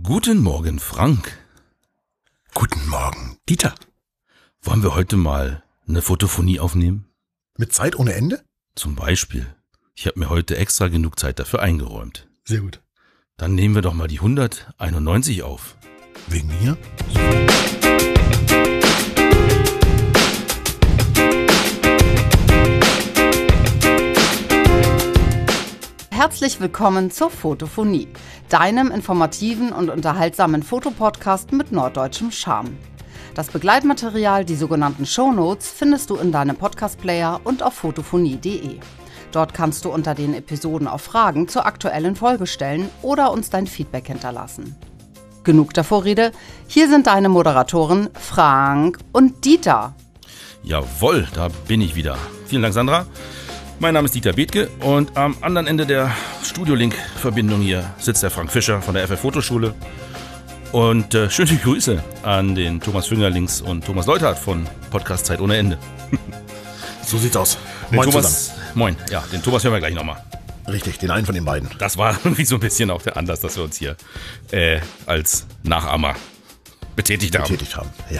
Guten Morgen, Frank. Guten Morgen, Dieter. Wollen wir heute mal eine Fotophonie aufnehmen? Mit Zeit ohne Ende? Zum Beispiel. Ich habe mir heute extra genug Zeit dafür eingeräumt. Sehr gut. Dann nehmen wir doch mal die 191 auf. Wegen mir? Herzlich willkommen zur Fotophonie, deinem informativen und unterhaltsamen Fotopodcast mit norddeutschem Charme. Das Begleitmaterial, die sogenannten Shownotes, findest du in deinem Podcast-Player und auf fotophonie.de. Dort kannst du unter den Episoden auch Fragen zur aktuellen Folge stellen oder uns dein Feedback hinterlassen. Genug der Vorrede, hier sind deine Moderatoren Frank und Dieter. Jawohl, da bin ich wieder. Vielen Dank, Sandra. Mein Name ist Dieter Bethke und am anderen Ende der Studio-Link-Verbindung hier sitzt der Frank Fischer von der FF Fotoschule. Und schöne Grüße an den Thomas Füngerlings und Thomas Leuthardt von Podcast Zeit ohne Ende. So sieht's aus. Moin Thomas, moin. Ja, den Thomas hören wir gleich nochmal. Richtig, den einen von den beiden. Das war irgendwie so ein bisschen auch der Anlass, dass wir uns hier als Nachahmer betätigt haben. Ja.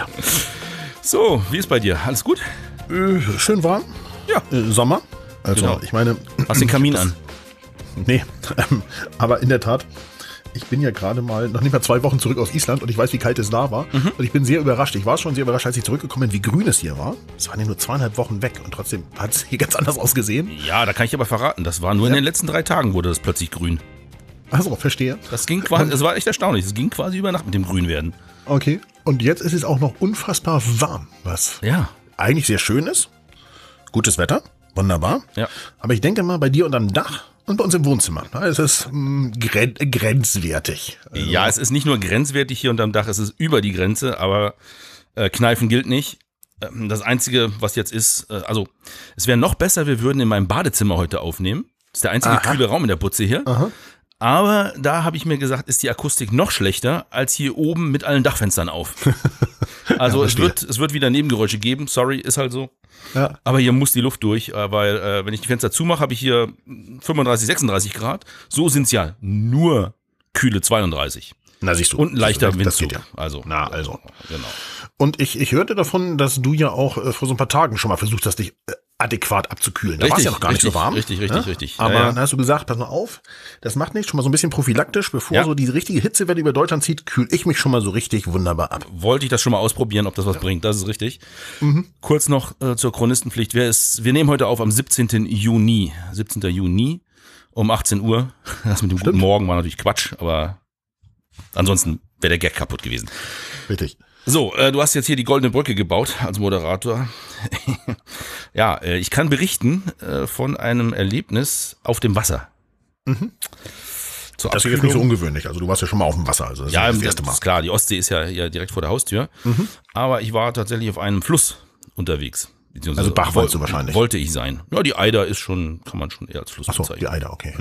So, wie ist bei dir? Alles gut? Schön warm. Ja. Sommer. Also, Genau. ich meine... Hast den Kamin an? Nee, aber in der Tat, ich bin ja gerade mal noch nicht mal 2 Wochen zurück aus Island und ich weiß, wie kalt es da war. Und ich bin sehr überrascht. Ich war schon sehr überrascht, als ich zurückgekommen bin, wie grün es hier war. Es waren ja nur 2,5 Wochen weg und trotzdem hat es hier ganz anders ausgesehen. Ja, da kann ich aber verraten. Das war nur in den letzten 3 Tagen wurde das plötzlich grün. Also, verstehe. Das ging quasi, es war echt erstaunlich. Es ging quasi über Nacht mit dem Grünwerden. Okay. Und jetzt ist es auch noch unfassbar warm, was eigentlich sehr schön ist. Gutes Wetter. Wunderbar. Ja. Aber ich denke mal, bei dir unterm Dach und bei uns im Wohnzimmer, es ist grenzwertig. Also, Ja, es ist nicht nur grenzwertig hier unterm Dach, es ist über die Grenze, aber Kneifen gilt nicht. Das Einzige, was jetzt ist, also es wäre noch besser, wir würden in meinem Badezimmer heute aufnehmen. Das ist der einzige kühle Raum in der Butze hier. Aha. Aber da habe ich mir gesagt, ist die Akustik noch schlechter als hier oben mit allen Dachfenstern auf. Also es wird wieder Nebengeräusche geben, sorry, ist halt so. Ja. Aber hier muss die Luft durch, weil wenn ich die Fenster zumache, habe ich hier 35, 36 Grad. So sind es ja nur kühle 32. Na, siehst du. Und ein leichter das Windzug. geht ja. Also. Genau. Und ich hörte davon, dass du ja auch vor so ein paar Tagen schon mal versucht hast, dich adäquat abzukühlen. Da war es ja noch gar nicht so warm. Richtig. Aber Ja. dann hast du gesagt, pass mal auf, das macht nichts, schon mal so ein bisschen prophylaktisch, bevor so die richtige Hitzewelle über Deutschland zieht, kühle ich mich schon mal so richtig wunderbar ab. Wollte ich das schon mal ausprobieren, ob das was bringt. Das ist richtig. Kurz noch zur Chronistenpflicht. Wir nehmen heute auf am 17. Juni um 18 Uhr. Das mit dem guten Morgen war natürlich Quatsch, aber ansonsten wäre der Gag kaputt gewesen. Richtig. So, du hast jetzt hier die Goldene Brücke gebaut als Moderator. Ja, ich kann berichten von einem Erlebnis auf dem Wasser. Zur Das ist jetzt nicht so ungewöhnlich. Also du warst ja schon mal auf dem Wasser. Also das Ja, ist das erste Mal. ist klar, die Ostsee ist ja hier direkt vor der Haustür. Aber ich war tatsächlich auf einem Fluss unterwegs. Also Bach wolltest du wahrscheinlich. Wollte ich sein. Ja, die Eider ist schon, kann man schon eher als Fluss Achso, bezeichnen. die Eider, okay.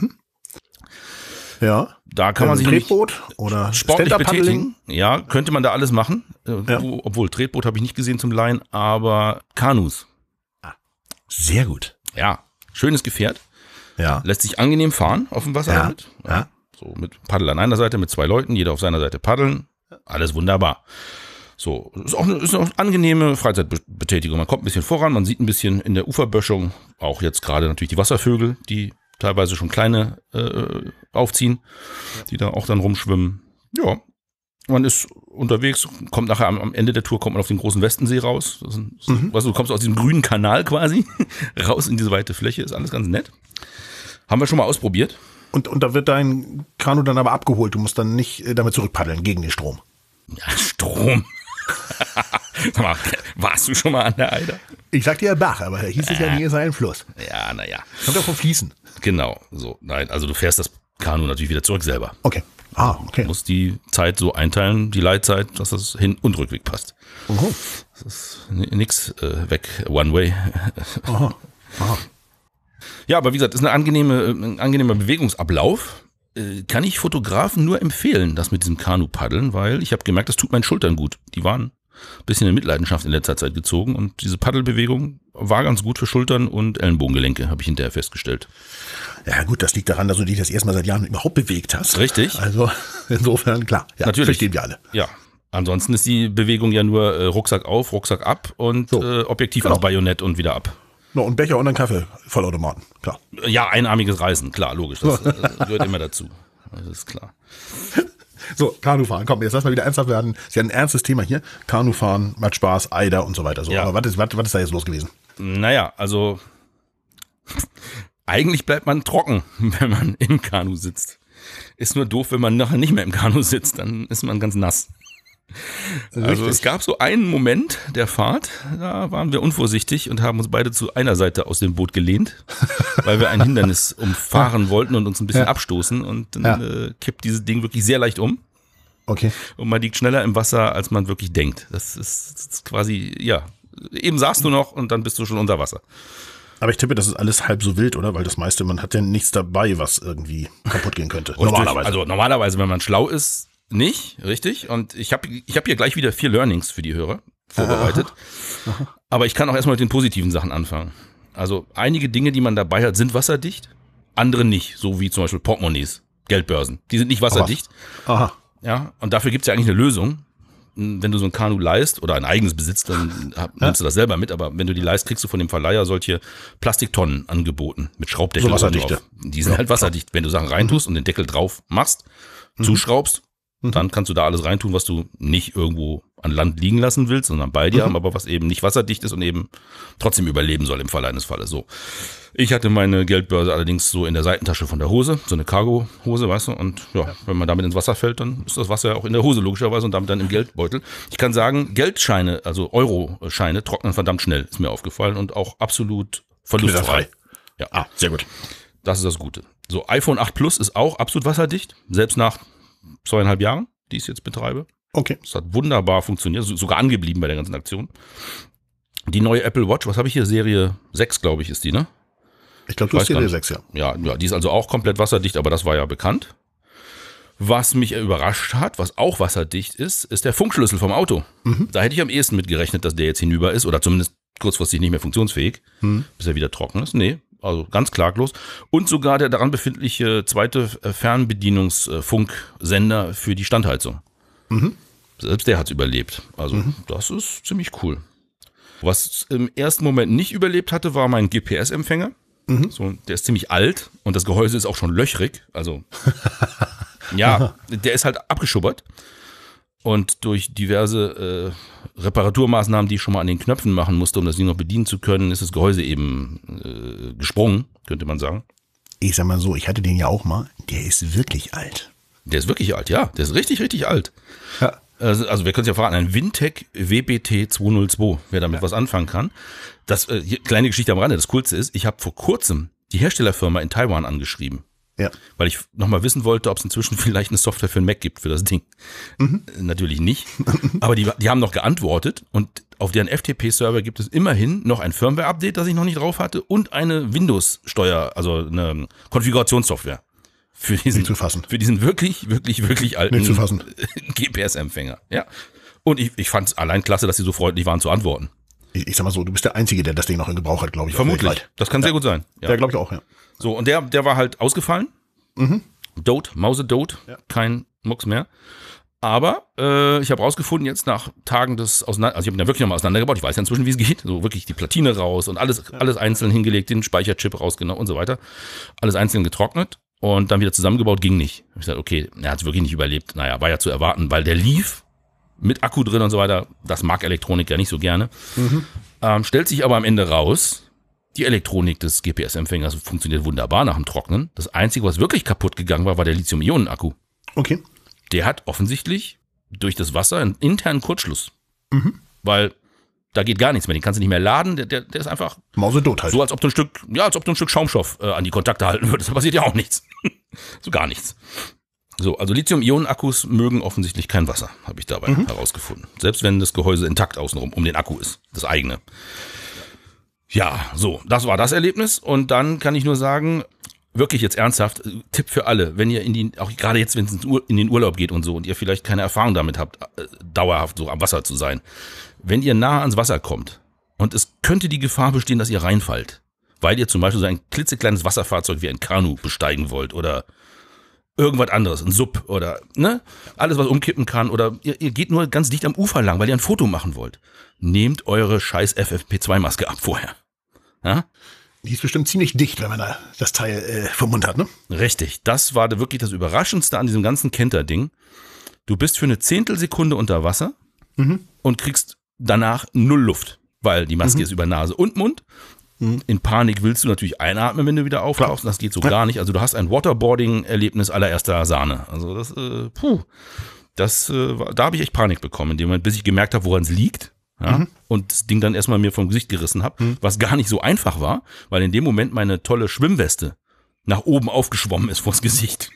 Ja. Da kann man sich nämlich Tretboot oder sportlich Stand-Up-Paddling? betätigen. Ja, könnte man da alles machen. Obwohl, Tretboot habe ich nicht gesehen zum Leihen, aber Kanus. Sehr gut. Ja, schönes Gefährt. Ja. Lässt sich angenehm fahren auf dem Wasser Ja. damit. Ja. So mit Paddel an einer Seite, mit 2 Leuten, jeder auf seiner Seite paddeln. Alles wunderbar. So, ist auch eine angenehme Freizeitbetätigung. Man kommt ein bisschen voran, man sieht ein bisschen in der Uferböschung, auch jetzt gerade natürlich die Wasservögel, die teilweise schon kleine aufziehen, die da auch dann rumschwimmen. Ja, man ist unterwegs, kommt nachher am Ende der Tour kommt man auf den großen Westensee raus. Weißt du, du kommst aus diesem grünen Kanal quasi raus in diese weite Fläche, ist alles ganz nett. Haben wir schon mal ausprobiert. Und da wird dein Kanu dann aber abgeholt. Du musst dann nicht damit zurückpaddeln gegen den Strom. Ja, Strom. Sag mal, warst du schon mal an der Eider? Ich sagte ja Bach, aber da hieß es ja nie, es sei ein Fluss. Ja, naja. Kommt ja vom Fließen. Genau, so. Nein, also du fährst das Kanu natürlich wieder zurück selber. Okay. Okay. Du musst die Zeit so einteilen, die Leitzeit, dass das Hin- und Rückweg passt. Das ist nix weg, one way. Aha. Ja, aber wie gesagt, ist ein angenehmer Bewegungsablauf. Kann ich Fotografen nur empfehlen, das mit diesem Kanu paddeln, weil ich habe gemerkt, das tut meinen Schultern gut. Die waren ein bisschen in Mitleidenschaft in letzter Zeit gezogen und diese Paddelbewegung war ganz gut für Schultern und Ellenbogengelenke, habe ich hinterher festgestellt. Ja gut, das liegt daran, dass du dich das erste Mal seit Jahren überhaupt bewegt hast. Richtig. Also insofern, klar, ja, natürlich. Verstehen wir alle. Ja, ansonsten ist die Bewegung ja nur Rucksack auf, Rucksack ab und So. Objektiv Genau. ans Bajonett und wieder ab. No, und Becher und ein Kaffee, Vollautomaten, klar. Ja, einarmiges Reisen, klar, logisch, das gehört immer dazu. Das ist klar. So, Kanufahren, komm, jetzt lass mal wieder ernsthaft werden. Das ist ja ein ernstes Thema hier. Kanufahren, macht Spaß, Eider und so weiter. So. Ja. Aber was ist da jetzt los gewesen? Naja, also eigentlich bleibt man trocken, wenn man im Kanu sitzt. Ist nur doof, wenn man nachher nicht mehr im Kanu sitzt, dann ist man ganz nass. Also Richtig. es gab so einen Moment der Fahrt, da waren wir unvorsichtig und haben uns beide zu einer Seite aus dem Boot gelehnt, weil wir ein Hindernis umfahren wollten und uns ein bisschen Ja. abstoßen und dann Ja. kippt dieses Ding wirklich sehr leicht um Okay. und man liegt schneller im Wasser, als man wirklich denkt. Das ist quasi, ja, eben saßt du noch und dann bist du schon unter Wasser. Aber ich tippe, das ist alles halb so wild, oder? Weil das meiste, man hat ja nichts dabei, was irgendwie kaputt gehen könnte. Normalerweise, wenn man schlau ist, nicht, richtig. Und ich hab hier gleich wieder 4 Learnings für die Hörer vorbereitet. Aber ich kann auch erstmal mit den positiven Sachen anfangen. Also einige Dinge, die man dabei hat, sind wasserdicht, andere nicht. So wie zum Beispiel Portemonnaies, Geldbörsen. Die sind nicht wasserdicht. Aha. Ja, und dafür gibt's ja eigentlich eine Lösung. Wenn du so ein Kanu leihst oder ein eigenes besitzt, dann nimmst du das selber mit. Aber wenn du die leihst, kriegst du von dem Verleiher solche Plastiktonnen angeboten mit Schraubdeckel So wasserdichte. drauf. Die sind halt wasserdicht. Wenn du Sachen reintust und den Deckel drauf machst, zuschraubst, dann kannst du da alles reintun, was du nicht irgendwo an Land liegen lassen willst, sondern bei dir haben, aber was eben nicht wasserdicht ist und eben trotzdem überleben soll im Fall eines Falles. So. Ich hatte meine Geldbörse allerdings so in der Seitentasche von der Hose, so eine Cargo-Hose, weißt du, und ja, wenn man damit ins Wasser fällt, dann ist das Wasser ja auch in der Hose logischerweise und damit dann im Geldbeutel. Ich kann sagen, Geldscheine, also Euroscheine, trocknen verdammt schnell, ist mir aufgefallen und auch absolut verlustfrei. Ja. Ah, sehr gut. Das ist das Gute. So, iPhone 8 Plus ist auch absolut wasserdicht, selbst nach 2,5 Jahren, die ich es jetzt betreibe. Okay. Das hat wunderbar funktioniert, sogar angeblieben bei der ganzen Aktion. Die neue Apple Watch, was habe ich hier? Serie 6, glaube ich, ist die, ne? Ich glaube, du hast Weiß gar Serie nicht. 6, ja. Ja, die ist also auch komplett wasserdicht, aber das war ja bekannt. Was mich überrascht hat, was auch wasserdicht ist, ist der Funkschlüssel vom Auto. Da hätte ich am ehesten mit gerechnet, dass der jetzt hinüber ist oder zumindest kurzfristig nicht mehr funktionsfähig, bis er wieder trocken ist. Nee, also ganz klaglos. Und sogar der daran befindliche zweite Fernbedienungsfunksender für die Standheizung. Selbst der hat es überlebt. Also das ist ziemlich cool. Was im ersten Moment nicht überlebt hatte, war mein GPS-Empfänger. So, der ist ziemlich alt und das Gehäuse ist auch schon löchrig. Also ja, der ist halt abgeschubbert. Und durch diverse Reparaturmaßnahmen, die ich schon mal an den Knöpfen machen musste, um das Ding noch bedienen zu können, ist das Gehäuse eben gesprungen, könnte man sagen. Ich sag mal so, ich hatte den ja auch mal. Der ist wirklich alt. Der ist wirklich alt, ja. Der ist richtig, richtig alt. Ja. Also wir können es ja fragen, ein Wintec WBT 202, wer damit was anfangen kann. Das hier, kleine Geschichte am Rande, das Coolste ist, ich habe vor kurzem die Herstellerfirma in Taiwan angeschrieben, Ja. weil ich nochmal wissen wollte, ob es inzwischen vielleicht eine Software für einen Mac gibt für das Ding. Natürlich nicht, aber die haben noch geantwortet und auf deren FTP-Server gibt es immerhin noch ein Firmware-Update, das ich noch nicht drauf hatte und eine Windows-Steuer, also eine Konfigurationssoftware. Für diesen, Nicht zu fassen. Für diesen wirklich, wirklich, wirklich alten Nicht zu fassen. GPS-Empfänger. Ja. Und ich fand es allein klasse, dass sie so freundlich waren zu antworten. Ich sag mal so, du bist der Einzige, der das Ding noch in Gebrauch hat, glaube ich. Vermutlich. weltweit. Das kann sehr gut sein. Ja. Ja, glaube ich auch, ja. So, und der war halt ausgefallen. Mausedote, kein Mucks mehr. Aber ich habe rausgefunden, jetzt nach Tagen des also ich habe ihn ja wirklich nochmal auseinandergebaut, ich weiß ja inzwischen, wie es geht, so wirklich die Platine raus und alles einzeln hingelegt, den Speicherchip rausgenommen und so weiter. Alles einzeln getrocknet und dann wieder zusammengebaut, ging nicht. Ich habe gesagt, okay, er hat es wirklich nicht überlebt. Naja, war ja zu erwarten, weil der lief mit Akku drin und so weiter. Das mag Elektronik ja nicht so gerne. Stellt sich aber am Ende raus, die Elektronik des GPS-Empfängers funktioniert wunderbar nach dem Trocknen. Das Einzige, was wirklich kaputt gegangen war der Lithium-Ionen-Akku. Okay. Der hat offensichtlich durch das Wasser einen internen Kurzschluss. Weil da geht gar nichts mehr. Den kannst du nicht mehr laden. Der ist einfach Mausedot halt. so, als ob du ein Stück Schaumstoff an die Kontakte halten würdest. Da passiert ja auch nichts. So gar nichts. So, also Lithium-Ionen-Akkus mögen offensichtlich kein Wasser, habe ich dabei herausgefunden. Selbst wenn das Gehäuse intakt außenrum um den Akku ist. Das eigene. Ja, so, das war das Erlebnis. Und dann kann ich nur sagen, wirklich jetzt ernsthaft, Tipp für alle, wenn ihr auch gerade jetzt, wenn es in den Urlaub geht und so und ihr vielleicht keine Erfahrung damit habt, dauerhaft so am Wasser zu sein. Wenn ihr nah ans Wasser kommt und es könnte die Gefahr bestehen, dass ihr reinfallt, weil ihr zum Beispiel so ein klitzekleines Wasserfahrzeug wie ein Kanu besteigen wollt oder irgendwas anderes, ein Sub oder ne, alles was umkippen kann oder ihr geht nur ganz dicht am Ufer lang, weil ihr ein Foto machen wollt. Nehmt eure scheiß FFP2-Maske ab vorher. Ja? Die ist bestimmt ziemlich dicht, wenn man da das Teil vom Mund hat, ne? Richtig, das war wirklich das Überraschendste an diesem ganzen Kenter-Ding. Du bist für eine Zehntelsekunde unter Wasser und kriegst danach 0 Luft, weil die Maske ist über Nase und Mund. In Panik willst du natürlich einatmen, wenn du wieder auftauchst. Das geht so gar nicht. Also du hast ein Waterboarding-Erlebnis allererster Sahne. Also da habe ich echt Panik bekommen in dem Moment, bis ich gemerkt habe, woran es liegt. Ja, und das Ding dann erstmal mir vom Gesicht gerissen habe, was gar nicht so einfach war, weil in dem Moment meine tolle Schwimmweste nach oben aufgeschwommen ist vors Gesicht.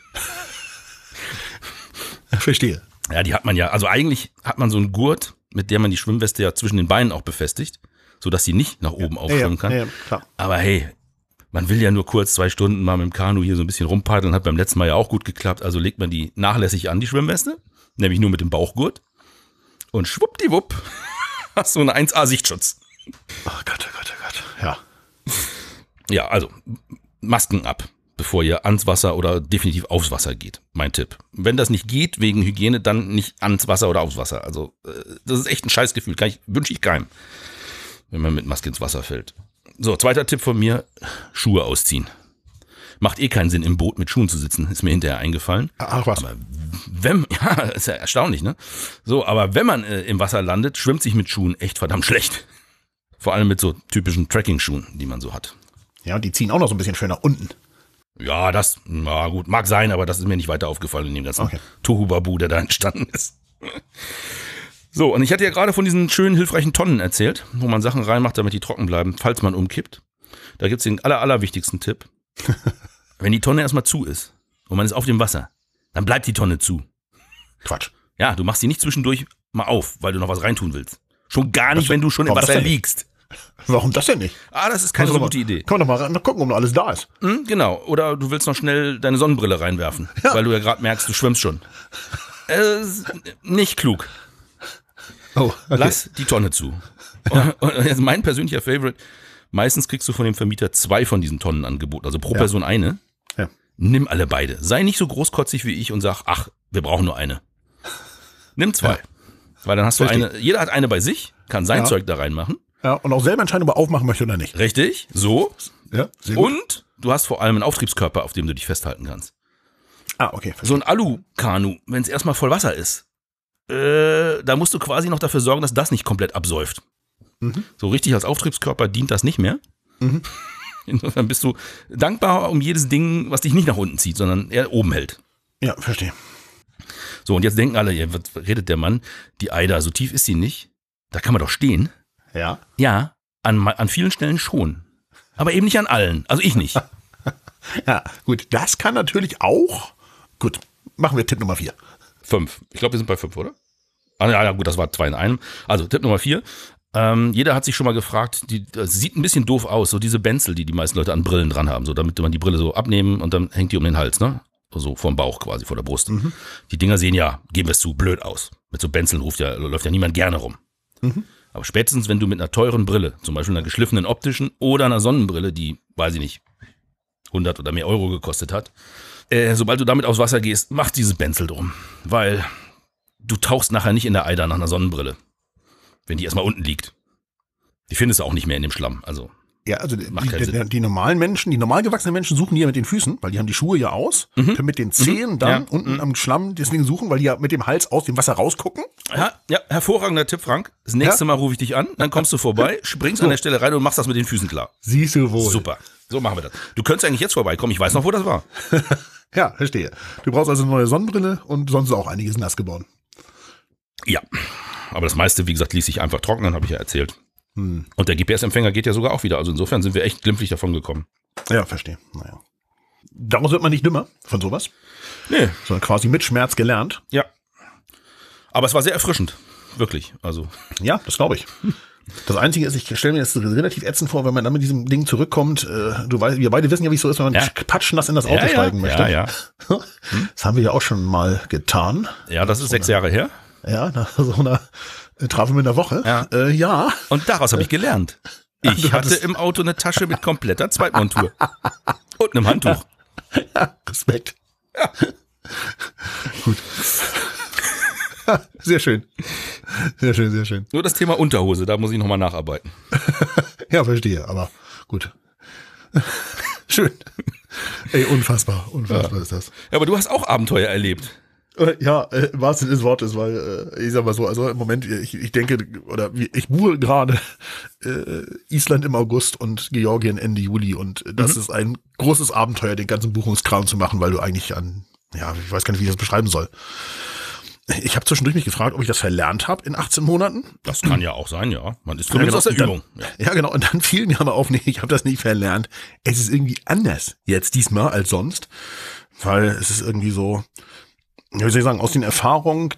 Verstehe. Ja, die hat man ja, also eigentlich hat man so einen Gurt, mit der man die Schwimmweste ja zwischen den Beinen auch befestigt, sodass sie nicht nach oben aufschwimmen kann. Ja, klar. Aber hey, man will ja nur kurz 2 Stunden mal mit dem Kanu hier so ein bisschen rumpaddeln, hat beim letzten Mal ja auch gut geklappt, also legt man die nachlässig an, die Schwimmweste, nämlich nur mit dem Bauchgurt und schwuppdiwupp. Hast du einen 1A-Sichtschutz. Oh Gott, oh Gott, oh Gott. Ja. Ja, also Masken ab, bevor ihr ans Wasser oder definitiv aufs Wasser geht. Mein Tipp. Wenn das nicht geht, wegen Hygiene, dann nicht ans Wasser oder aufs Wasser. Also das ist echt ein Scheißgefühl. Wünsche ich keinem, wenn man mit Maske ins Wasser fällt. So, zweiter Tipp von mir, Schuhe ausziehen. Macht keinen Sinn, im Boot mit Schuhen zu sitzen, ist mir hinterher eingefallen. Ach was. Aber ja, ist ja erstaunlich, ne? So, aber wenn man im Wasser landet, schwimmt sich mit Schuhen echt verdammt schlecht. Vor allem mit so typischen Trekking-Schuhen, die man so hat. Ja, und die ziehen auch noch so ein bisschen schön nach unten. Ja, gut, mag sein, aber das ist mir nicht weiter aufgefallen in dem ganzen Tohuwabohu, der da entstanden ist. So, und ich hatte ja gerade von diesen schönen, hilfreichen Tonnen erzählt, wo man Sachen reinmacht, damit die trocken bleiben, falls man umkippt. Da gibt's den allerwichtigsten Tipp. Wenn die Tonne erstmal zu ist und man ist auf dem Wasser, dann bleibt die Tonne zu. Quatsch. Ja, du machst sie nicht zwischendurch mal auf, weil du noch was reintun willst. Schon gar nicht, wenn du schon im Wasser liegst. Warum das denn nicht? Das ist keine so gute Idee. Kann man doch mal gucken, ob noch alles da ist. Genau. Oder du willst noch schnell deine Sonnenbrille reinwerfen, weil du ja gerade merkst, du schwimmst schon. Nicht klug. Oh, okay. Lass die Tonne zu. Und jetzt mein persönlicher Favorite, meistens kriegst du von dem Vermieter 2 von diesen Tonnen angeboten, also pro Person eine. Ja. Nimm alle beide. Sei nicht so großkotzig wie ich und sag, wir brauchen nur eine. Nimm 2. Ja. Weil dann hast du jeder hat eine bei sich, kann sein Zeug da reinmachen. Ja, und auch selber entscheiden, ob er aufmachen möchte oder nicht. Richtig, so. Ja, sehr gut. Und du hast vor allem einen Auftriebskörper, auf dem du dich festhalten kannst. Okay. Verstehe. So ein Alu-Kanu, wenn es erstmal voll Wasser ist, da musst du quasi noch dafür sorgen, dass das nicht komplett absäuft. So richtig als Auftriebskörper dient das nicht mehr. Insofern bist du dankbar um jedes Ding, was dich nicht nach unten zieht, sondern eher oben hält. Ja, verstehe. So, und jetzt denken alle, was redet der Mann? Die Eider, so tief ist sie nicht. Da kann man doch stehen. Ja. Ja, an vielen Stellen schon. Aber eben nicht an allen. Also ich nicht. Ja, gut. Das kann natürlich auch. Gut, machen wir Tipp Nummer 4. 5. Ich glaube, wir sind bei 5, oder? Ja, gut, das war 2 in einem. Also Tipp Nummer 4. Jeder hat sich schon mal gefragt, das sieht ein bisschen doof aus, so diese Benzel, die meisten Leute an Brillen dran haben, so damit man die Brille so abnehmen und dann hängt die um den Hals, ne? So vorm Bauch quasi, vor der Brust. Die Dinger sehen ja, geben wir es zu, blöd aus. Mit so Benzeln läuft ja niemand gerne rum. Aber spätestens, wenn du mit einer teuren Brille, zum Beispiel einer geschliffenen optischen oder einer Sonnenbrille, die, weiß ich nicht, 100 oder mehr Euro gekostet hat, sobald du damit aufs Wasser gehst, mach dieses Benzel drum. Weil du tauchst nachher nicht in der Eider nach einer Sonnenbrille, wenn die erstmal unten liegt. Die findest du auch nicht mehr in dem Schlamm. Also ja, also die normalen Menschen, die normal gewachsenen Menschen suchen die ja mit den Füßen, weil die haben die Schuhe ja aus, können mit den Zehen dann unten am Schlamm deswegen suchen, weil die ja mit dem Hals aus dem Wasser rausgucken. Ja, hervorragender Tipp, Frank. Das nächste Mal rufe ich dich an, dann kommst du vorbei, springst an der Stelle rein und machst das mit den Füßen klar. Siehst du wohl. Super, so machen wir das. Du könntest eigentlich jetzt vorbeikommen, ich weiß noch, wo das war. Ja, verstehe. Du brauchst also eine neue Sonnenbrille und sonst auch einiges nass geworden. Ja, aber das meiste, wie gesagt, ließ sich einfach trocknen, habe ich ja erzählt. Und der GPS-Empfänger geht ja sogar auch wieder. Also insofern sind wir echt glimpflich davon gekommen. Ja, verstehe. Naja. Daraus wird man nicht dümmer von sowas. Nee. Sondern quasi mit Schmerz gelernt. Ja. Aber es war sehr erfrischend. Wirklich. Also. Ja, das glaube ich. Das Einzige ist, ich stelle mir das relativ ätzend vor, wenn man dann mit diesem Ding zurückkommt. Du weißt, wir beide wissen ja, wie es so ist, wenn man patschnass in das Auto steigen möchte. Ja. Das haben wir ja auch schon mal getan. Ja, das ist 6 Jahre her. Ja, nach so einer Trafo in der Woche. Ja. Und daraus habe ich gelernt. Ich hatte im Auto eine Tasche mit kompletter Zweitmontur. Und einem Handtuch. Ja, Respekt. Ja. Gut. Sehr schön. Sehr schön, sehr schön. Nur das Thema Unterhose, da muss ich nochmal nacharbeiten. Ja, verstehe, aber gut. Schön. Ey, unfassbar ist das. Ja, aber du hast auch Abenteuer erlebt. Ja, im wahrsten Sinne des Wortes, weil, ich sag mal so, also im Moment, ich denke, oder ich buche gerade Island im August und Georgien Ende Juli und das ist ein großes Abenteuer, den ganzen Buchungskram zu machen, weil du eigentlich ich weiß gar nicht, wie ich das beschreiben soll. Ich habe zwischendurch mich gefragt, ob ich das verlernt habe in 18 Monaten. Das kann ja auch sein, ja. Man ist zumindest aus der Übung. Ja, genau. Und dann fiel mir aber auf, nee, ich habe das nicht verlernt. Es ist irgendwie anders jetzt diesmal als sonst, weil es ist irgendwie so, wie soll ich sagen, aus den Erfahrungen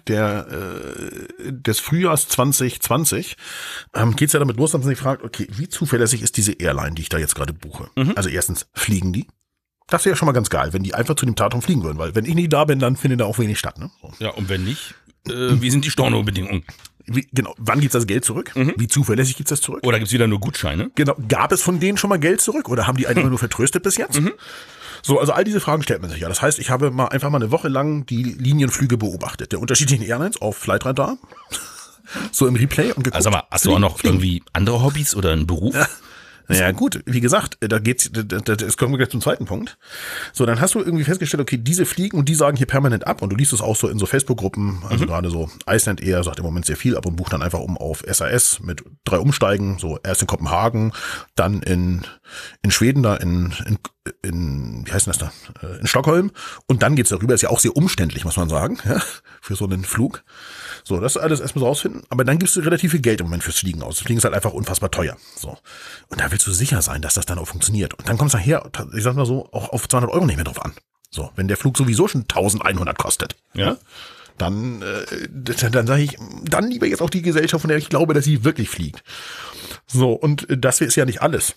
des Frühjahrs 2020 geht's ja damit los, dass man sich fragt, okay, wie zuverlässig ist diese Airline, die ich da jetzt gerade buche? Also erstens, fliegen die? Das wäre ja schon mal ganz geil, wenn die einfach zu dem Datum fliegen würden, weil wenn ich nicht da bin, dann findet da auch wenig statt. Ne? So. Ja, und wenn nicht, wie sind die Stornobedingungen? Genau, wann gibt's das Geld zurück? Wie zuverlässig gibt's das zurück? Oder gibt's wieder nur Gutscheine? Genau, gab es von denen schon mal Geld zurück oder haben die einfach nur vertröstet bis jetzt? So, also all diese Fragen stellt man sich ja. Das heißt, ich habe einfach mal eine Woche lang die Linienflüge beobachtet, der unterschiedlichen Airlines auf Flightradar, so im Replay und geguckt. Also aber hast du auch noch irgendwie andere Hobbys oder einen Beruf? Ja. Naja, gut, wie gesagt, es kommen wir gleich zum zweiten Punkt. So, dann hast du irgendwie festgestellt, okay, diese fliegen und die sagen hier permanent ab und du liest es auch so in so Facebook-Gruppen, also gerade so Iceland Air sagt im Moment sehr viel ab und bucht dann einfach um auf SAS mit 3 Umsteigen, so erst in Kopenhagen, dann in Schweden da in wie heißt das da? In Stockholm und dann geht's darüber, ist ja auch sehr umständlich, muss man sagen, ja, für so einen Flug. So, das alles erstmal so rausfinden, aber dann gibst du relativ viel Geld im Moment fürs Fliegen aus. Das Fliegen ist halt einfach unfassbar teuer. So. Und da willst du sicher sein, dass das dann auch funktioniert. Und dann kommt es nachher, ich sag mal so, auch auf 200 Euro nicht mehr drauf an. So, wenn der Flug sowieso schon 1100 kostet. Ja. Dann sage ich, dann lieber jetzt auch die Gesellschaft, von der ich glaube, dass sie wirklich fliegt. So, und das ist ja nicht alles.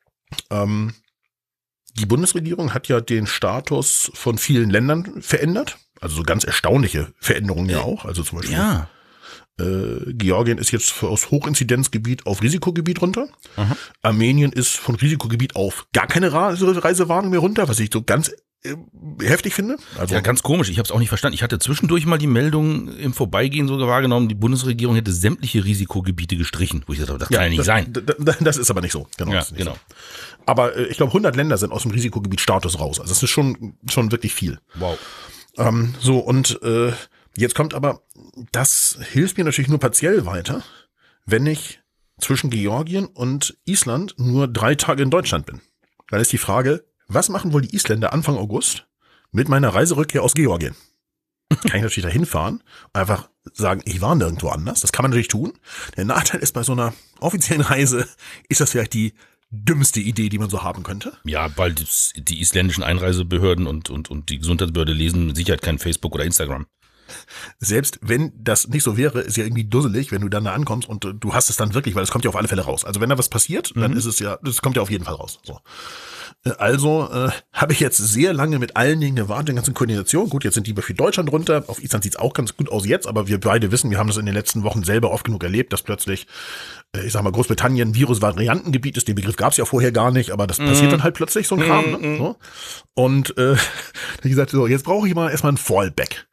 Die Bundesregierung hat ja den Status von vielen Ländern verändert. Also so ganz erstaunliche Veränderungen ja auch. Also zum Beispiel Georgien ist jetzt aus Hochinzidenzgebiet auf Risikogebiet runter. Armenien ist von Risikogebiet auf gar keine Reisewarnung mehr runter, was ich so ganz heftig finde. Also ja, ganz komisch. Ich habe es auch nicht verstanden. Ich hatte zwischendurch mal die Meldung im Vorbeigehen sogar wahrgenommen, die Bundesregierung hätte sämtliche Risikogebiete gestrichen. Wo ich dachte, das kann ja nicht sein. Das ist aber nicht so. Genau. Ja, genau. So. Aber ich glaube, 100 Länder sind aus dem Risikogebiet-Status raus. Also das ist schon wirklich viel. Wow. So, und jetzt kommt aber, das hilft mir natürlich nur partiell weiter, wenn ich zwischen Georgien und Island nur 3 Tage in Deutschland bin. Dann ist die Frage, was machen wohl die Isländer Anfang August mit meiner Reiserückkehr aus Georgien? Kann ich natürlich da hinfahren und einfach sagen, ich war nirgendwo anders. Das kann man natürlich tun. Der Nachteil ist, bei so einer offiziellen Reise ist das vielleicht die dümmste Idee, die man so haben könnte. Ja, weil die isländischen Einreisebehörden und die Gesundheitsbehörde lesen mit Sicherheit kein Facebook oder Instagram. Selbst wenn das nicht so wäre, ist ja irgendwie dusselig, wenn du dann da ankommst und du hast es dann wirklich, weil es kommt ja auf alle Fälle raus. Also wenn da was passiert, dann ist es ja, das kommt ja auf jeden Fall raus. So. Also habe ich jetzt sehr lange mit allen Dingen gewartet, den ganzen Koordination. Gut, jetzt sind die für Deutschland runter. Auf Island sieht's auch ganz gut aus jetzt, aber wir beide wissen, wir haben das in den letzten Wochen selber oft genug erlebt, dass plötzlich, ich sag mal, Großbritannien Virusvariantengebiet ist. Den Begriff gab's ja vorher gar nicht, aber das passiert dann halt plötzlich, so ein Kram. Ne? So. Und wie gesagt, so, jetzt brauche ich mal erstmal ein Fallback.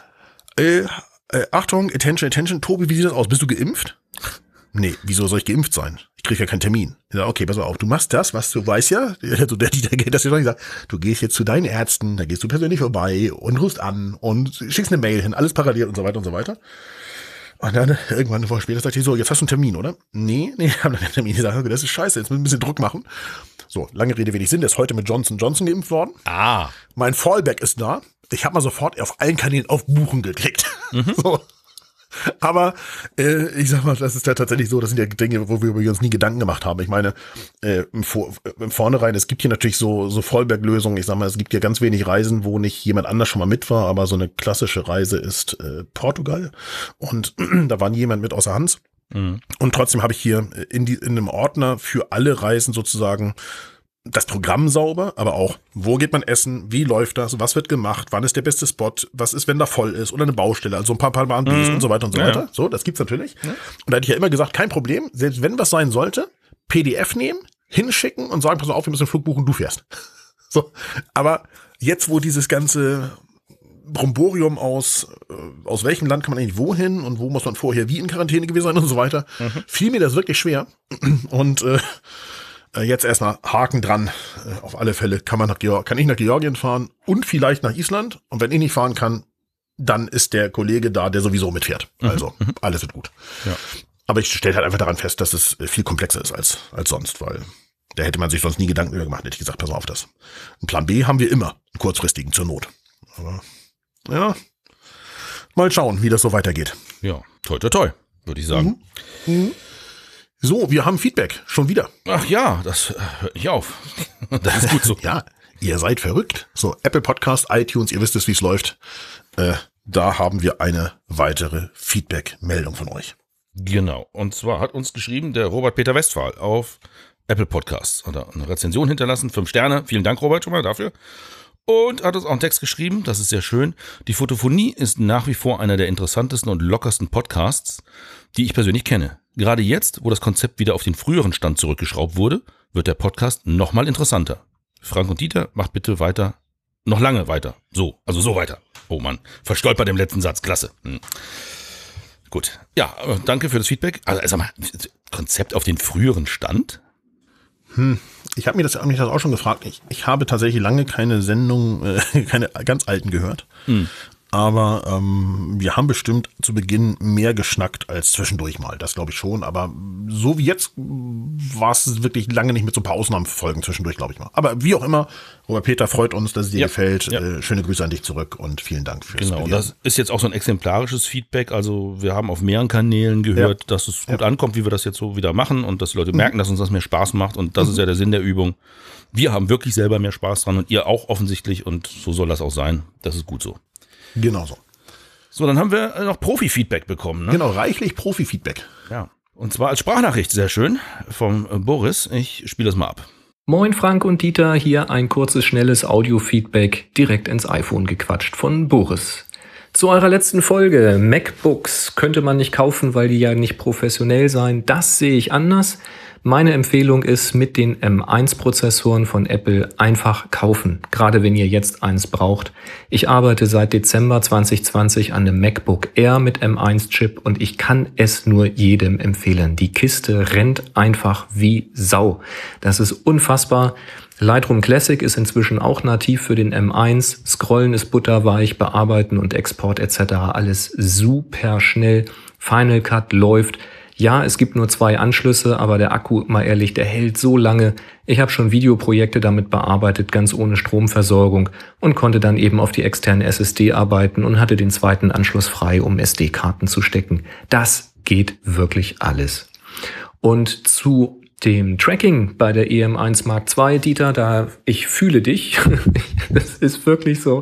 Achtung, Attention, Tobi, wie sieht das aus? Bist du geimpft? Nee, wieso soll ich geimpft sein? Ich kriege ja keinen Termin. Ja, okay, pass mal auf, du machst das, was du weißt ja, also der das ja schon gesagt, du gehst jetzt zu deinen Ärzten, da gehst du persönlich vorbei und rufst an und schickst eine Mail hin, alles parallel und so weiter und so weiter. Und dann irgendwann eine Woche später sagt die so, jetzt hast du einen Termin, oder? Nee, ich habe noch keinen Termin. Ich sage, okay, das ist scheiße, jetzt müssen wir ein bisschen Druck machen. So, lange Rede, wenig Sinn, der ist heute mit Johnson & Johnson geimpft worden. Mein Fallback ist da. Ich habe mal sofort auf allen Kanälen auf Buchen geklickt. So. Aber ich sag mal, das ist ja tatsächlich so, das sind ja Dinge, wo wir uns nie Gedanken gemacht haben. Ich meine, im Vornherein, es gibt hier natürlich so Fallback-Lösungen. Ich sag mal, es gibt ja ganz wenig Reisen, wo nicht jemand anders schon mal mit war, aber so eine klassische Reise ist Portugal. Und da war nie jemand mit außer Hans. Und trotzdem habe ich hier in einem Ordner für alle Reisen sozusagen das Programm sauber, aber auch, wo geht man essen, wie läuft das, was wird gemacht, wann ist der beste Spot, was ist, wenn da voll ist oder eine Baustelle, also ein paar Bahn Bs und so weiter und so weiter. So, das gibt's natürlich. Ja. Und da hätte ich ja immer gesagt, kein Problem, selbst wenn was sein sollte, PDF nehmen, hinschicken und sagen, pass mal auf, wir müssen den Flug buchen, du fährst. So, aber jetzt, wo dieses ganze Bromborium aus welchem Land kann man eigentlich wohin und wo muss man vorher wie in Quarantäne gewesen sein und so weiter, fiel mir das wirklich schwer. Und jetzt erstmal Haken dran. Auf alle Fälle kann ich nach Georgien fahren und vielleicht nach Island. Und wenn ich nicht fahren kann, dann ist der Kollege da, der sowieso mitfährt. Also alles wird gut. Ja. Aber ich stelle halt einfach daran fest, dass es viel komplexer ist als sonst, weil da hätte man sich sonst nie Gedanken über gemacht. Hätte ich gesagt, pass mal auf das. Einen Plan B haben wir immer, einen kurzfristigen zur Not. Aber ja, mal schauen, wie das so weitergeht. Ja, toi, toi, würde ich sagen. So, wir haben Feedback, schon wieder. Ach ja, das hört nicht auf. Das ist gut so. Ja, ihr seid verrückt. So, Apple Podcast, iTunes, ihr wisst es, wie es läuft. Da haben wir eine weitere Feedback-Meldung von euch. Genau, und zwar hat uns geschrieben der Robert Peter Westphal auf Apple Podcasts. Hat er eine Rezension hinterlassen, 5 Sterne. Vielen Dank, Robert, schon mal dafür. Und hat uns auch einen Text geschrieben, das ist sehr schön. Die Fotophonie ist nach wie vor einer der interessantesten und lockersten Podcasts, die ich persönlich kenne. Gerade jetzt, wo das Konzept wieder auf den früheren Stand zurückgeschraubt wurde, wird der Podcast nochmal interessanter. Frank und Dieter, macht bitte weiter, noch lange weiter. So weiter. Oh Mann, verstolpert im letzten Satz, klasse. Gut, ja, danke für das Feedback. Also sag mal, Konzept auf den früheren Stand? Ich habe mich das auch schon gefragt. Ich habe tatsächlich lange keine Sendung, keine ganz alten gehört. Aber wir haben bestimmt zu Beginn mehr geschnackt als zwischendurch mal. Das glaube ich schon. Aber so wie jetzt war es wirklich lange nicht mit so ein paar Ausnahmefolgen zwischendurch, glaube ich mal. Aber wie auch immer, Robert Peter, freut uns, dass es dir gefällt. Ja. Schöne Grüße an dich zurück und vielen Dank fürs Genau, Bewerten. Das ist jetzt auch so ein exemplarisches Feedback. Also wir haben auf mehreren Kanälen gehört, dass es gut ankommt, wie wir das jetzt so wieder machen. Und dass die Leute merken, dass uns das mehr Spaß macht. Und das ist ja der Sinn der Übung. Wir haben wirklich selber mehr Spaß dran und ihr auch offensichtlich. Und so soll das auch sein. Das ist gut so. Genau so. So, dann haben wir noch Profi-Feedback bekommen. Ne? Genau, reichlich Profi-Feedback. Ja, und zwar als Sprachnachricht, sehr schön, vom Boris. Ich spiele das mal ab. Moin Frank und Dieter, hier ein kurzes, schnelles Audio-Feedback direkt ins iPhone gequatscht von Boris. Zu eurer letzten Folge, MacBooks könnte man nicht kaufen, weil die ja nicht professionell seien. Das sehe ich anders. Meine Empfehlung ist, mit den M1-Prozessoren von Apple einfach kaufen, gerade wenn ihr jetzt eins braucht. Ich arbeite seit Dezember 2020 an einem MacBook Air mit M1-Chip und ich kann es nur jedem empfehlen. Die Kiste rennt einfach wie Sau. Das ist unfassbar. Lightroom Classic ist inzwischen auch nativ für den M1. Scrollen ist butterweich, Bearbeiten und Export etc. alles super schnell. Final Cut läuft. Ja, es gibt nur 2 Anschlüsse, aber der Akku, mal ehrlich, der hält so lange. Ich habe schon Videoprojekte damit bearbeitet, ganz ohne Stromversorgung und konnte dann eben auf die externe SSD arbeiten und hatte den 2. Anschluss frei, um SD-Karten zu stecken. Das geht wirklich alles. Und zu dem Tracking bei der EM1 Mark II, Dieter, ich fühle dich. Das ist wirklich so.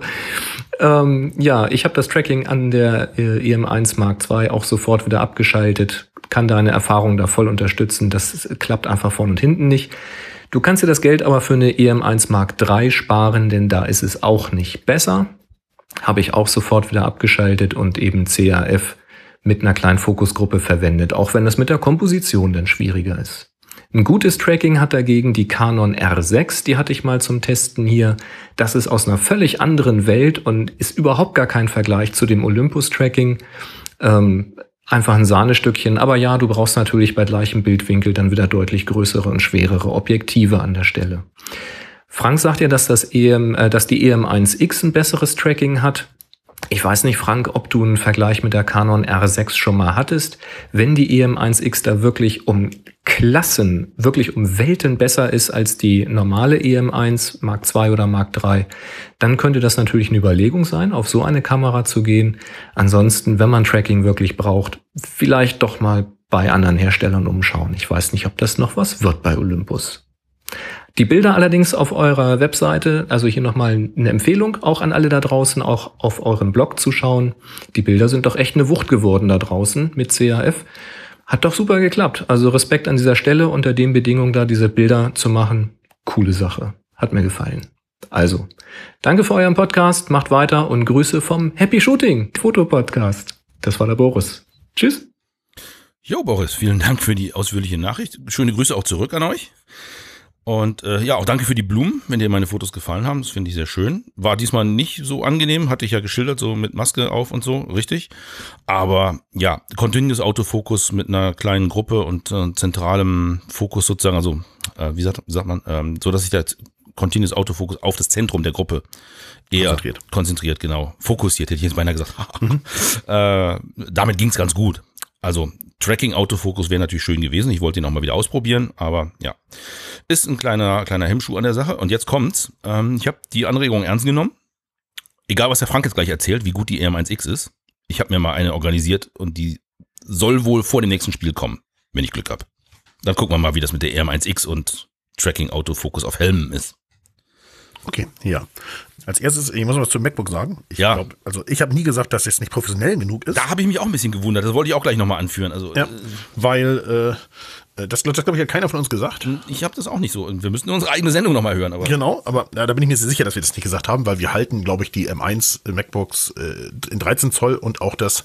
Ja, ich habe das Tracking an der EM1 Mark II auch sofort wieder abgeschaltet, kann deine Erfahrung da voll unterstützen. Das klappt einfach vorne und hinten nicht. Du kannst dir das Geld aber für eine EM1 Mark III sparen, denn da ist es auch nicht besser. Habe ich auch sofort wieder abgeschaltet und eben CAF mit einer kleinen Fokusgruppe verwendet, auch wenn das mit der Komposition dann schwieriger ist. Ein gutes Tracking hat dagegen die Canon R6, die hatte ich mal zum Testen hier. Das ist aus einer völlig anderen Welt und ist überhaupt gar kein Vergleich zu dem Olympus-Tracking. Einfach ein Sahnestückchen, aber ja, du brauchst natürlich bei gleichem Bildwinkel dann wieder deutlich größere und schwerere Objektive an der Stelle. Frank sagt ja, dass die EM1X ein besseres Tracking hat. Ich weiß nicht, Frank, ob du einen Vergleich mit der Canon R6 schon mal hattest. Wenn die EM1X da wirklich um Klassen, wirklich um Welten besser ist als die normale EM1 Mark II oder Mark III, dann könnte das natürlich eine Überlegung sein, auf so eine Kamera zu gehen. Ansonsten, wenn man Tracking wirklich braucht, vielleicht doch mal bei anderen Herstellern umschauen. Ich weiß nicht, ob das noch was wird bei Olympus. Die Bilder allerdings auf eurer Webseite, also hier nochmal eine Empfehlung, auch an alle da draußen, auch auf eurem Blog zu schauen. Die Bilder sind doch echt eine Wucht geworden da draußen mit CAF. Hat doch super geklappt. Also Respekt an dieser Stelle, unter den Bedingungen da diese Bilder zu machen. Coole Sache. Hat mir gefallen. Also, danke für euren Podcast, macht weiter und Grüße vom Happy Shooting Fotopodcast. Das war der Boris. Tschüss. Jo, Boris, vielen Dank für die ausführliche Nachricht. Schöne Grüße auch zurück an euch. Und auch danke für die Blumen, wenn dir meine Fotos gefallen haben. Das finde ich sehr schön. War diesmal nicht so angenehm, hatte ich ja geschildert, so mit Maske auf und so, richtig. Aber ja, Continuous Autofokus mit einer kleinen Gruppe und zentralem Fokus sozusagen, also wie sagt man, so dass ich da Continuous Autofokus auf das Zentrum der Gruppe eher konzentriert, genau. Fokussiert, hätte ich jetzt beinahe gesagt. Damit ging es ganz gut. Also Tracking-Autofokus wäre natürlich schön gewesen. Ich wollte ihn auch mal wieder ausprobieren, aber ja. Ist ein kleiner Hemmschuh an der Sache. Und jetzt kommt's. Ich habe die Anregung ernst genommen. Egal, was der Frank jetzt gleich erzählt, wie gut die EM1X ist. Ich habe mir mal eine organisiert und die soll wohl vor dem nächsten Spiel kommen, wenn ich Glück habe. Dann gucken wir mal, wie das mit der EM1X und Tracking-Autofokus auf Helmen ist. Okay, ja. Als erstes, ich muss was zum MacBook sagen. Ich habe nie gesagt, dass es nicht professionell genug ist. Da habe ich mich auch ein bisschen gewundert. Das wollte ich auch gleich nochmal anführen. Also, ja, weil das glaube ich, hat keiner von uns gesagt. Ich habe das auch nicht so. Und wir müssen unsere eigene Sendung nochmal hören. Aber genau, aber da bin ich mir sicher, dass wir das nicht gesagt haben, weil wir halten, glaube ich, die M1 MacBooks in 13 Zoll und auch das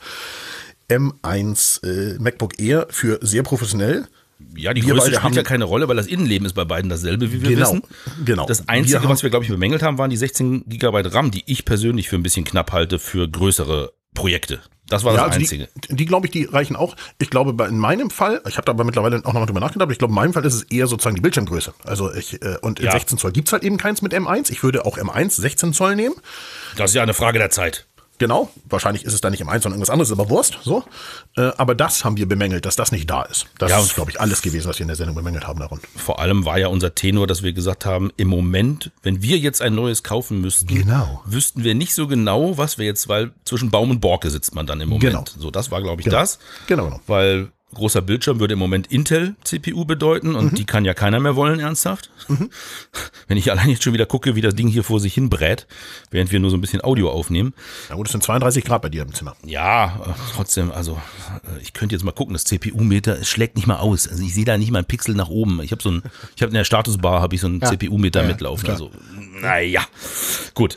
M1 MacBook Air für sehr professionell. Ja, die Größe spielt ja keine Rolle, weil das Innenleben ist bei beiden dasselbe, wie wir wissen. Genau. Das Einzige, was wir, glaube ich, bemängelt haben, waren die 16 GB RAM, die ich persönlich für ein bisschen knapp halte für größere Projekte. Das war das Einzige. Die glaube ich, die reichen auch. Ich glaube, in meinem Fall, ich habe da aber mittlerweile auch nochmal drüber nachgedacht, aber ich glaube, in meinem Fall ist es eher sozusagen die Bildschirmgröße. Also und in 16 Zoll gibt's halt eben keins mit M1. Ich würde auch M1 16 Zoll nehmen. Das ist ja eine Frage der Zeit. Genau, wahrscheinlich ist es da nicht M1, sondern irgendwas anderes, aber Wurst, so. Aber das haben wir bemängelt, dass das nicht da ist. Das ist, glaube ich, alles gewesen, was wir in der Sendung bemängelt haben daran. Vor allem war ja unser Tenor, dass wir gesagt haben, im Moment, wenn wir jetzt ein neues kaufen müssten, wüssten wir nicht so genau, was wir jetzt, weil zwischen Baum und Borke sitzt man dann im Moment. Genau. So, das war, glaube ich, das. Genau. Weil großer Bildschirm würde im Moment Intel-CPU bedeuten und die kann ja keiner mehr wollen, ernsthaft. Wenn ich allein jetzt schon wieder gucke, wie das Ding hier vor sich hin brät, während wir nur so ein bisschen Audio aufnehmen. Ja gut, es sind 32 Grad bei dir im Zimmer. Ja, trotzdem, also ich könnte jetzt mal gucken, das CPU-Meter, es schlägt nicht mal aus. Also ich sehe da nicht mal einen Pixel nach oben. Ich habe in der Statusbar habe ich so einen CPU-Meter mitlaufen. Also, naja, gut.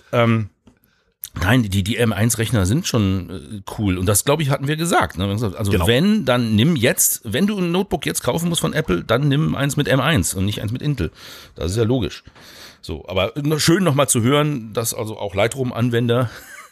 Nein, die M1-Rechner sind schon cool. Und das, glaube ich, hatten wir gesagt. Ne? Also wenn, dann nimm jetzt, wenn du ein Notebook jetzt kaufen musst von Apple, dann nimm eins mit M1 und nicht eins mit Intel. Das ist ja logisch. So, aber schön nochmal zu hören, dass also auch Lightroom-Anwender,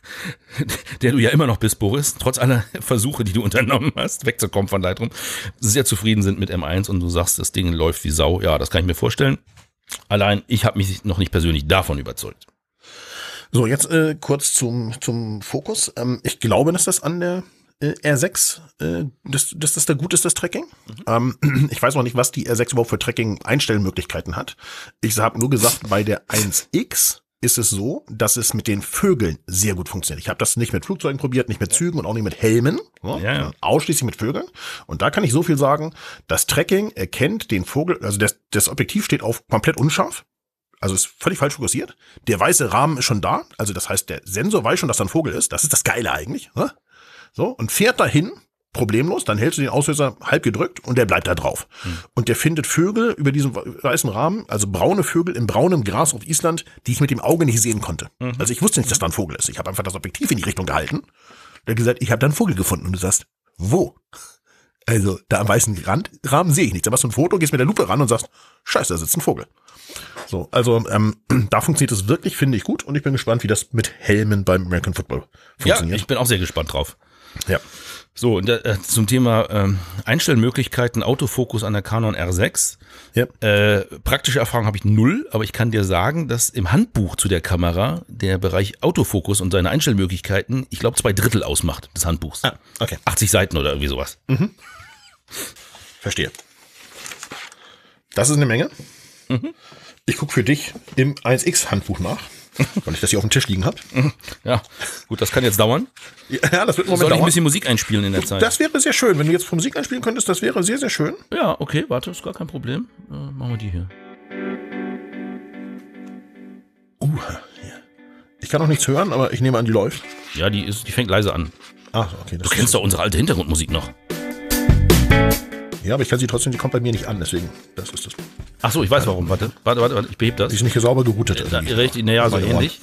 der du ja immer noch bist, Boris, trotz aller Versuche, die du unternommen hast, wegzukommen von Lightroom, sehr zufrieden sind mit M1 und du sagst, das Ding läuft wie Sau. Ja, das kann ich mir vorstellen. Allein, ich habe mich noch nicht persönlich davon überzeugt. So, jetzt kurz zum Fokus. Ich glaube, dass das an der R6, dass das da gut ist, das Tracking. Ich weiß noch nicht, was die R6 überhaupt für Tracking-Einstellmöglichkeiten hat. Ich habe nur gesagt, bei der 1X ist es so, dass es mit den Vögeln sehr gut funktioniert. Ich habe das nicht mit Flugzeugen probiert, nicht mit Zügen und auch nicht mit Helmen, ausschließlich mit Vögeln. Und da kann ich so viel sagen, das Tracking erkennt den Vogel, also das Objektiv steht auf komplett unscharf. Also ist völlig falsch fokussiert. Der weiße Rahmen ist schon da. Also das heißt, der Sensor weiß schon, dass da ein Vogel ist. Das ist das Geile eigentlich. Ne? So, und fährt dahin, problemlos. Dann hältst du den Auslöser halb gedrückt und der bleibt da drauf. Und der findet Vögel über diesen weißen Rahmen, also braune Vögel im braunen Gras auf Island, die ich mit dem Auge nicht sehen konnte. Also ich wusste nicht, dass da ein Vogel ist. Ich habe einfach das Objektiv in die Richtung gehalten. Der hat gesagt, ich habe da einen Vogel gefunden. Und du sagst, wo? Also da am weißen Rahmen sehe ich nichts. Da machst du ein Foto, gehst mit der Lupe ran und sagst, scheiße, da sitzt ein Vogel. So, also da funktioniert es wirklich, finde ich, gut und ich bin gespannt, wie das mit Helmen beim American Football funktioniert. Ja, ich bin auch sehr gespannt drauf. Ja. So, und zum Thema Einstellmöglichkeiten, Autofokus an der Canon R6. Ja. Praktische Erfahrung habe ich 0, aber ich kann dir sagen, dass im Handbuch zu der Kamera der Bereich Autofokus und seine Einstellmöglichkeiten, ich glaube, 2/3 ausmacht des Handbuchs. Ah, okay. 80 Seiten oder irgendwie sowas. Verstehe. Das ist eine Menge. Ich gucke für dich im 1X-Handbuch nach, weil ich das hier auf dem Tisch liegen habe. Ja, gut, das kann jetzt dauern. Ja, das wird Soll ich ein bisschen Musik einspielen in der Zeit? Das wäre sehr schön. Wenn du jetzt Musik einspielen könntest, das wäre sehr, sehr schön. Ja, okay, warte, ist gar kein Problem. Machen wir die hier. Ich kann noch nichts hören, aber ich nehme an, die läuft. Ja, die fängt leise an. Ach, okay. Du kennst doch unsere alte Hintergrundmusik noch. Ja, aber ich kann sie trotzdem, die kommt bei mir nicht an, deswegen, das ist das. Ach so, ich weiß warum. Warte, ich behebe das. Die ist nicht sauber geroutet. Richtig, naja, so ähnlich.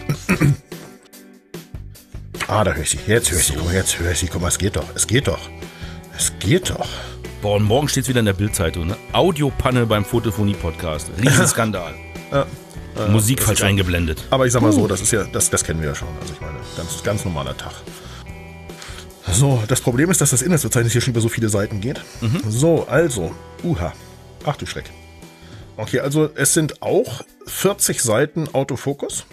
Da höre ich sie. Jetzt höre ich sie. Guck mal, es geht doch. Boah, und morgen steht's wieder in der Bildzeitung, ne? Audiopanne beim Fotophonie-Podcast. Riesenskandal. Musik falsch eingeblendet. Aber ich sag mal so, das ist ja, das kennen wir ja schon. Also ich meine, ganz normaler Tag. So, das Problem ist, dass das Inhaltsverzeichnis hier schon über so viele Seiten geht. So, also, ach du Schreck. Okay, also es sind auch 40 Seiten Autofokus.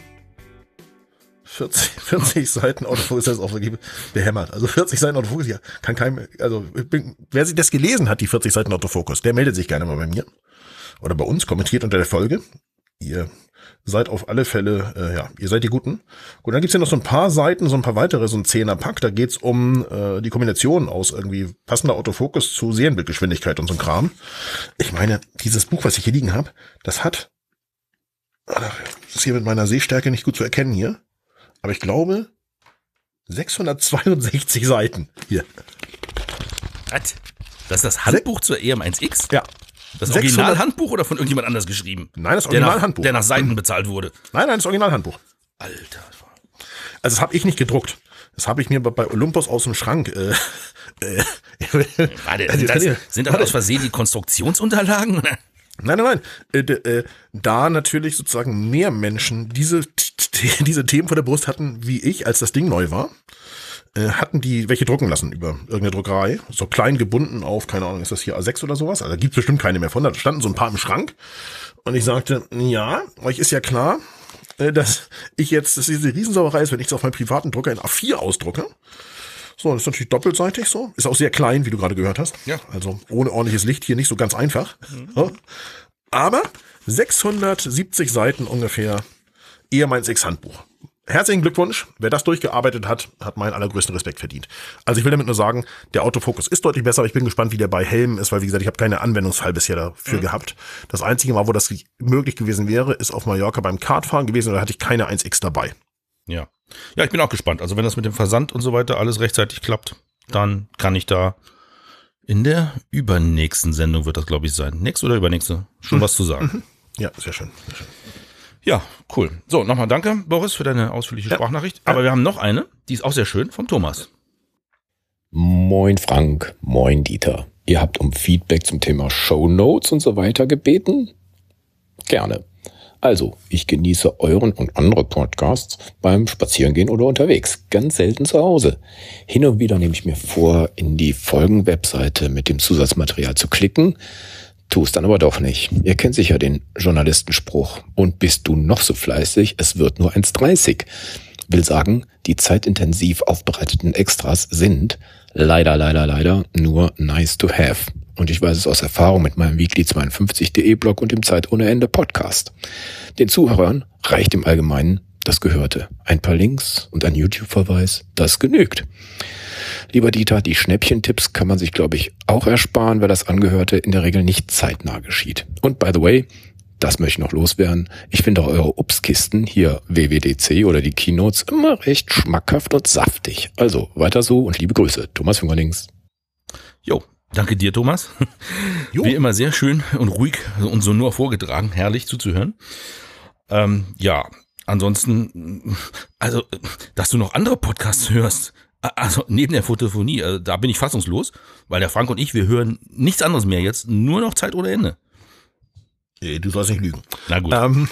40 Seiten Autofokus, das ist auch wirklich behämmert. Also 40 Seiten Autofokus, ja, kann keinem, also wer sich das gelesen hat, die 40 Seiten Autofokus, der meldet sich gerne mal bei mir. Oder bei uns, kommentiert unter der Folge. Ihr seid auf alle Fälle, ihr seid die Guten. Gut, dann gibt's ja noch so ein paar Seiten, so ein paar weitere, so ein 10er-Pack. Da geht's um die Kombination aus irgendwie passender Autofokus zu Serienbildgeschwindigkeit und so ein Kram. Ich meine, dieses Buch, was ich hier liegen habe, das ist hier mit meiner Sehstärke nicht gut zu erkennen hier. Aber ich glaube, 662 Seiten hier. Was? Das ist das Handbuch zur EM1X? Ja. Das Originalhandbuch oder von irgendjemand anders geschrieben? Nein, das Originalhandbuch. Der nach Seiten bezahlt wurde. Nein, das Originalhandbuch. Alter. Also das habe ich nicht gedruckt. Das habe ich mir bei Olympus aus dem Schrank. Sind das aus Versehen die Konstruktionsunterlagen? Nein. Da natürlich sozusagen mehr Menschen diese Themen vor der Brust hatten, wie ich, als das Ding neu war, hatten die welche drucken lassen über irgendeine Druckerei. So klein gebunden auf, keine Ahnung, ist das hier A6 oder sowas? Also da gibt's bestimmt keine mehr von. Da standen so ein paar im Schrank. Und ich sagte, ja, euch ist ja klar, dass diese Riesensauerei ist, wenn ich es auf meinem privaten Drucker in A4 ausdrucke. So, das ist natürlich doppelseitig so. Ist auch sehr klein, wie du gerade gehört hast. Ja. Also ohne ordentliches Licht hier nicht so ganz einfach. Mhm. Aber 670 Seiten ungefähr EM1X Handbuch. Herzlichen Glückwunsch. Wer das durchgearbeitet hat, hat meinen allergrößten Respekt verdient. Also ich will damit nur sagen, der Autofokus ist deutlich besser. Aber ich bin gespannt, wie der bei Helmen ist, weil wie gesagt, ich habe keinen Anwendungsfall bisher dafür gehabt. Das einzige Mal, wo das möglich gewesen wäre, ist auf Mallorca beim Kartfahren gewesen. Da hatte ich keine 1X dabei. Ja. Ja, ich bin auch gespannt. Also wenn das mit dem Versand und so weiter alles rechtzeitig klappt, dann kann ich da in der übernächsten Sendung, wird das glaube ich sein, nächste oder übernächste, schon was zu sagen. Ja, sehr schön. Sehr schön. Ja, cool. So, nochmal danke, Boris, für deine ausführliche Sprachnachricht. Aber wir haben noch eine, die ist auch sehr schön, vom Thomas. Moin Frank, moin Dieter. Ihr habt um Feedback zum Thema Shownotes und so weiter gebeten? Gerne. Also, ich genieße euren und andere Podcasts beim Spazierengehen oder unterwegs, ganz selten zu Hause. Hin und wieder nehme ich mir vor, in die Folgen-Webseite mit dem Zusatzmaterial zu klicken, tu es dann aber doch nicht. Ihr kennt sicher den Journalistenspruch. Und bist du noch so fleißig, es wird nur 1,30. Will sagen, die zeitintensiv aufbereiteten Extras sind leider nur nice to have. Und ich weiß es aus Erfahrung mit meinem Weekly52.de Blog und dem Zeit ohne Ende Podcast. Den Zuhörern reicht im Allgemeinen das Gehörte. Ein paar Links und ein YouTube-Verweis, das genügt. Lieber Dieter, die Schnäppchentipps kann man sich, glaube ich, auch ersparen, weil das Angehörte in der Regel nicht zeitnah geschieht. Und by the way, das möchte ich noch loswerden, ich finde eure Upskisten, hier WWDC oder die Keynotes, immer recht schmackhaft und saftig. Also weiter so und liebe Grüße, Thomas Fingerlings. Jo, danke dir, Thomas. Jo. Wie immer sehr schön und ruhig und so nur vorgetragen, herrlich zuzuhören. Ja, ansonsten, also, dass du noch andere Podcasts hörst, also neben der Fotophonie, also da bin ich fassungslos, weil der Frank und ich, wir hören nichts anderes mehr jetzt, nur noch Zeit ohne Ende. Du sollst nicht lügen. Na gut. Man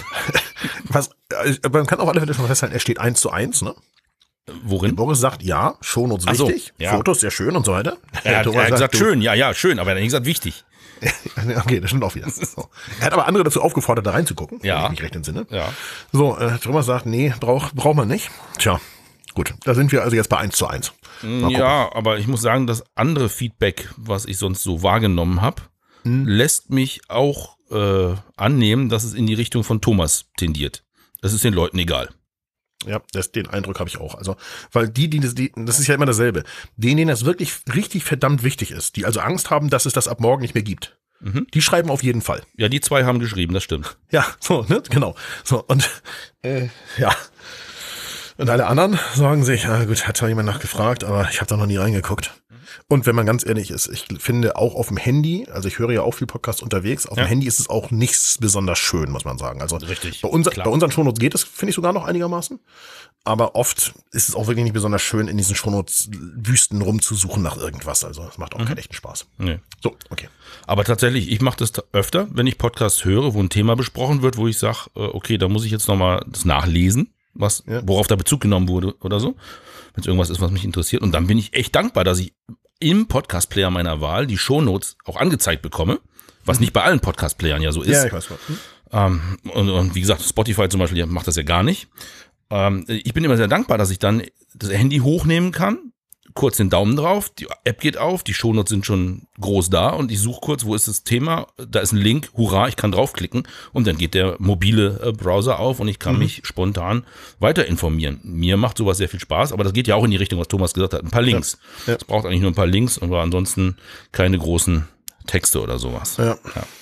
kann auf alle Fälle schon festhalten, er steht 1:1, ne? Worin? Boris sagt, ja, Shownotes wichtig, ja. Fotos sehr schön und so weiter. Er hat gesagt, schön, ja, schön, aber er hat nicht gesagt, wichtig. Okay, das stimmt auch wieder. So. Er hat aber andere dazu aufgefordert, da reinzugucken, wenn ich mich recht entsinne. Ja. So, Thomas sagt, nee, braucht man nicht. Tja, gut, da sind wir also jetzt bei 1:1. Ja, aber ich muss sagen, das andere Feedback, was ich sonst so wahrgenommen habe, lässt mich auch annehmen, dass es in die Richtung von Thomas tendiert. Das ist den Leuten egal. Ja, den Eindruck habe ich auch. Also, weil das ist ja immer dasselbe. Denen das wirklich richtig verdammt wichtig ist, die also Angst haben, dass es das ab morgen nicht mehr gibt. Die schreiben auf jeden Fall. Ja, die zwei haben geschrieben, das stimmt. Ja, so, ne, genau. So, und, ja. Und alle anderen sagen sich, gut, hat zwar jemand nachgefragt, aber ich habe da noch nie reingeguckt. Und wenn man ganz ehrlich ist, ich finde auch auf dem Handy, also ich höre ja auch viel Podcast unterwegs, auf dem Handy ist es auch nicht besonders schön, muss man sagen. Also richtig. Bei unseren Shownotes geht es, finde ich, sogar noch einigermaßen. Aber oft ist es auch wirklich nicht besonders schön, in diesen Shownotes-Wüsten rumzusuchen nach irgendwas. Also das macht auch keinen echten Spaß. Nee. So, okay. Aber tatsächlich, ich mache das öfter, wenn ich Podcasts höre, wo ein Thema besprochen wird, wo ich sage, okay, da muss ich jetzt nochmal das nachlesen, worauf da Bezug genommen wurde oder so. Wenn es irgendwas ist, was mich interessiert. Und dann bin ich echt dankbar, dass ich im Podcast-Player meiner Wahl die Shownotes auch angezeigt bekomme, was nicht bei allen Podcast-Playern ja so ist. Ja, ich weiß was. Und wie gesagt, Spotify zum Beispiel macht das ja gar nicht. Ich bin immer sehr dankbar, dass ich dann das Handy hochnehmen kann, kurz den Daumen drauf, die App geht auf, die Shownotes sind schon groß da und ich suche kurz, wo ist das Thema, da ist ein Link, hurra, ich kann draufklicken und dann geht der mobile Browser auf und ich kann mich spontan weiter informieren. Mir macht sowas sehr viel Spaß, aber das geht ja auch in die Richtung, was Thomas gesagt hat, ein paar Links. Ja. Es braucht eigentlich nur ein paar Links, aber ansonsten keine großen Texte oder sowas. Ja.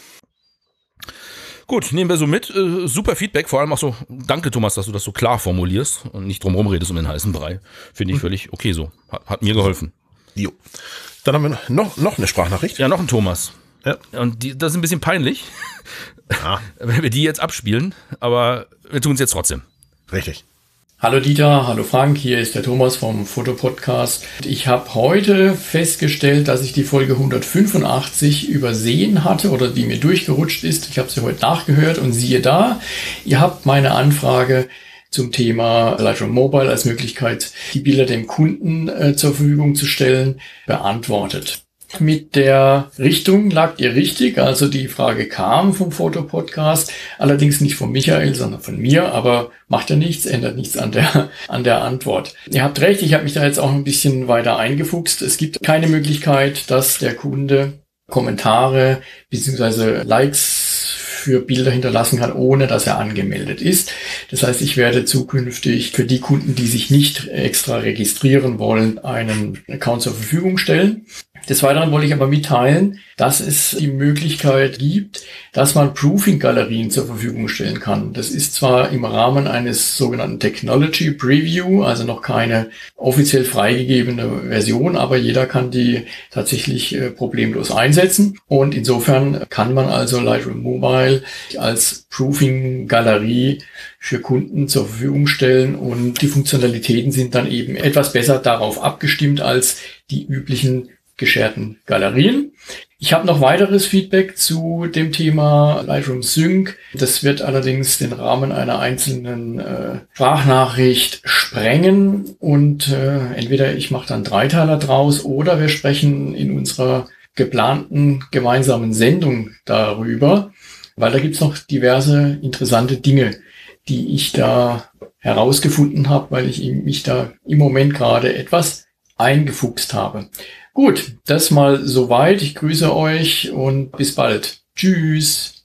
Gut, nehmen wir so mit. Super Feedback, vor allem auch so, danke Thomas, dass du das so klar formulierst und nicht drumherum redest um den heißen Brei. Finde ich völlig okay so. Hat mir geholfen. Jo. Dann haben wir noch eine Sprachnachricht. Ja, noch ein Thomas. Ja. Und das ist ein bisschen peinlich, wenn wir die jetzt abspielen, aber wir tun es jetzt trotzdem. Richtig. Hallo Dieter, hallo Frank, hier ist der Thomas vom Fotopodcast. Ich habe heute festgestellt, dass ich die Folge 185 übersehen hatte oder die mir durchgerutscht ist. Ich habe sie heute nachgehört und siehe da, ihr habt meine Anfrage zum Thema Lightroom Mobile als Möglichkeit, die Bilder dem Kunden zur Verfügung zu stellen, beantwortet. Mit der Richtung lagt ihr richtig, also die Frage kam vom Fotopodcast, allerdings nicht von Michael, sondern von mir, aber macht ja nichts, ändert nichts an der Antwort. Ihr habt recht, ich habe mich da jetzt auch ein bisschen weiter eingefuchst. Es gibt keine Möglichkeit, dass der Kunde Kommentare bzw. Likes für Bilder hinterlassen kann, ohne dass er angemeldet ist. Das heißt, ich werde zukünftig für die Kunden, die sich nicht extra registrieren wollen, einen Account zur Verfügung stellen. Des Weiteren wollte ich aber mitteilen, dass es die Möglichkeit gibt, dass man Proofing-Galerien zur Verfügung stellen kann. Das ist zwar im Rahmen eines sogenannten Technology Preview, also noch keine offiziell freigegebene Version, aber jeder kann die tatsächlich problemlos einsetzen. Und insofern kann man also Lightroom Mobile als Proofing-Galerie für Kunden zur Verfügung stellen und die Funktionalitäten sind dann eben etwas besser darauf abgestimmt als die üblichen gescherten Galerien. Ich habe noch weiteres Feedback zu dem Thema Lightroom Sync. Das wird allerdings den Rahmen einer einzelnen Sprachnachricht sprengen und entweder ich mache dann 3-Teiler draus oder wir sprechen in unserer geplanten gemeinsamen Sendung darüber, weil da gibt's noch diverse interessante Dinge, die ich da herausgefunden habe, weil ich mich da im Moment gerade etwas eingefuchst habe. Gut, das mal soweit. Ich grüße euch und bis bald. Tschüss.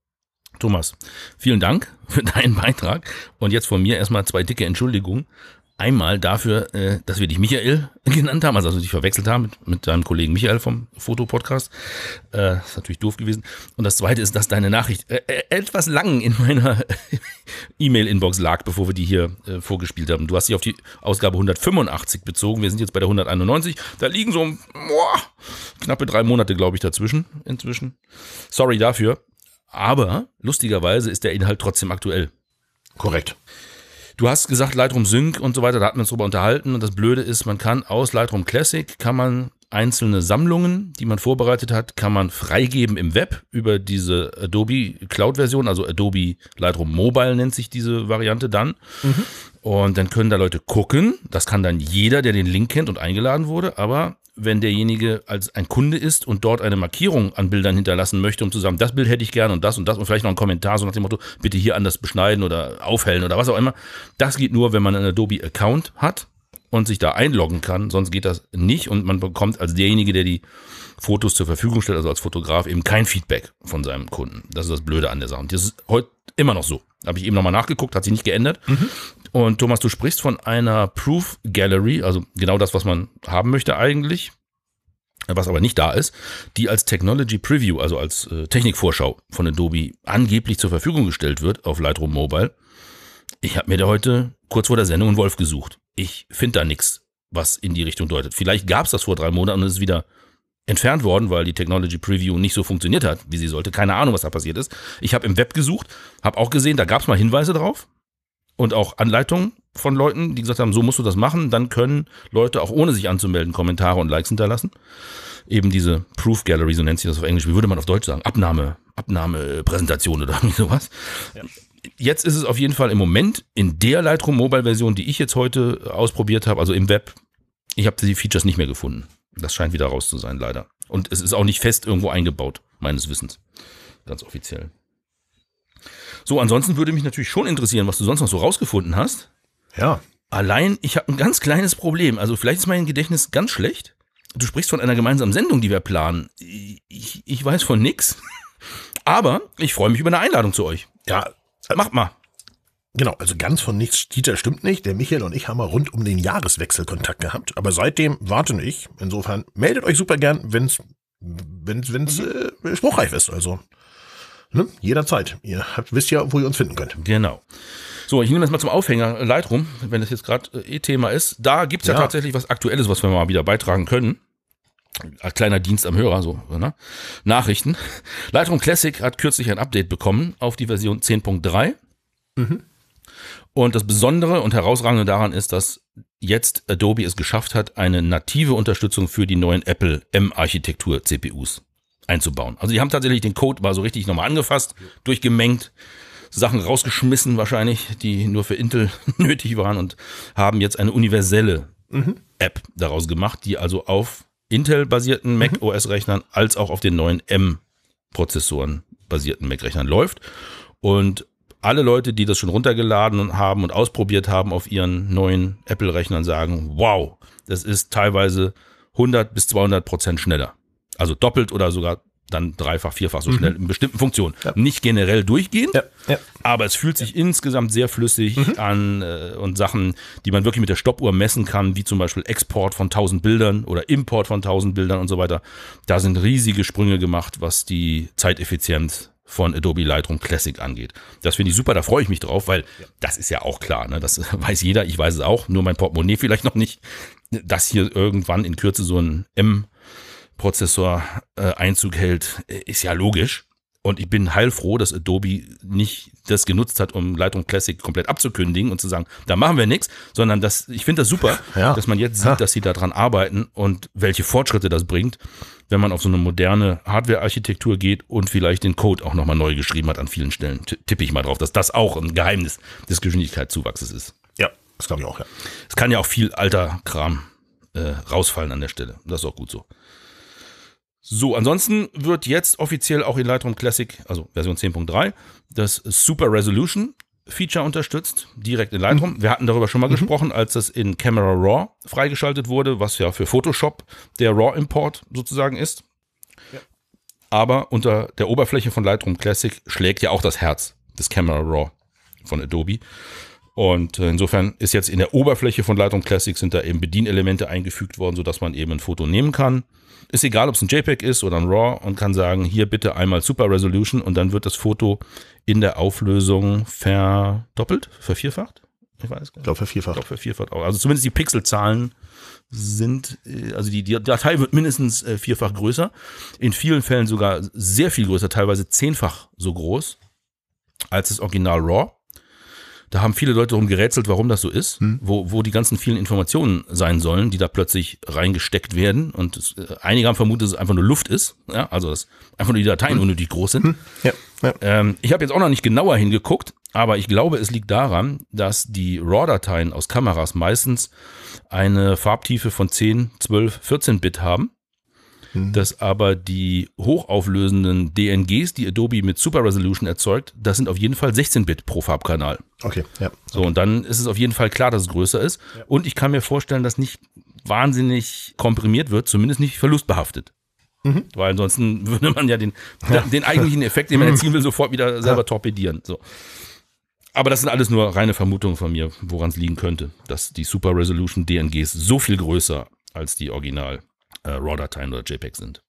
Thomas, vielen Dank für deinen Beitrag. Und jetzt von mir erstmal 2 dicke Entschuldigungen. Einmal dafür, dass wir dich Michael genannt haben, also dass wir dich verwechselt haben mit deinem Kollegen Michael vom Fotopodcast. Das ist natürlich doof gewesen. Und das Zweite ist, dass deine Nachricht etwas lang in meiner E-Mail-Inbox lag, bevor wir die hier vorgespielt haben. Du hast dich auf die Ausgabe 185 bezogen. Wir sind jetzt bei der 191. Da liegen so knappe 3 Monate, glaube ich, dazwischen inzwischen. Sorry dafür. Aber lustigerweise ist der Inhalt trotzdem aktuell. Korrekt. Du hast gesagt Lightroom Sync und so weiter, da hatten wir uns drüber unterhalten und das Blöde ist, man kann aus Lightroom Classic, kann man einzelne Sammlungen, die man vorbereitet hat, kann man freigeben im Web über diese Adobe Cloud Version, also Adobe Lightroom Mobile nennt sich diese Variante dann. Und dann können da Leute gucken, das kann dann jeder, der den Link kennt und eingeladen wurde, aber wenn derjenige als ein Kunde ist und dort eine Markierung an Bildern hinterlassen möchte, um zu sagen, das Bild hätte ich gerne und das und vielleicht noch einen Kommentar, so nach dem Motto, bitte hier anders beschneiden oder aufhellen oder was auch immer. Das geht nur, wenn man einen Adobe-Account hat und sich da einloggen kann, sonst geht das nicht und man bekommt als derjenige, der die Fotos zur Verfügung stellt, also als Fotograf, eben kein Feedback von seinem Kunden. Das ist das Blöde an der Sache. Und das ist heute immer noch so. Habe ich eben nochmal nachgeguckt, hat sich nicht geändert. Und Thomas, du sprichst von einer Proof Gallery, also genau das, was man haben möchte eigentlich, was aber nicht da ist, die als Technology Preview, also als Technikvorschau von Adobe angeblich zur Verfügung gestellt wird auf Lightroom Mobile. Ich habe mir da heute kurz vor der Sendung einen Wolf gesucht. Ich finde da nichts was in die Richtung deutet. Vielleicht gab es das vor 3 Monaten und es ist wieder entfernt worden, weil die Technology Preview nicht so funktioniert hat, wie sie sollte. Keine Ahnung, was da passiert ist. Ich habe im Web gesucht, habe auch gesehen, da gab es mal Hinweise drauf und auch Anleitungen von Leuten, die gesagt haben, so musst du das machen. Dann können Leute auch ohne sich anzumelden Kommentare und Likes hinterlassen. Eben diese Proof Gallery, so nennt sich das auf Englisch. Wie würde man auf Deutsch sagen? Abnahmepräsentation oder irgendwie sowas. Ja. Jetzt ist es auf jeden Fall im Moment in der Lightroom Mobile Version, die ich jetzt heute ausprobiert habe, also im Web, ich habe die Features nicht mehr gefunden. Das scheint wieder raus zu sein, leider. Und es ist auch nicht fest irgendwo eingebaut, meines Wissens. Ganz offiziell. So, ansonsten würde mich natürlich schon interessieren, was du sonst noch so rausgefunden hast. Ja. Allein, ich habe ein ganz kleines Problem. Also vielleicht ist mein Gedächtnis ganz schlecht. Du sprichst von einer gemeinsamen Sendung, die wir planen. Ich weiß von nix. Aber ich freue mich über eine Einladung zu euch. Ja. Macht mal. Genau, also ganz von nichts, Dieter, stimmt nicht. Der Michael und ich haben mal rund um den Jahreswechsel Kontakt gehabt. Aber seitdem warte ich. Insofern meldet euch super gern, wenn's spruchreif ist. Also jederzeit. Ihr wisst ja, wo ihr uns finden könnt. Genau. So, ich nehme das mal zum Aufhänger Lightroom, wenn das jetzt gerade Thema ist. Da gibt's ja tatsächlich was Aktuelles, was wir mal wieder beitragen können. Ein kleiner Dienst am Hörer, so, ne? Nachrichten. Lightroom Classic hat kürzlich ein Update bekommen auf die Version 10.3. Und das Besondere und Herausragende daran ist, dass jetzt Adobe es geschafft hat, eine native Unterstützung für die neuen Apple M-Architektur CPUs einzubauen. Also die haben tatsächlich den Code mal so richtig nochmal angefasst, durchgemengt, Sachen rausgeschmissen wahrscheinlich, die nur für Intel nötig waren und haben jetzt eine universelle App daraus gemacht, die also auf Intel-basierten Mac OS-Rechnern als auch auf den neuen M-Prozessoren basierten Mac-Rechnern läuft. Und alle Leute, die das schon runtergeladen haben und ausprobiert haben auf ihren neuen Apple-Rechnern, sagen, wow, das ist teilweise 100 bis 200% schneller. Also doppelt oder sogar dann dreifach, vierfach so schnell in bestimmten Funktionen. Ja. Nicht generell durchgehend, aber es fühlt sich insgesamt sehr flüssig an und Sachen, die man wirklich mit der Stoppuhr messen kann, wie zum Beispiel Export von 1000 Bildern oder Import von 1000 Bildern und so weiter. Da sind riesige Sprünge gemacht, was die Zeiteffizienz von Adobe Lightroom Classic angeht. Das finde ich super, da freue ich mich drauf, weil das ist ja auch klar, ne? Das weiß jeder, ich weiß es auch, nur mein Portemonnaie vielleicht noch nicht, dass hier irgendwann in Kürze so ein M-Prozessor Einzug hält, ist ja logisch. Und ich bin heilfroh, dass Adobe nicht das genutzt hat, um Lightroom Classic komplett abzukündigen und zu sagen, da machen wir nichts, sondern ich finde das super, dass man jetzt sieht, dass sie daran arbeiten und welche Fortschritte das bringt, wenn man auf so eine moderne Hardware-Architektur geht und vielleicht den Code auch nochmal neu geschrieben hat an vielen Stellen. Tippe ich mal drauf, dass das auch ein Geheimnis des Geschwindigkeitszuwachses ist. Ja, das glaube ich auch, ja. Es kann ja auch viel alter Kram rausfallen an der Stelle. Das ist auch gut so. So, ansonsten wird jetzt offiziell auch in Lightroom Classic, also Version 10.3, das Super Resolution Feature unterstützt, direkt in Lightroom. Wir hatten darüber schon mal gesprochen, als das in Camera Raw freigeschaltet wurde, was ja für Photoshop der RAW-Import sozusagen ist. Ja. Aber unter der Oberfläche von Lightroom Classic schlägt ja auch das Herz des Camera Raw von Adobe. Und insofern ist jetzt in der Oberfläche von Lightroom Classic sind da eben Bedienelemente eingefügt worden, sodass man eben ein Foto nehmen kann. Ist egal, ob es ein JPEG ist oder ein RAW und kann sagen, hier bitte einmal Super Resolution und dann wird das Foto in der Auflösung verdoppelt, vervierfacht? Ich weiß gar nicht. Ich glaube vervierfacht. Ich glaube vervierfacht auch. Also zumindest die Pixelzahlen sind, also die Datei wird mindestens vierfach größer. In vielen Fällen sogar sehr viel größer, teilweise 10-fach so groß als das Original RAW. Da haben viele Leute darum gerätselt, warum das so ist, wo die ganzen vielen Informationen sein sollen, die da plötzlich reingesteckt werden. Und einige haben vermutet, dass es einfach nur Luft ist, ja, also dass einfach nur die Dateien unnötig groß sind. Ja. Ich habe jetzt auch noch nicht genauer hingeguckt, aber ich glaube, es liegt daran, dass die RAW-Dateien aus Kameras meistens eine Farbtiefe von 10, 12, 14 Bit haben. Dass aber die hochauflösenden DNGs, die Adobe mit Super Resolution erzeugt, das sind auf jeden Fall 16-Bit pro Farbkanal. Okay, ja. So, und dann ist es auf jeden Fall klar, dass es größer ist. Ja. Und ich kann mir vorstellen, dass nicht wahnsinnig komprimiert wird, zumindest nicht verlustbehaftet. Weil ansonsten würde man ja den eigentlichen Effekt, den man erzielen will, sofort wieder selber torpedieren. So. Aber das sind alles nur reine Vermutungen von mir, woran es liegen könnte, dass die Super Resolution DNGs so viel größer als die Original RAW-Dateien oder JPEG sind.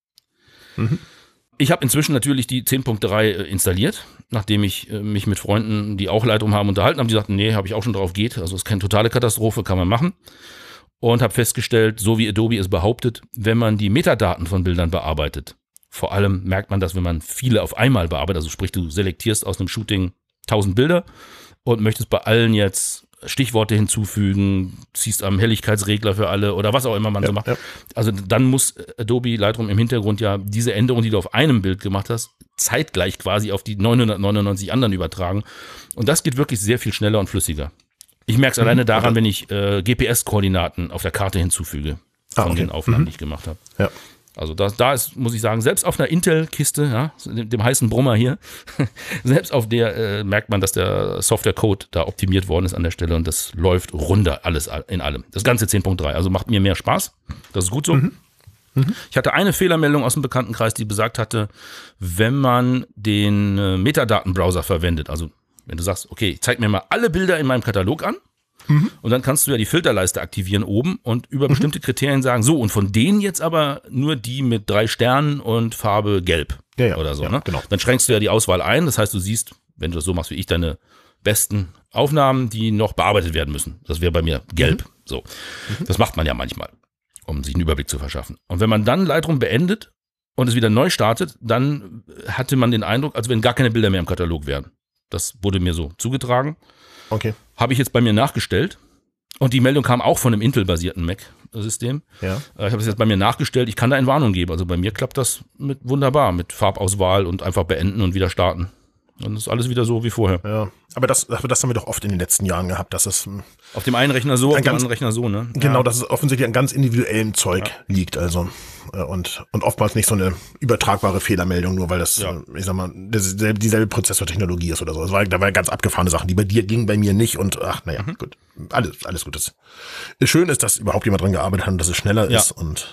Ich habe inzwischen natürlich die 10.3 installiert, nachdem ich mich mit Freunden, die auch Lightroom haben, unterhalten haben. Die sagten, nee, habe ich auch schon drauf, geht. Also ist keine totale Katastrophe, kann man machen. und habe festgestellt, so wie Adobe es behauptet, wenn man die Metadaten von Bildern bearbeitet, vor allem merkt man das, wenn man viele auf einmal bearbeitet, also sprich, du selektierst aus einem Shooting 1000 Bilder und möchtest bei allen jetzt Stichworte hinzufügen, ziehst am Helligkeitsregler für alle oder was auch immer man so macht. Ja. Also dann muss Adobe Lightroom im Hintergrund ja diese Änderung, die du auf einem Bild gemacht hast, zeitgleich quasi auf die 999 anderen übertragen. Und das geht wirklich sehr viel schneller und flüssiger. Ich merke es alleine daran, wenn ich GPS-Koordinaten auf der Karte hinzufüge von den Aufnahmen, die ich gemacht habe. Ja. Also da ist, muss ich sagen, selbst auf einer Intel-Kiste, ja, dem heißen Brummer hier, selbst auf der merkt man, dass der Software-Code da optimiert worden ist an der Stelle und das läuft runter, alles in allem. Das ganze 10.3, also macht mir mehr Spaß. Das ist gut so. Ich hatte eine Fehlermeldung aus dem Bekanntenkreis, die besagt hatte, wenn man den Metadatenbrowser verwendet, also wenn du sagst, okay, zeig mir mal alle Bilder in meinem Katalog an, und dann kannst du ja die Filterleiste aktivieren oben und über bestimmte Kriterien sagen, so, und von denen jetzt aber nur die mit 3 Sternen und Farbe gelb oder so. Ne? Genau. Dann schränkst du ja die Auswahl ein. Das heißt, du siehst, wenn du das so machst wie ich, deine besten Aufnahmen, die noch bearbeitet werden müssen. Das wäre bei mir gelb. So. Das macht man ja manchmal, um sich einen Überblick zu verschaffen. Und wenn man dann Lightroom beendet und es wieder neu startet, dann hatte man den Eindruck, als wenn gar keine Bilder mehr im Katalog wären. Das wurde mir so zugetragen. Okay. Habe ich jetzt bei mir nachgestellt und die Meldung kam auch von einem Intel-basierten Mac-System. Ja. Ich habe es jetzt bei mir nachgestellt, ich kann da eine Warnung geben. Also bei mir klappt das wunderbar mit Farbauswahl und einfach beenden und wieder starten. Dann ist alles wieder so wie vorher. Ja, aber das haben wir doch oft in den letzten Jahren gehabt, dass es auf dem einen Rechner so, auf dem anderen Rechner so, ne? Genau, dass es offensichtlich an ganz individuellem Zeug liegt, also und oftmals nicht so eine übertragbare Fehlermeldung, nur weil das, ich sag mal, dieselbe Prozessortechnologie ist oder so. Da war ganz abgefahrene Sachen, die bei dir gingen, bei mir nicht und gut, alles gut. Das schön ist, dass überhaupt jemand dran gearbeitet hat und dass es schneller ist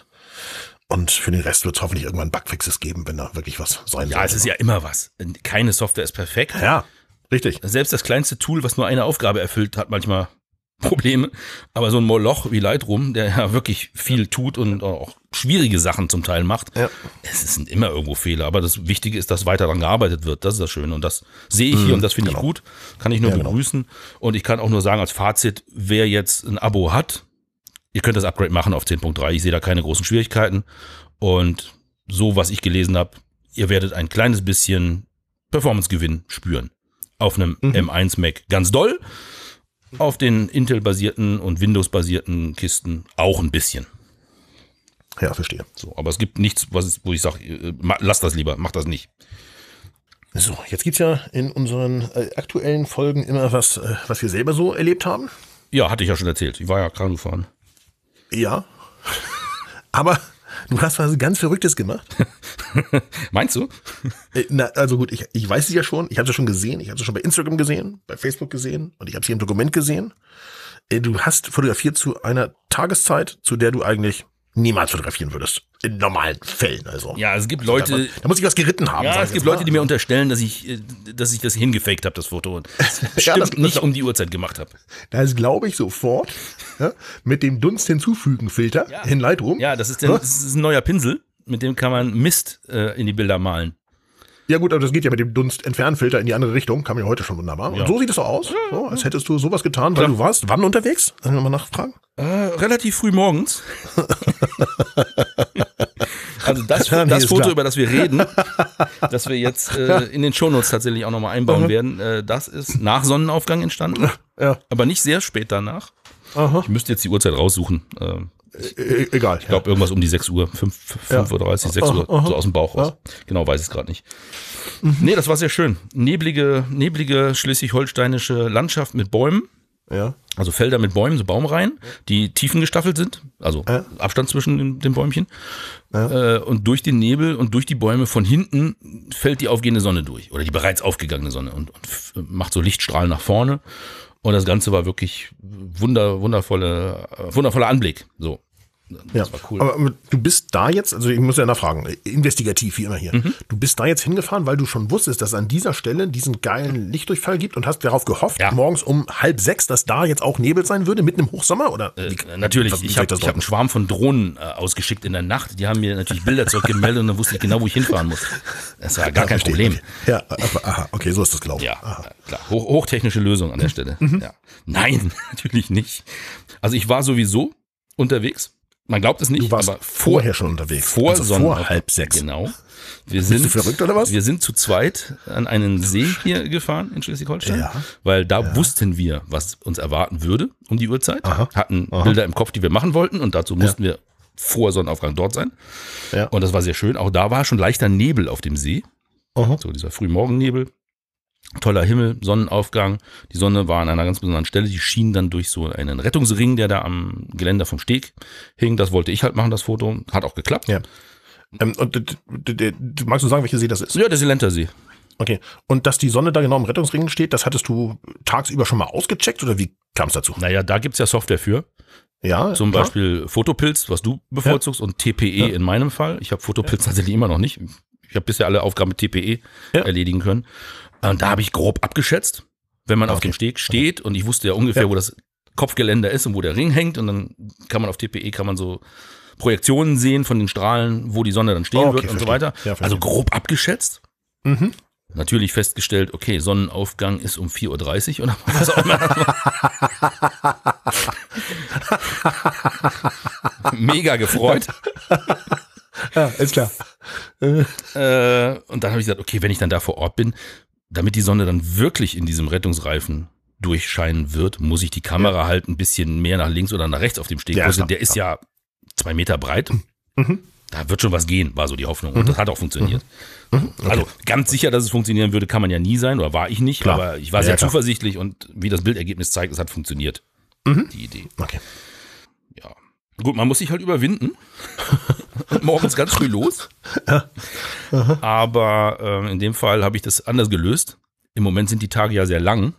und für den Rest wird es hoffentlich irgendwann Bugfixes geben, wenn da wirklich was sein soll. Ja, es ist ja immer was. Keine Software ist perfekt. Ja, richtig. Selbst das kleinste Tool, was nur eine Aufgabe erfüllt, hat manchmal Probleme. Aber so ein Moloch wie Lightroom, der ja wirklich viel tut und auch schwierige Sachen zum Teil macht, es sind immer irgendwo Fehler. Aber das Wichtige ist, dass weiter daran gearbeitet wird. Das ist das Schöne. Und das sehe ich hier und das finde ich gut. Kann ich nur begrüßen. Und ich kann auch nur sagen als Fazit, wer jetzt ein Abo hat, ihr könnt das Upgrade machen auf 10.3. Ich sehe da keine großen Schwierigkeiten. Und so, was ich gelesen habe, ihr werdet ein kleines bisschen Performance-Gewinn spüren. Auf einem M1 Mac ganz doll. Auf den Intel-basierten und Windows-basierten Kisten auch ein bisschen. Ja, verstehe. So, aber es gibt nichts, wo ich sage, lass das lieber, mach das nicht. So, jetzt gibt's ja in unseren aktuellen Folgen immer was wir selber so erlebt haben. Ja, hatte ich ja schon erzählt. Ich war ja Kran gefahren. Ja, aber du hast was ganz Verrücktes gemacht. Meinst du? Also gut, ich weiß es ja schon. Ich habe es ja schon gesehen. Ich habe es schon bei Instagram gesehen, bei Facebook gesehen und ich habe es hier im Dokument gesehen. Du hast fotografiert zu einer Tageszeit, zu der du eigentlich niemals fotografieren würdest. In normalen Fällen, also. Ja, es gibt Leute. Da muss ich was geritten haben. Ja, es gibt Leute, die mir unterstellen, dass ich das hingefaked habe, das Foto. Und bestimmt nicht um die Uhrzeit gemacht habe. Das glaube ich sofort. Ja, mit dem Dunst hinzufügen Filter in Lightroom. Ja, das ist ein neuer Pinsel, mit dem kann man Mist in die Bilder malen. Ja gut, aber das geht ja mit dem Dunst-Entfernfilter in die andere Richtung. Kam ja heute schon wunderbar. Ja. Und so sieht es auch aus. So, als hättest du sowas getan, weil du warst wann unterwegs? Sollen wir mal nachfragen? Relativ früh morgens. Also das Foto, klar, über das wir reden, das wir jetzt in den Shownotes tatsächlich auch nochmal einbauen werden, das ist nach Sonnenaufgang entstanden. Ja. Aber nicht sehr spät danach. Aha. Ich müsste jetzt die Uhrzeit raussuchen. Egal. Ich glaube irgendwas um die 6 Uhr, 5:30 Uhr, 6 Uhr, so aus dem Bauch raus. Genau, weiß ich es gerade nicht. Nee, das war sehr schön. Neblige schleswig-holsteinische Landschaft mit Bäumen. Ja. Also Felder mit Bäumen, so Baumreihen, die tiefengestaffelt sind, also Abstand zwischen den Bäumchen. Und durch den Nebel und durch die Bäume von hinten fällt die aufgehende Sonne durch oder die bereits aufgegangene Sonne und macht so Lichtstrahlen nach vorne. Und das Ganze war wirklich wundervoller Anblick. So. Das war cool. Aber du bist da jetzt, also ich muss ja nachfragen, investigativ wie immer hier. Du bist da jetzt hingefahren, weil du schon wusstest, dass es an dieser Stelle diesen geilen Lichtdurchfall gibt und hast darauf gehofft, morgens um 5:30, dass da jetzt auch Nebel sein würde, mitten im Hochsommer? Oder natürlich, ich hab einen Schwarm von Drohnen ausgeschickt in der Nacht. Die haben mir natürlich Bilder zurückgemeldet und dann wusste ich genau, wo ich hinfahren muss. Das war gar kein Problem. Ja, aber, okay, so ist das, glaube ich. Ja, klar. Hochtechnische Lösung an der Stelle. Ja. Nein, natürlich nicht. Also ich war sowieso unterwegs. Man glaubt es nicht, Du warst aber vorher schon unterwegs. Vor also Sonnenaufgang. vor 5:30. Genau. Bist du verrückt oder was? Wir sind zu zweit an einen See hier gefahren in Schleswig-Holstein, Ja. weil da wussten wir, was uns erwarten würde um die Uhrzeit. Aha. Hatten Bilder im Kopf, die wir machen wollten und dazu mussten wir vor Sonnenaufgang dort sein. Ja. Und das war sehr schön. Auch da war schon leichter Nebel auf dem See. Aha. So dieser Frühmorgennebel. Toller Himmel, Sonnenaufgang. Die Sonne war an einer ganz besonderen Stelle. Die schien dann durch so einen Rettungsring, der da am Geländer vom Steg hing. Das wollte ich halt machen, das Foto. Hat auch geklappt. Ja. Und magst du sagen, welcher See das ist? Ja, der Silentersee. Okay. Und dass die Sonne da genau im Rettungsring steht, das hattest du tagsüber schon mal ausgecheckt oder wie kam es dazu? Naja, da gibt's ja Software für. Ja. Zum klar. Beispiel Fotopilz, was du bevorzugst, und TPE in meinem Fall. Ich habe Fotopilz tatsächlich immer noch nicht. Ich habe bisher alle Aufgaben mit TPE erledigen können. Und da habe ich grob abgeschätzt, wenn man auf dem Steg steht und ich wusste ja ungefähr, wo das Kopfgeländer ist und wo der Ring hängt und dann kann man auf TPE so Projektionen sehen von den Strahlen, wo die Sonne dann stehen wird und so weiter. Ja, verstehe. Also grob abgeschätzt. Mhm. Natürlich festgestellt, okay, Sonnenaufgang ist um 4:30 Uhr oder was auch immer. Mega gefreut. Ja, ist klar. Und dann habe ich gesagt, okay, wenn ich dann da vor Ort bin, damit die Sonne dann wirklich in diesem Rettungsreifen durchscheinen wird, muss ich die Kamera halt ein bisschen mehr nach links oder nach rechts auf dem Steg Ja, posten. klar, Der ist ja 2 Meter breit. Mhm. Da wird schon was gehen, war so die Hoffnung. Und das hat auch funktioniert. Also ganz sicher, dass es funktionieren würde, kann man ja nie sein, oder war ich nicht. Klar. Aber ich war Ja, sehr klar. zuversichtlich und wie das Bildergebnis zeigt, es hat funktioniert. Die Idee. Okay. Ja. Gut, man muss sich halt überwinden. Und morgens ganz früh los. Aber in dem Fall habe ich das anders gelöst. Im Moment sind die Tage ja sehr lang.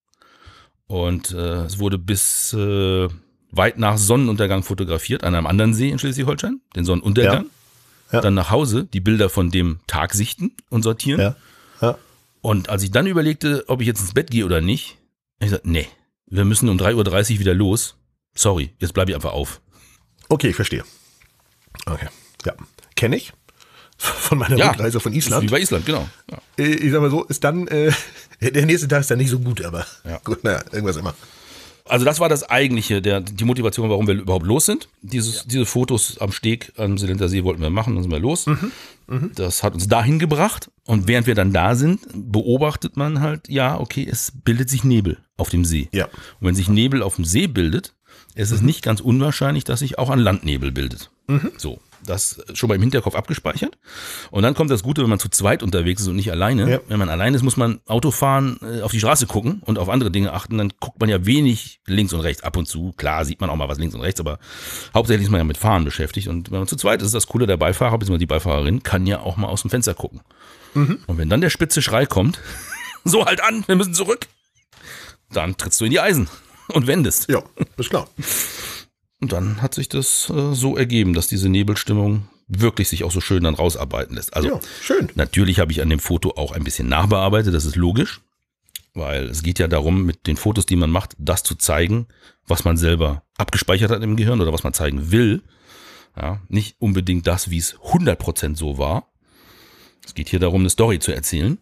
Und es wurde bis weit nach Sonnenuntergang fotografiert, an einem anderen See in Schleswig-Holstein, den Sonnenuntergang. Ja. Dann nach Hause die Bilder von dem Tag sichten und sortieren. Ja. Ja. Und als ich dann überlegte, ob ich jetzt ins Bett gehe oder nicht, habe ich gesagt, nee, wir müssen um 3:30 Uhr wieder los. Sorry, jetzt bleibe ich einfach auf. Okay, ich verstehe. Okay. Ja. Kenne ich. Von meiner Rückreise von ist Island. Wie bei Island, genau. Ja. Ich sag mal so, ist dann, der nächste Tag ist dann nicht so gut, aber Ja. gut, naja, irgendwas immer. Also das war das eigentliche, die Motivation, warum wir überhaupt los sind. Diese Fotos am Steg am Silentersee wollten wir machen, dann sind wir los. Das hat uns dahin gebracht. Und während wir dann da sind, beobachtet man halt, ja, okay, es bildet sich Nebel auf dem See. Ja. Und wenn sich Nebel auf dem See bildet, ist es nicht ganz unwahrscheinlich, dass sich auch an Land Nebel bildet. So, das schon mal im Hinterkopf abgespeichert. Und dann kommt das Gute, wenn man zu zweit unterwegs ist und nicht alleine. Ja. Wenn man alleine ist, muss man Auto fahren, auf die Straße gucken und auf andere Dinge achten. Dann guckt man ja wenig links und rechts ab und zu. Klar sieht man auch mal was links und rechts, aber hauptsächlich ist man ja mit Fahren beschäftigt. Und wenn man zu zweit ist, ist das Coole, der Beifahrer bzw. die Beifahrerin kann ja auch mal aus dem Fenster gucken. Und wenn dann der spitze Schrei kommt, so halt an, wir müssen zurück, dann trittst du in die Eisen und wendest. Ja, ist klar. Und dann hat sich das so ergeben, dass diese Nebelstimmung wirklich sich auch so schön dann rausarbeiten lässt. Also Ja, schön. natürlich habe ich an dem Foto auch ein bisschen nachbearbeitet, das ist logisch, weil es geht ja darum, mit den Fotos, die man macht, das zu zeigen, was man selber abgespeichert hat im Gehirn oder was man zeigen will. Ja, nicht unbedingt das, wie es 100% so war. Es geht hier darum, eine Story zu erzählen.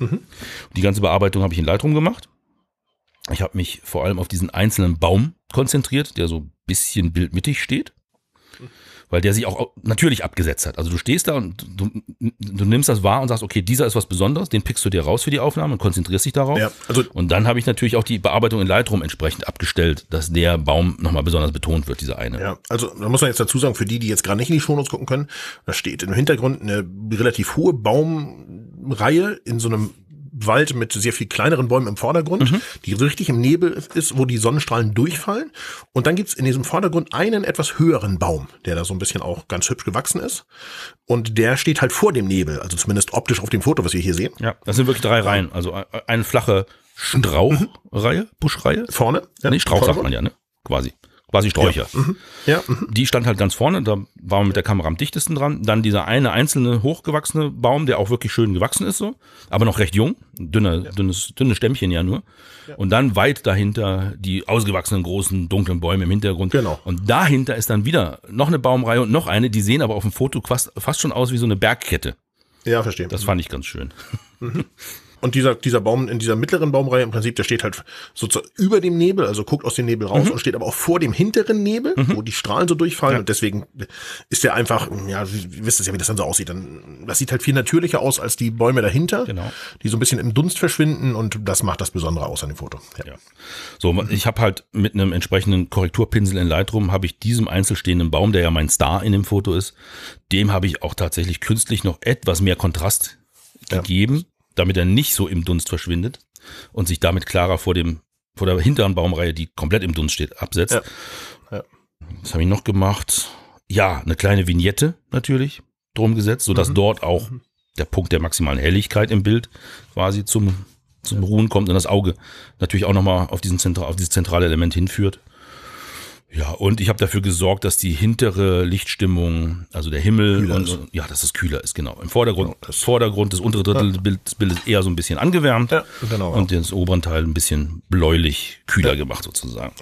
Die ganze Bearbeitung habe ich in Lightroom gemacht. Ich habe mich vor allem auf diesen einzelnen Baum konzentriert, der so ein bisschen bildmittig steht, weil der sich auch natürlich abgesetzt hat. Also du stehst da und du nimmst das wahr und sagst, okay, dieser ist was Besonderes, den pickst du dir raus für die Aufnahme und konzentrierst dich darauf. Ja, also Und dann habe ich natürlich auch die Bearbeitung in Lightroom entsprechend abgestellt, dass der Baum nochmal besonders betont wird, dieser eine. Ja, also da muss man jetzt dazu sagen, für die jetzt gerade nicht in die Shownotes gucken können, da steht im Hintergrund eine relativ hohe Baumreihe in so einem Wald mit sehr viel kleineren Bäumen im Vordergrund, die so richtig im Nebel ist, wo die Sonnenstrahlen durchfallen. Und dann gibt's in diesem Vordergrund einen etwas höheren Baum, der da so ein bisschen auch ganz hübsch gewachsen ist. Und der steht halt vor dem Nebel, also zumindest optisch auf dem Foto, was wir hier sehen. Ja, das sind wirklich 3 Reihen. Also eine flache Strauchreihe, Buschreihe. Vorne. Ja, Nee, Strauch sagt man ja, ne? Quasi Sträucher. Ja, Die stand halt ganz vorne, da war man mit der Kamera am dichtesten dran. Dann dieser eine einzelne hochgewachsene Baum, der auch wirklich schön gewachsen ist, so, aber noch recht jung, dünnes Stämmchen ja nur. Und dann weit dahinter die ausgewachsenen großen dunklen Bäume im Hintergrund. Genau. Und dahinter ist dann wieder noch eine Baumreihe und noch eine, die sehen aber auf dem Foto fast schon aus wie so eine Bergkette. ja, verstehe. Das fand ich ganz schön. Und dieser Baum in dieser mittleren Baumreihe im Prinzip, der steht halt sozusagen über dem Nebel, also guckt aus dem Nebel raus und steht aber auch vor dem hinteren Nebel, wo die Strahlen so durchfallen. Und deswegen ist der einfach, ja, ihr wisst es ja, wie das dann so aussieht. Das sieht halt viel natürlicher aus als die Bäume dahinter, die so ein bisschen im Dunst verschwinden, und das macht das Besondere aus an dem Foto. Ja. So, ich habe halt mit einem entsprechenden Korrekturpinsel in Lightroom, habe ich diesem einzelstehenden Baum, der ja mein Star in dem Foto ist, dem habe ich auch tatsächlich künstlich noch etwas mehr Kontrast gegeben, damit er nicht so im Dunst verschwindet und sich damit klarer vor der hinteren Baumreihe, die komplett im Dunst steht, absetzt. Ja. Was habe ich noch gemacht? Ja, eine kleine Vignette natürlich drum gesetzt, sodass dort auch der Punkt der maximalen Helligkeit im Bild quasi zum Ruhen kommt und das Auge natürlich auch nochmal auf dieses zentrale Element hinführt. Ja, und ich habe dafür gesorgt, dass die hintere Lichtstimmung, also der Himmel, dass es kühler ist, genau. Im Vordergrund, das untere Drittel des Bildes eher so ein bisschen angewärmt und den oberen Teil ein bisschen bläulich kühler gemacht sozusagen.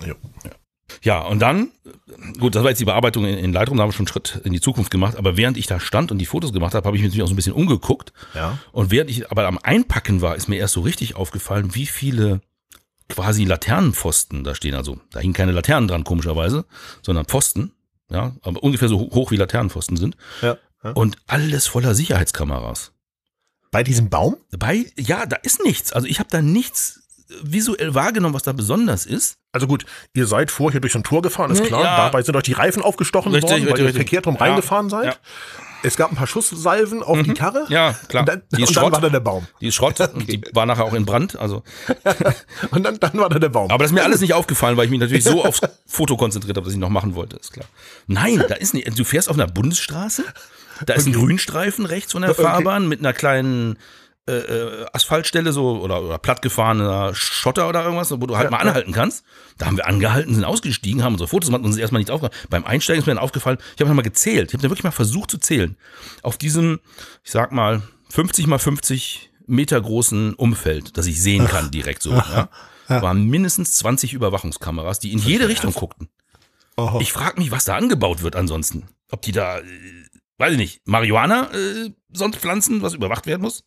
Ja, und dann, gut, das war jetzt die Bearbeitung in Lightroom, da haben wir schon einen Schritt in die Zukunft gemacht, aber während ich da stand und die Fotos gemacht habe, habe ich mich natürlich auch so ein bisschen umgeguckt. Ja. Und während ich aber am Einpacken war, ist mir erst so richtig aufgefallen, wie viele quasi Laternenpfosten da stehen. Also da hingen keine Laternen dran, komischerweise, sondern Pfosten, ja, aber ungefähr so hoch wie Laternenpfosten sind. Ja. Und alles voller Sicherheitskameras. Bei diesem Baum? Da ist nichts. Also ich habe da nichts visuell wahrgenommen, was da besonders ist. Also gut, ihr seid vorher durch so ein Tor gefahren, ist klar. Ja. Dabei sind euch die Reifen aufgestochen worden, weil ihr verkehrt rum reingefahren seid. Ja. Es gab ein paar Schusssalven auf die Karre. Ja, klar. Und dann war da der Baum. Die ist Schrott und die war nachher auch in Brand. Also. Und dann war da der Baum. Aber das ist mir alles nicht aufgefallen, weil ich mich natürlich so aufs Foto konzentriert habe, dass ich noch machen wollte, ist klar. Nein, da ist nicht. Du fährst auf einer Bundesstraße, da ist ein Grünstreifen rechts von der Fahrbahn mit einer kleinen Asphaltstelle so oder plattgefahrener Schotter oder irgendwas, wo du halt mal anhalten kannst. Da haben wir angehalten, sind ausgestiegen, haben unsere Fotos gemacht und uns erstmal nicht aufgefallen. Beim Einsteigen ist mir dann aufgefallen, ich habe mal gezählt. Ich habe da wirklich mal versucht zu zählen. Auf diesem, ich sag mal, 50 mal 50 Meter großen Umfeld, das ich sehen kann direkt so, waren mindestens 20 Überwachungskameras, die in jede Richtung guckten. Ich frage mich, was da angebaut wird ansonsten. Ob die da, weiß ich nicht, Marihuana sonst pflanzen, was überwacht werden muss?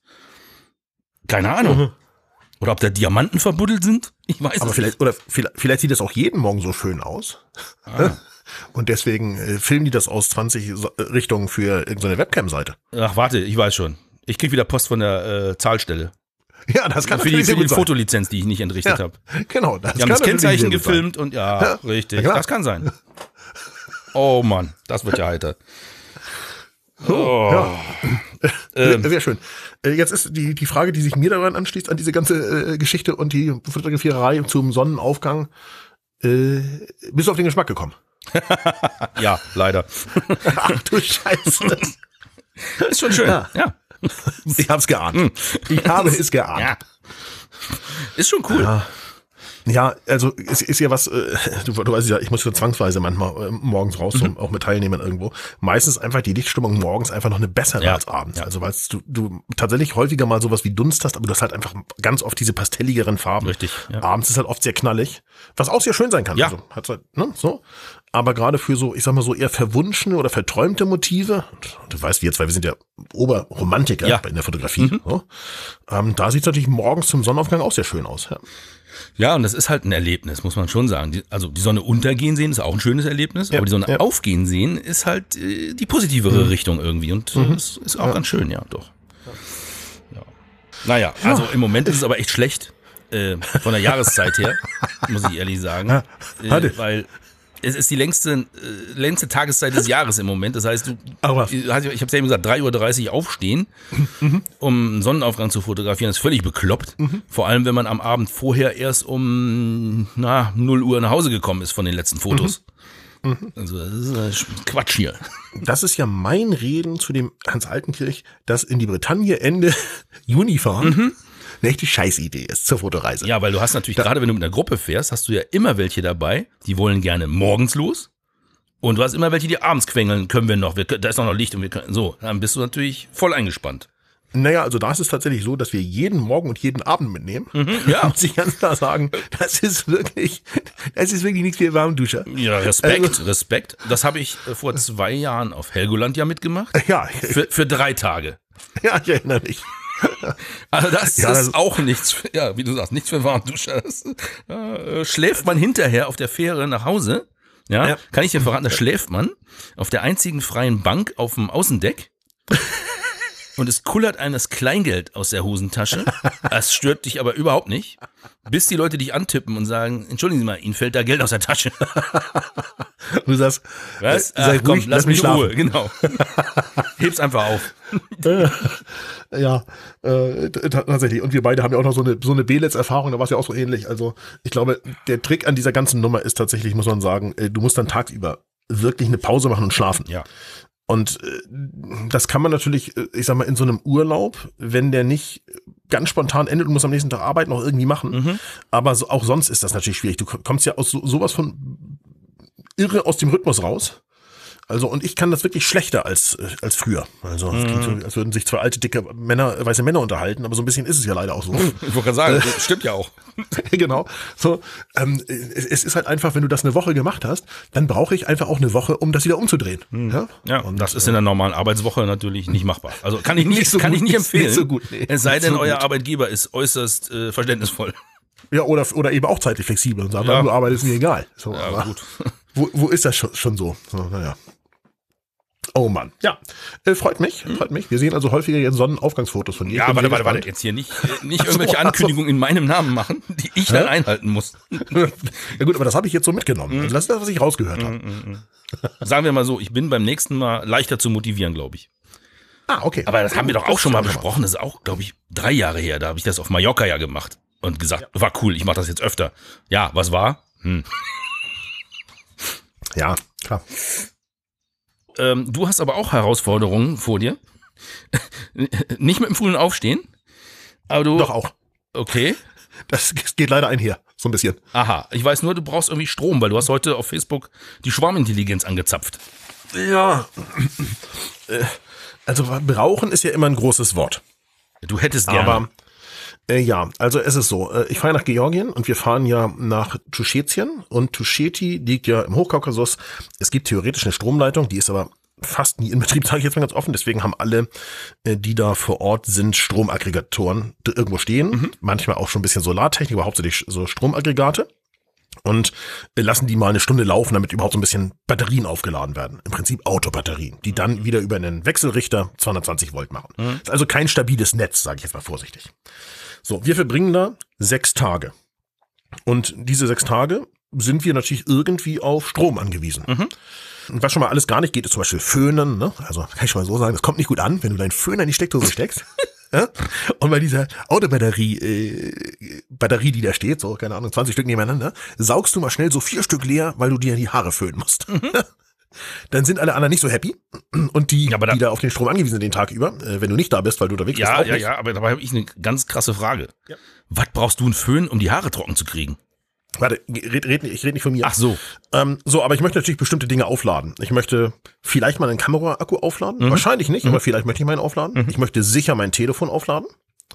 Keine Ahnung. Oder ob da Diamanten verbuddelt sind? Ich weiß es nicht. Oder vielleicht sieht das auch jeden Morgen so schön aus. Und deswegen filmen die das aus 20 Richtungen für irgendeine Webcam-Seite. Ach, warte, ich weiß schon. Ich krieg wieder Post von der Zahlstelle. Ja, das kann für die Fotolizenz, die ich nicht entrichtet habe. Genau. Die haben das Kennzeichen gefilmt und richtig. Das kann sein. Oh Mann, das wird ja heiter. Sehr schön. Jetzt ist die Frage, die sich mir daran anschließt, an diese ganze Geschichte und die Fotografierei zum Sonnenaufgang. Bist du auf den Geschmack gekommen? Ja, leider. Ach du Scheiße. Ist schon schön. Ja. Ich hab's geahnt. Ich habe es geahnt. Ja. Ist schon cool. Ja, also es ist ja was, du weißt ja, ich muss ja zwangsweise manchmal morgens raus, auch mit Teilnehmern irgendwo. Meistens einfach die Lichtstimmung morgens einfach noch eine bessere als abends. Ja. Also weil du tatsächlich häufiger mal sowas wie Dunst hast, aber du hast halt einfach ganz oft diese pastelligeren Farben. Richtig. Ja. Abends ist halt oft sehr knallig, was auch sehr schön sein kann. Ja. Also hat's halt, so. Aber gerade für so, ich sag mal so eher verwunschene oder verträumte Motive, du weißt, wir sind ja Oberromantiker in der Fotografie, so, da sieht's natürlich morgens zum Sonnenaufgang auch sehr schön aus. Ja. Ja, und das ist halt ein Erlebnis, muss man schon sagen. Also die Sonne untergehen sehen ist auch ein schönes Erlebnis, aber die Sonne aufgehen sehen ist halt die positivere Richtung irgendwie. Und das ist auch ganz schön, ja, doch. Ja. Naja, also im Moment ist es aber echt schlecht von der Jahreszeit her, muss ich ehrlich sagen. Weil es ist die längste Tageszeit des Jahres im Moment. Das heißt, ich habe es ja eben gesagt, 3:30 Uhr aufstehen, um einen Sonnenaufgang zu fotografieren. Das ist völlig bekloppt. Vor allem, wenn man am Abend vorher erst um 0 Uhr nach Hause gekommen ist von den letzten Fotos. Also das ist Quatsch hier. Das ist ja mein Reden zu dem Hans Altenkirch, das in die Bretagne Ende Juni fahren. Eine echte Scheißidee ist zur Fotoreise. Ja, weil du hast natürlich, gerade wenn du mit einer Gruppe fährst, hast du ja immer welche dabei, die wollen gerne morgens los. Und du hast immer welche, die abends quengeln, können wir noch, da ist noch Licht und wir können, so, dann bist du natürlich voll eingespannt. Naja, also da ist es tatsächlich so, dass wir jeden Morgen und jeden Abend mitnehmen. Ja. Muss ich ganz klar sagen, das ist wirklich nichts wie Warmduscher. Ja, Respekt. Das habe ich vor 2 Jahren auf Helgoland mitgemacht. Ja. Für 3 Tage. Ja, ich erinnere mich. Also das ist auch nichts, wie du sagst, nichts für Warmduscher. Schläft man hinterher auf der Fähre nach Hause, kann ich dir verraten, da schläft man auf der einzigen freien Bank auf dem Außendeck und es kullert einem das Kleingeld aus der Hosentasche. Das stört dich aber überhaupt nicht, bis die Leute dich antippen und sagen, entschuldigen Sie mal, Ihnen fällt da Geld aus der Tasche. Du sagst, was? Sei ruhig, lass mich in schlafen. Ruhe, genau. Heb's einfach auf. Tatsächlich. Und wir beide haben ja auch noch so eine B-Letz-Erfahrung, da war es ja auch so ähnlich. Also ich glaube, der Trick an dieser ganzen Nummer ist tatsächlich, muss man sagen, du musst dann tagsüber wirklich eine Pause machen und schlafen. Ja. Und das kann man natürlich, ich sag mal, in so einem Urlaub, wenn der nicht ganz spontan endet und muss am nächsten Tag arbeiten, noch irgendwie machen. Aber auch sonst ist das natürlich schwierig. Du kommst ja aus sowas von irre aus dem Rhythmus raus. Also, und ich kann das wirklich schlechter als früher. Also, es klingt so, als würden sich zwei alte, dicke weiße Männer unterhalten, aber so ein bisschen ist es ja leider auch so. Ich wollte gerade sagen, das stimmt ja auch. Genau. So, es ist halt einfach, wenn du das eine Woche gemacht hast, dann brauche ich einfach auch eine Woche, um das wieder umzudrehen. Ja, und das ist in der normalen Arbeitswoche natürlich nicht machbar. Also kann ich nicht empfehlen. Nicht so gut, nee. Es sei denn, So euer gut. Arbeitgeber ist äußerst verständnisvoll. Ja, oder eben auch zeitlich flexibel und sagen, du arbeitest, mir egal. So, Ja, aber gut. Wo ist das schon so? Naja. Oh Mann. Ja, freut mich. Wir sehen also häufiger jetzt Sonnenaufgangsfotos von dir. Ja, Ich bin sehr warte. gespannt. Jetzt hier nicht irgendwelche Ankündigungen in meinem Namen machen, die ich dann einhalten muss. Ja gut, aber das habe ich jetzt so mitgenommen. Also das ist das, was ich rausgehört habe. Sagen wir mal so, ich bin beim nächsten Mal leichter zu motivieren, glaube ich. Ah, okay. Aber das haben wir doch auch schon mal Das besprochen. Das ist auch, glaube ich, 3 Jahre her. Da habe ich das auf Mallorca ja gemacht und gesagt, war cool, ich mache das jetzt öfter. Ja, was war? Ja, klar. Du hast aber auch Herausforderungen vor dir. Nicht mit dem frühen Aufstehen, aber du... Doch auch. Okay. Das geht leider einher, so ein bisschen. Aha, ich weiß nur, du brauchst irgendwie Strom, weil du hast heute auf Facebook die Schwarmintelligenz angezapft. Ja. Also brauchen ist ja immer ein großes Wort. Du hättest gerne. Aber ja, also es ist so, ich fahre nach Georgien und wir fahren ja nach Tuschetien und Tuscheti liegt ja im Hochkaukasus. Es gibt theoretisch eine Stromleitung, die ist aber fast nie in Betrieb, sage ich jetzt mal ganz offen. Deswegen haben alle, die da vor Ort sind, Stromaggregatoren irgendwo stehen. Manchmal auch schon ein bisschen Solartechnik, aber hauptsächlich so Stromaggregate. Und lassen die mal eine Stunde laufen, damit überhaupt so ein bisschen Batterien aufgeladen werden. Im Prinzip Autobatterien, die dann wieder über einen Wechselrichter 220 Volt machen. Ist also kein stabiles Netz, sage ich jetzt mal vorsichtig. So, wir verbringen da 6 Tage. Und diese 6 Tage sind wir natürlich irgendwie auf Strom angewiesen. Und was schon mal alles gar nicht geht, ist zum Beispiel Föhnen. Ne? Also kann ich schon mal so sagen, das kommt nicht gut an, wenn du deinen Föhner in die Steckdose steckst. Ja? Und bei dieser Autobatterie, die da steht, so, keine Ahnung, 20 Stück nebeneinander, saugst du mal schnell so 4 Stück leer, weil du dir die Haare föhnen musst. Dann sind alle anderen nicht so happy. Und die da auf den Strom angewiesen sind den Tag über, wenn du nicht da bist, weil du unterwegs bist. Ja, aber dabei habe ich eine ganz krasse Frage. Ja. Was brauchst du einen Föhn, um die Haare trocken zu kriegen? Warte, ich rede nicht von mir. Ach so. Aber ich möchte natürlich bestimmte Dinge aufladen. Ich möchte vielleicht mal einen Kameraakku aufladen. Wahrscheinlich nicht, aber vielleicht möchte ich meinen aufladen. Ich möchte sicher mein Telefon aufladen.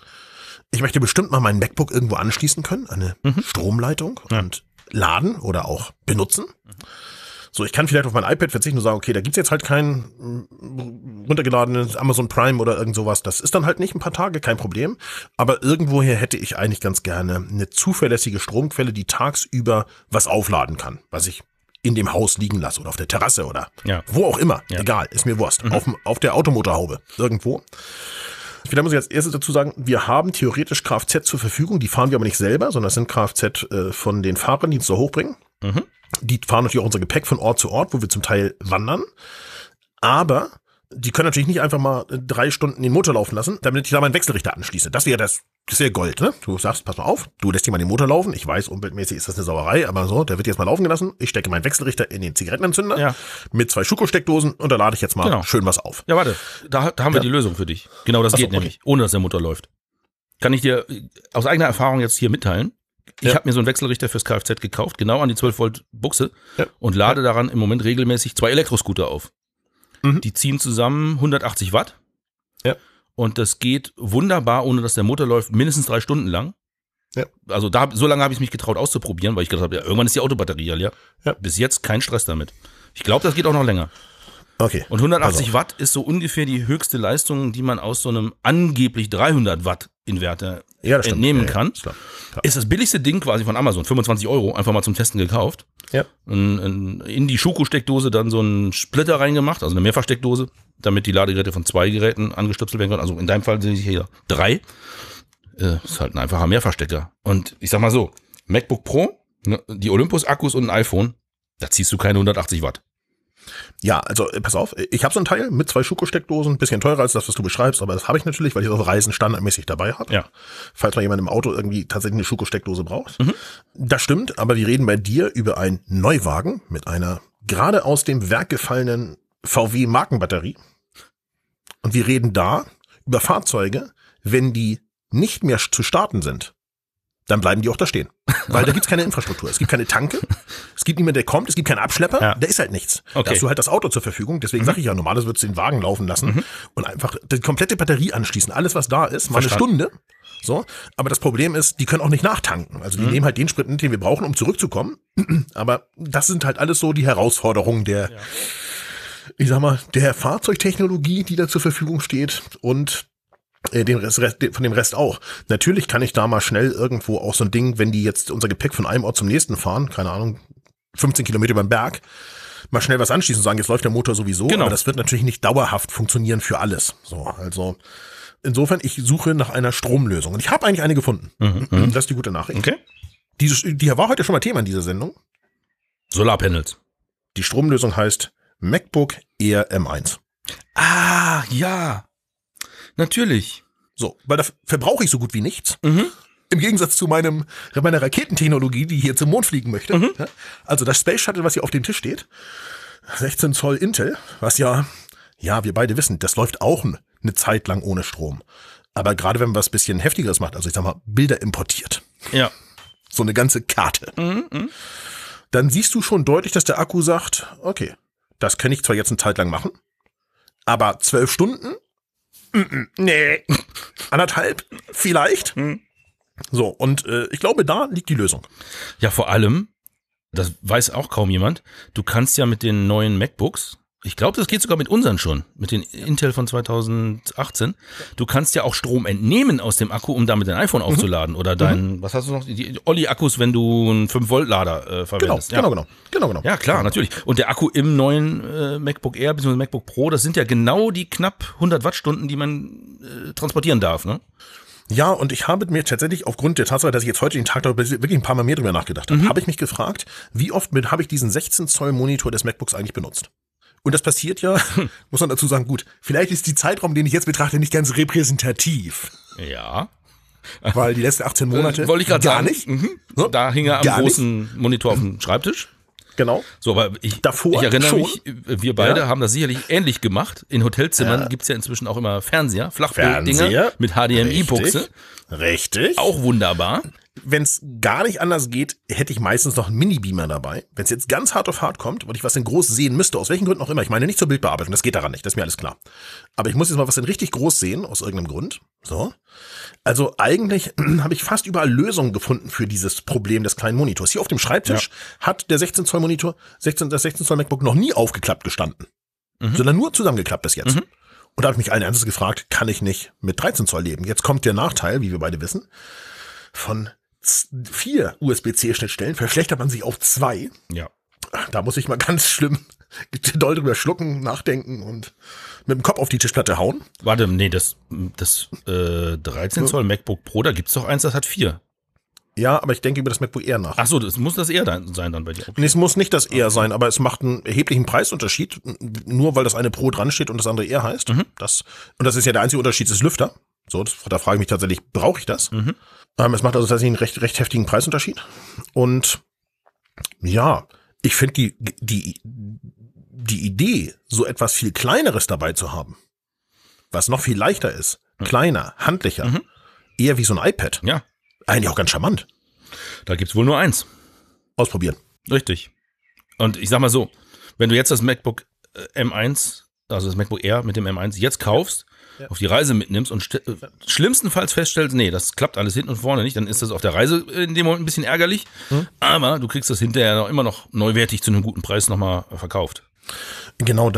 Ich möchte bestimmt mal mein MacBook irgendwo anschließen können, eine Stromleitung und laden oder auch benutzen. So, ich kann vielleicht auf mein iPad verzichten und sagen, okay, da gibt's jetzt halt kein runtergeladenes Amazon Prime oder irgend sowas. Das ist dann halt nicht ein paar Tage, kein Problem. Aber irgendwoher hätte ich eigentlich ganz gerne eine zuverlässige Stromquelle, die tagsüber was aufladen kann, was ich in dem Haus liegen lasse oder auf der Terrasse oder wo auch immer. Ja. Egal, ist mir Wurst. Auf der Automotorhaube, irgendwo. Vielleicht muss ich als erstes dazu sagen, wir haben theoretisch Kfz zur Verfügung, die fahren wir aber nicht selber, sondern das sind Kfz von den Fahrern, die uns da hochbringen. Die fahren natürlich auch unser Gepäck von Ort zu Ort, wo wir zum Teil wandern. Aber die können natürlich nicht einfach mal 3 Stunden den Motor laufen lassen, damit ich da meinen Wechselrichter anschließe. Das wäre Gold, ne? Du sagst, pass mal auf, du lässt hier mal den Motor laufen. Ich weiß, umweltmäßig ist das eine Sauerei, aber so, der wird jetzt mal laufen gelassen. Ich stecke meinen Wechselrichter in den Zigarettenanzünder mit 2 Schuko-Steckdosen und da lade ich jetzt mal schön was auf. Ja, warte, da haben wir die Lösung für dich. Genau das geht nämlich, ohne dass der Motor läuft. Kann ich dir aus eigener Erfahrung jetzt hier mitteilen. Ich habe mir so einen Wechselrichter fürs Kfz gekauft, genau an die 12 Volt Buchse und lade daran im Moment regelmäßig 2 Elektroscooter auf. Die ziehen zusammen 180 Watt und das geht wunderbar, ohne dass der Motor läuft, mindestens 3 Stunden lang. Ja. Also so lange habe ich mich getraut auszuprobieren, weil ich gedacht habe, irgendwann ist die Autobatterie leer. Ja. Bis jetzt kein Stress damit. Ich glaube, das geht auch noch länger. Okay. Und 180 Watt ist so ungefähr die höchste Leistung, die man aus so einem angeblich 300 Watt Inverter entnehmen kann. Ist klar. Ist das billigste Ding quasi von Amazon, 25 €, einfach mal zum Testen gekauft. Ja. In die Schuko-Steckdose dann so einen Splitter reingemacht, also eine Mehrfachsteckdose, damit die Ladegeräte von 2 Geräten angestöpselt werden können. Also in deinem Fall sehe ich hier 3. Ist halt ein einfacher Mehrfachstecker. Und ich sag mal so, MacBook Pro, ne, die Olympus-Akkus und ein iPhone, da ziehst du keine 180 Watt. Ja, also pass auf, ich habe so ein Teil mit 2 Schuko-Steckdosen, ein bisschen teurer als das, was du beschreibst, aber das habe ich natürlich, weil ich das auf Reisen standardmäßig dabei habe. Ja. Falls mal jemand im Auto irgendwie tatsächlich eine Schuko-Steckdose braucht. Das stimmt, aber wir reden bei dir über einen Neuwagen mit einer gerade aus dem Werk gefallenen VW-Markenbatterie. Und wir reden da über Fahrzeuge, wenn die nicht mehr zu starten sind, dann bleiben die auch da stehen. Weil da gibt's keine Infrastruktur. Es gibt keine Tanke, es gibt niemand, der kommt, es gibt keinen Abschlepper, da ist halt nichts. Okay. Da hast du halt das Auto zur Verfügung, deswegen sage ich ja, normalerweise würdest du den Wagen laufen lassen und einfach die komplette Batterie anschließen, alles was da ist, mal eine Stunde. So, aber das Problem ist, die können auch nicht nachtanken. Also die nehmen halt den Sprit, den wir brauchen, um zurückzukommen. Aber das sind halt alles so die Herausforderungen der, ich sag mal, der Fahrzeugtechnologie, die da zur Verfügung steht und von dem Rest auch. Natürlich kann ich da mal schnell irgendwo auch so ein Ding, wenn die jetzt unser Gepäck von einem Ort zum nächsten fahren, keine Ahnung, 15 Kilometer beim Berg, mal schnell was anschließen und sagen, jetzt läuft der Motor sowieso, Genau. aber das wird natürlich nicht dauerhaft funktionieren für alles. So, also insofern, ich suche nach einer Stromlösung und ich habe eigentlich eine gefunden. Das ist die gute Nachricht. Okay. Die war heute schon mal Thema in dieser Sendung. Solarpanels. Die Stromlösung heißt MacBook Air M1. Ah, ja. Natürlich. So, weil da verbrauche ich so gut wie nichts. Im Gegensatz zu meiner Raketentechnologie, die hier zum Mond fliegen möchte. Also das Space Shuttle, was hier auf dem Tisch steht, 16 Zoll Intel, was ja, wir beide wissen, das läuft auch eine Zeit lang ohne Strom. Aber gerade wenn man was bisschen Heftigeres macht, also ich sag mal, Bilder importiert. Ja. So eine ganze Karte. Dann siehst du schon deutlich, dass der Akku sagt, okay, das kann ich zwar jetzt eine Zeit lang machen, aber 12 Stunden? Nee. 1,5? Vielleicht? So, und ich glaube, da liegt die Lösung. Ja, vor allem, das weiß auch kaum jemand, du kannst ja mit den neuen MacBooks, ich glaube, das geht sogar mit unseren schon, mit den Intel von 2018, du kannst ja auch Strom entnehmen aus dem Akku, um damit dein iPhone aufzuladen oder dein, was hast du noch, die Olli-Akkus, wenn du einen 5-Volt-Lader verwendest. Genau. Ja, klar, natürlich. Und der Akku im neuen MacBook Air bzw. MacBook Pro, das sind ja genau die knapp 100 Wattstunden, die man transportieren darf, ne? Ja, und ich habe mir tatsächlich aufgrund der Tatsache, dass ich jetzt heute den Tag darüber wirklich ein paar Mal mehr drüber nachgedacht habe, habe ich mich gefragt, wie oft habe ich diesen 16 Zoll Monitor des MacBooks eigentlich benutzt? Und das passiert ja, muss man dazu sagen, gut, vielleicht ist die Zeitraum, den ich jetzt betrachte, nicht ganz repräsentativ. Ja. Weil die letzten 18 Monate wollte ich gerade gar sagen. nicht. So, da hing er am Gar großen Monitor auf dem Schreibtisch. Genau. So, aber ich erinnere mich, wir beide haben das sicherlich ähnlich gemacht. In Hotelzimmern gibt's ja inzwischen auch immer Fernseher, Flachbilddinger mit HDMI-Buchse. Richtig. Auch wunderbar. Wenn es gar nicht anders geht, hätte ich meistens noch einen Mini-Beamer dabei. Wenn es jetzt ganz hart auf hart kommt und ich was in groß sehen müsste, aus welchen Gründen auch immer, ich meine nicht zur Bildbearbeitung, das geht daran nicht, das ist mir alles klar. Aber ich muss jetzt mal was in richtig groß sehen, aus irgendeinem Grund. So. Also eigentlich habe ich fast überall Lösungen gefunden für dieses Problem des kleinen Monitors. Hier auf dem Schreibtisch hat der 16 Zoll Monitor, das 16 Zoll MacBook noch nie aufgeklappt gestanden, sondern nur zusammengeklappt bis jetzt. Und da habe ich mich allen Ernstes gefragt, kann ich nicht mit 13 Zoll leben? Jetzt kommt der Nachteil, wie wir beide wissen, von 4 USB-C-Schnittstellen verschlechtert man sich auf 2. Ja. Da muss ich mal ganz schlimm doll drüber schlucken, nachdenken und mit dem Kopf auf die Tischplatte hauen. Warte, nee, das 13 Zoll MacBook Pro, da gibt's doch eins, das hat 4. Ja, aber ich denke über das MacBook Air nach. Ach so, das muss das Air sein dann bei dir. Okay. Nee, es muss nicht das Air sein, aber es macht einen erheblichen Preisunterschied, nur weil das eine Pro dran steht und das andere Air heißt. Das ist ja der einzige Unterschied, ist Lüfter. So, da frage ich mich tatsächlich, brauche ich das? Es macht also tatsächlich einen recht heftigen Preisunterschied. Und ja, ich finde die Idee, so etwas viel Kleineres dabei zu haben, was noch viel leichter ist, kleiner, handlicher, eher wie so ein iPad. Ja. Eigentlich auch ganz charmant. Da gibt's wohl nur eins. Ausprobieren. Richtig. Und ich sag mal so, wenn du jetzt das MacBook M1, also das MacBook Air mit dem M1 jetzt kaufst, auf die Reise mitnimmst und schlimmstenfalls feststellst, nee, das klappt alles hinten und vorne nicht, dann ist das auf der Reise in dem Moment ein bisschen ärgerlich, aber du kriegst das hinterher immer noch neuwertig zu einem guten Preis nochmal verkauft. Genau das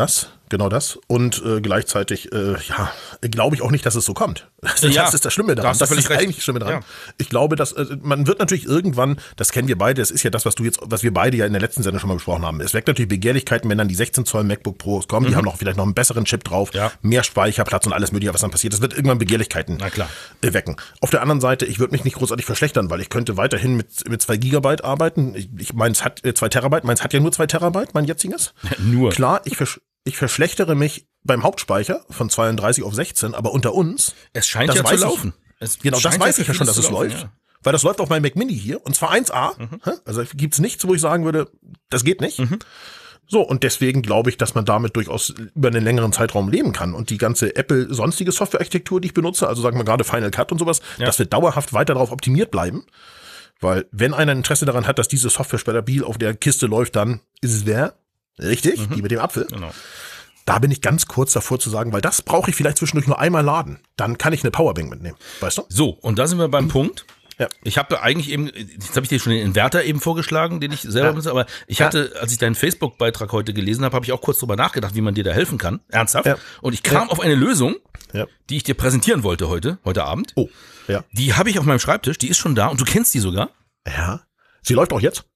genau das. Und gleichzeitig, glaube ich auch nicht, dass es so kommt. Das ist das Schlimme daran. Das ist eigentlich das Schlimme daran. Ja. Ich glaube, dass man wird natürlich irgendwann, das kennen wir beide, das ist ja das, was wir beide ja in der letzten Sendung schon mal besprochen haben. Es weckt natürlich Begehrlichkeiten, wenn dann die 16 Zoll MacBook Pros kommen, die haben vielleicht noch einen besseren Chip drauf, mehr Speicherplatz und alles mögliche, was dann passiert. Das wird irgendwann Begehrlichkeiten wecken. Auf der anderen Seite, ich würde mich nicht großartig verschlechtern, weil ich könnte weiterhin mit 2 Gigabyte arbeiten. Ich meine, es hat 2 Terabyte, meins hat ja nur 2 Terabyte, mein jetziges. Nur. Klar, ich verschlechtere mich beim Hauptspeicher von 32 auf 16, aber unter uns. Es scheint ja zu laufen. Das weiß ich ja schon, dass es läuft. Ja. Weil das läuft auf meinem Mac Mini hier und zwar 1A. Also gibt's nichts, wo ich sagen würde, das geht nicht. So, und deswegen glaube ich, dass man damit durchaus über einen längeren Zeitraum leben kann. Und die ganze Apple-sonstige Softwarearchitektur, die ich benutze, also sagen wir gerade Final Cut und sowas, das wird dauerhaft weiter darauf optimiert bleiben. Weil wenn einer Interesse daran hat, dass diese Software stabil auf der Kiste läuft, dann ist es wer? Richtig, die mit dem Apfel. Genau. Da bin ich ganz kurz davor zu sagen, weil das brauche ich vielleicht zwischendurch nur einmal laden. Dann kann ich eine Powerbank mitnehmen, weißt du? So, und da sind wir beim Punkt. Ja. Ich habe eigentlich eben, jetzt habe ich dir schon den Inverter eben vorgeschlagen, den ich selber benutze, aber ich hatte, als ich deinen Facebook-Beitrag heute gelesen habe, habe ich auch kurz drüber nachgedacht, wie man dir da helfen kann. Ernsthaft. Ja. Und ich kam auf eine Lösung, die ich dir präsentieren wollte heute Abend. Oh, ja. Die habe ich auf meinem Schreibtisch, die ist schon da und du kennst die sogar. Ja. Sie läuft auch jetzt?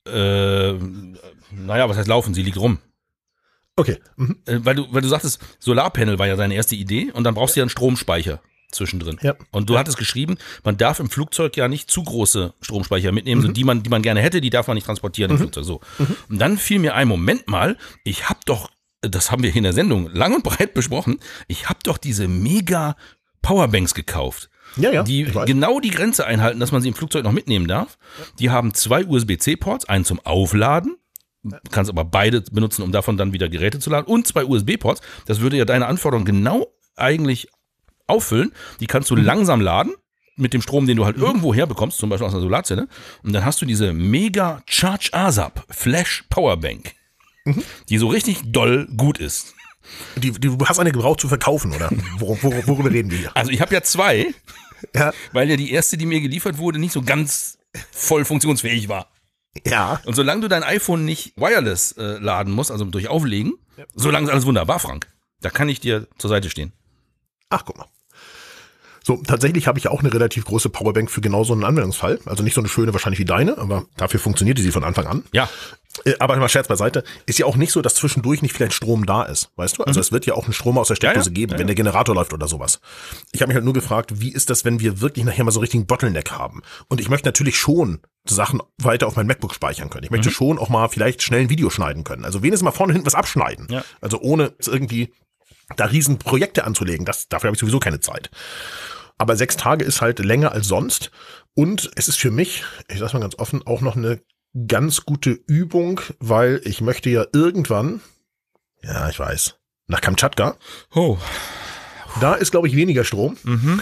Naja, was heißt laufen? Sie liegt rum. Okay. Weil du sagtest, Solarpanel war ja deine erste Idee und dann brauchst du ja einen Stromspeicher zwischendrin. Ja. Und du hattest geschrieben, man darf im Flugzeug ja nicht zu große Stromspeicher mitnehmen, so die man gerne hätte, die darf man nicht transportieren im Flugzeug. So. Und dann fiel mir ein, Moment mal, ich habe doch, das haben wir hier in der Sendung lang und breit besprochen, ich habe doch diese mega Powerbanks gekauft. Ja, die genau die Grenze einhalten, dass man sie im Flugzeug noch mitnehmen darf. Die haben 2 USB-C-Ports, einen zum Aufladen, du kannst aber beide benutzen, um davon dann wieder Geräte zu laden, und 2 USB-Ports. Das würde ja deine Anforderungen genau eigentlich auffüllen. Die kannst du langsam laden mit dem Strom, den du halt irgendwo herbekommst, zum Beispiel aus einer Solarzelle. Und dann hast du diese Mega Charge ASAP Flash Powerbank, die so richtig doll gut ist. Du hast eine gebraucht zu verkaufen, oder? Worüber reden wir hier? Also ich habe ja 2, weil ja die erste, die mir geliefert wurde, nicht so ganz voll funktionsfähig war. Ja. Und solange du dein iPhone nicht wireless laden musst, also durch Auflegen, solange ist alles wunderbar, Frank. Da kann ich dir zur Seite stehen. Ach, guck mal. So, tatsächlich habe ich ja auch eine relativ große Powerbank für genau so einen Anwendungsfall. Also nicht so eine schöne wahrscheinlich wie deine, aber dafür funktionierte sie von Anfang an. Ja. Aber mal Scherz beiseite, ist ja auch nicht so, dass zwischendurch nicht vielleicht Strom da ist, weißt du? Also es wird ja auch einen Strom aus der Steckdose geben, wenn der Generator läuft oder sowas. Ich habe mich halt nur gefragt, wie ist das, wenn wir wirklich nachher mal so richtigen Bottleneck haben? Und ich möchte natürlich schon Sachen weiter auf mein MacBook speichern können. Ich möchte schon auch mal vielleicht schnell ein Video schneiden können. Also wenigstens mal vorne und hinten was abschneiden. Ja. Also ohne irgendwie da riesen Projekte anzulegen. Dafür habe ich sowieso keine Zeit. Aber 6 Tage ist halt länger als sonst. Und es ist für mich, ich sag's mal ganz offen, auch noch eine ganz gute Übung, weil ich möchte ja irgendwann, ja, ich weiß, nach Kamtschatka. Oh. Da ist, glaube ich, weniger Strom.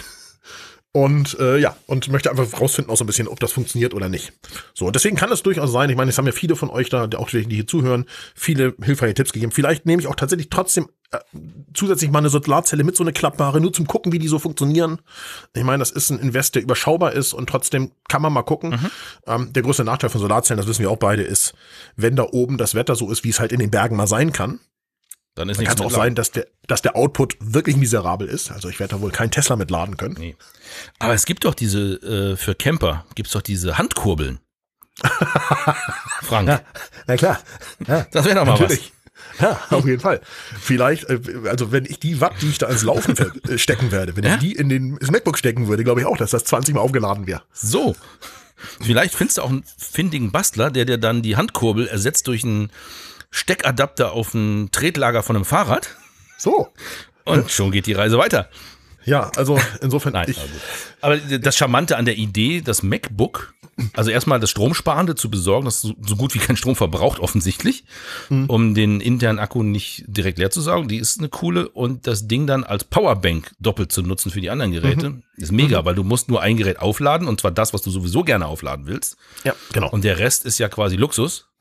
Und und möchte einfach rausfinden auch so ein bisschen, ob das funktioniert oder nicht. So, und deswegen kann es durchaus sein, ich meine, es haben ja viele von euch da, auch die hier zuhören, viele hilfreiche Tipps gegeben. Vielleicht nehme ich auch tatsächlich trotzdem zusätzlich mal eine Solarzelle mit, so eine klappbare, nur zum Gucken, wie die so funktionieren. Ich meine, das ist ein Invest, der überschaubar ist und trotzdem kann man mal gucken. Der größte Nachteil von Solarzellen, das wissen wir auch beide, ist, wenn da oben das Wetter so ist, wie es halt in den Bergen mal sein kann, dann kann es auch sein, dass der Output wirklich miserabel ist. Also ich werde da wohl keinen Tesla mit laden können. Nee. Aber es gibt doch diese, für Camper, gibt's doch diese Handkurbeln. Frank. Ja, na klar. Ja, das wäre doch mal natürlich was. Ja, auf jeden Fall. Vielleicht, also wenn ich die Watt, die ich da ins Laufen stecken werde, wenn ich die ins MacBook stecken würde, glaube ich auch, dass das 20 Mal aufgeladen wäre. So. Vielleicht findest du auch einen findigen Bastler, der dir dann die Handkurbel ersetzt durch einen Steckadapter auf ein Tretlager von einem Fahrrad. So. Und schon geht die Reise weiter. Ja, also insofern. Nein, aber das Charmante an der Idee, das MacBook, also erstmal das Stromsparende zu besorgen, das so gut wie kein Strom verbraucht offensichtlich, um den internen Akku nicht direkt leer zu saugen, die ist eine coole, und das Ding dann als Powerbank doppelt zu nutzen für die anderen Geräte, ist mega, weil du musst nur ein Gerät aufladen, und zwar das, was du sowieso gerne aufladen willst. Ja, genau. Und der Rest ist ja quasi Luxus.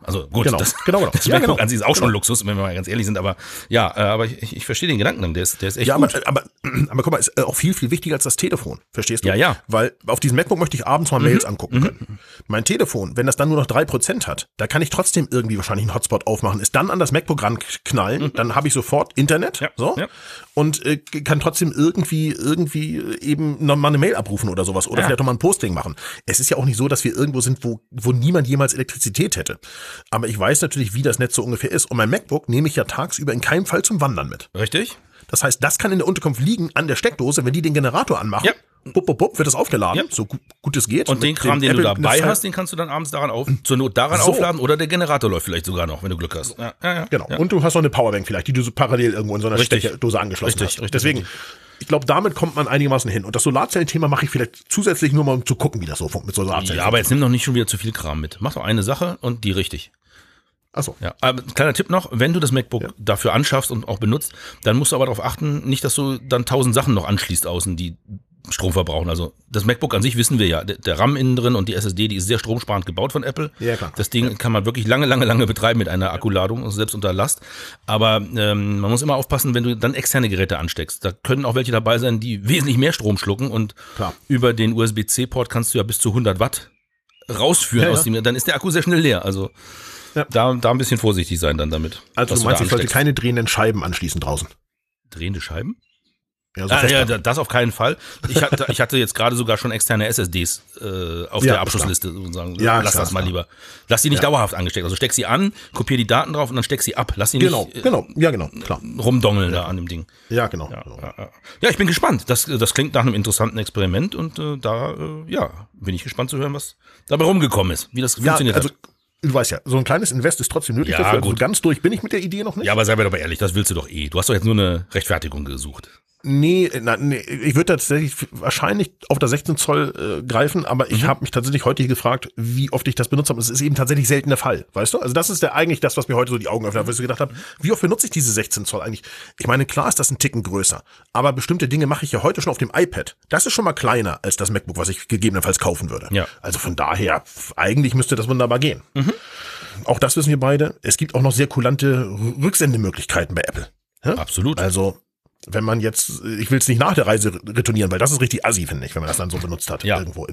Also gut, Genau. das Ja, MacBook an sich ist auch schon Luxus, wenn wir mal ganz ehrlich sind, aber ja, aber ich verstehe den Gedanken, der ist echt Ja, gut. aber guck mal, ist auch viel, viel wichtiger als das Telefon. Verstehst du? Ja. Weil auf diesem MacBook möchte ich abends mal Mails angucken können. Mein Telefon, wenn das dann nur noch 3% hat, da kann ich trotzdem irgendwie wahrscheinlich einen Hotspot aufmachen, ist dann an das MacBook ranknallen, dann habe ich sofort Internet, Ja. und kann trotzdem irgendwie eben noch mal eine Mail abrufen oder sowas oder vielleicht noch mal ein Posting machen. Es ist ja auch nicht so, dass wir irgendwo sind, wo niemand jemals Elektrizität hätte. Aber ich weiß natürlich, wie das Netz so ungefähr ist. Und mein MacBook nehme ich ja tagsüber in keinem Fall zum Wandern mit. Richtig? Das heißt, das kann in der Unterkunft liegen an der Steckdose, wenn die den Generator anmachen. Ja. Wird das aufgeladen, so gut es geht. Und den Kram, den du dabei hast, den kannst du dann abends zur Not daran aufladen oder der Generator läuft vielleicht sogar noch, wenn du Glück hast. Ja. Genau. Ja. Und du hast noch eine Powerbank vielleicht, die du so parallel irgendwo in so einer Steckdose angeschlossen hast. Richtig. Deswegen, ich glaube, damit kommt man einigermaßen hin. Und das Solarzellen-Thema mache ich vielleicht zusätzlich nur mal, um zu gucken, wie das so mit Solarzellen Ja, aber jetzt nimm doch nicht schon wieder zu viel Kram mit. Mach doch eine Sache und die richtig. Achso. Ja, aber kleiner Tipp noch, wenn du das MacBook dafür anschaffst und auch benutzt, dann musst du aber darauf achten, nicht, dass du dann 1000 Sachen noch anschließt außen, die Strom verbrauchen. Also das MacBook an sich wissen wir ja, der RAM innen drin und die SSD, die ist sehr stromsparend gebaut von Apple. Ja, klar. Das Ding kann man wirklich lange betreiben mit einer Akkuladung, also selbst unter Last. Aber man muss immer aufpassen, wenn du dann externe Geräte ansteckst. Da können auch welche dabei sein, die wesentlich mehr Strom schlucken und über den USB-C-Port kannst du ja bis zu 100 Watt rausführen aus dem, dann ist der Akku sehr schnell leer. Also da ein bisschen vorsichtig sein dann damit. Also du meinst, ich sollte keine drehenden Scheiben anschließen draußen? Drehende Scheiben? Ja, so das auf keinen Fall. Ich hatte jetzt gerade sogar schon externe SSDs auf der Abschlussliste. Sozusagen. Ja, lass das mal lieber. Lass sie nicht dauerhaft angesteckt. Also steck sie an, kopier die Daten drauf und dann steck sie ab. Lass sie nicht klar. rumdongeln da an dem Ding. Ja, genau. Ja, ich bin gespannt. Das klingt nach einem interessanten Experiment und bin ich gespannt zu hören, was dabei rumgekommen ist, wie das funktioniert hat. Du weißt ja, so ein kleines Invest ist trotzdem nötig dafür. Gut. Also ganz durch bin ich mit der Idee noch nicht. Ja, aber sei mir doch mal ehrlich, das willst du doch eh. Du hast doch jetzt nur eine Rechtfertigung gesucht. Nee, ich würde tatsächlich wahrscheinlich auf der 16 Zoll greifen, aber ich habe mich tatsächlich heute gefragt, wie oft ich das benutzt habe. Es ist eben tatsächlich selten der Fall, weißt du? Also das ist eigentlich das, was mir heute so die Augen öffnet hat, weil ich gedacht habe, wie oft benutze ich diese 16 Zoll eigentlich? Ich meine, klar ist das ein Ticken größer, aber bestimmte Dinge mache ich ja heute schon auf dem iPad. Das ist schon mal kleiner als das MacBook, was ich gegebenenfalls kaufen würde. Ja. Also von daher, eigentlich müsste das wunderbar gehen. Auch das wissen wir beide. Es gibt auch noch sehr kulante Rücksendemöglichkein bei Apple. Ja? Absolut. Also wenn man jetzt, ich will es nicht nach der Reise retournieren, weil das ist richtig assi, finde ich, wenn man das dann so benutzt hat, irgendwo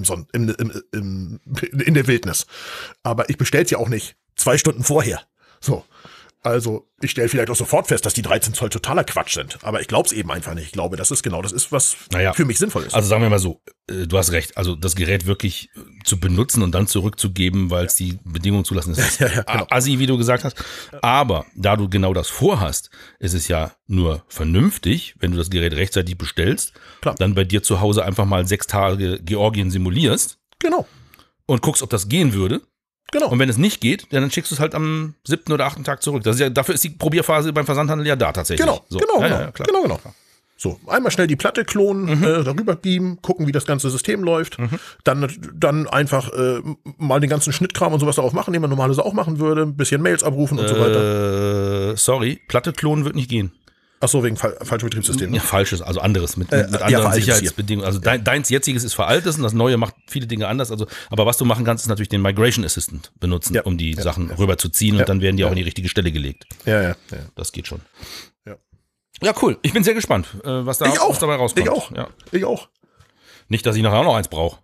in der Wildnis. Aber ich bestell's ja auch nicht 2 Stunden vorher. So. Also, ich stelle vielleicht auch sofort fest, dass die 13 Zoll totaler Quatsch sind. Aber ich glaube es eben einfach nicht. Ich glaube, das ist, was für mich sinnvoll ist. Also sagen wir mal so, du hast recht. Also das Gerät wirklich zu benutzen und dann zurückzugeben, weil es die Bedingungen zulassen, ist genau. Assi, wie du gesagt hast. Aber da du genau das vorhast, ist es ja nur vernünftig, wenn du das Gerät rechtzeitig bestellst, dann bei dir zu Hause einfach mal 6 Tage Georgien simulierst. Genau. Und guckst, ob das gehen würde. Genau. Und wenn es nicht geht, dann schickst du es halt am 7. oder 8. Tag zurück. Das ist ja, dafür ist die Probierphase beim Versandhandel ja da tatsächlich. Genau. So, einmal schnell die Platte klonen, darüber beamen, gucken, wie das ganze System läuft. Dann einfach mal den ganzen Schnittkram und sowas darauf machen, den man normalerweise auch machen würde. Ein bisschen Mails abrufen und so weiter. Sorry, Platte klonen wird nicht gehen. Ach so, wegen falschem Betriebssystem. Ja, falsches, also anderes, mit anderen Sicherheitsbedingungen. Also deins jetziges ist veraltet und das neue macht viele Dinge anders. Also, aber was du machen kannst, ist natürlich den Migration Assistant benutzen, um die Sachen rüberzuziehen und dann werden die auch in die richtige Stelle gelegt. Ja. Das geht schon. Ja, cool. Ich bin sehr gespannt, was dabei rauskommt. Ich auch. Nicht, dass ich nachher auch noch eins brauche.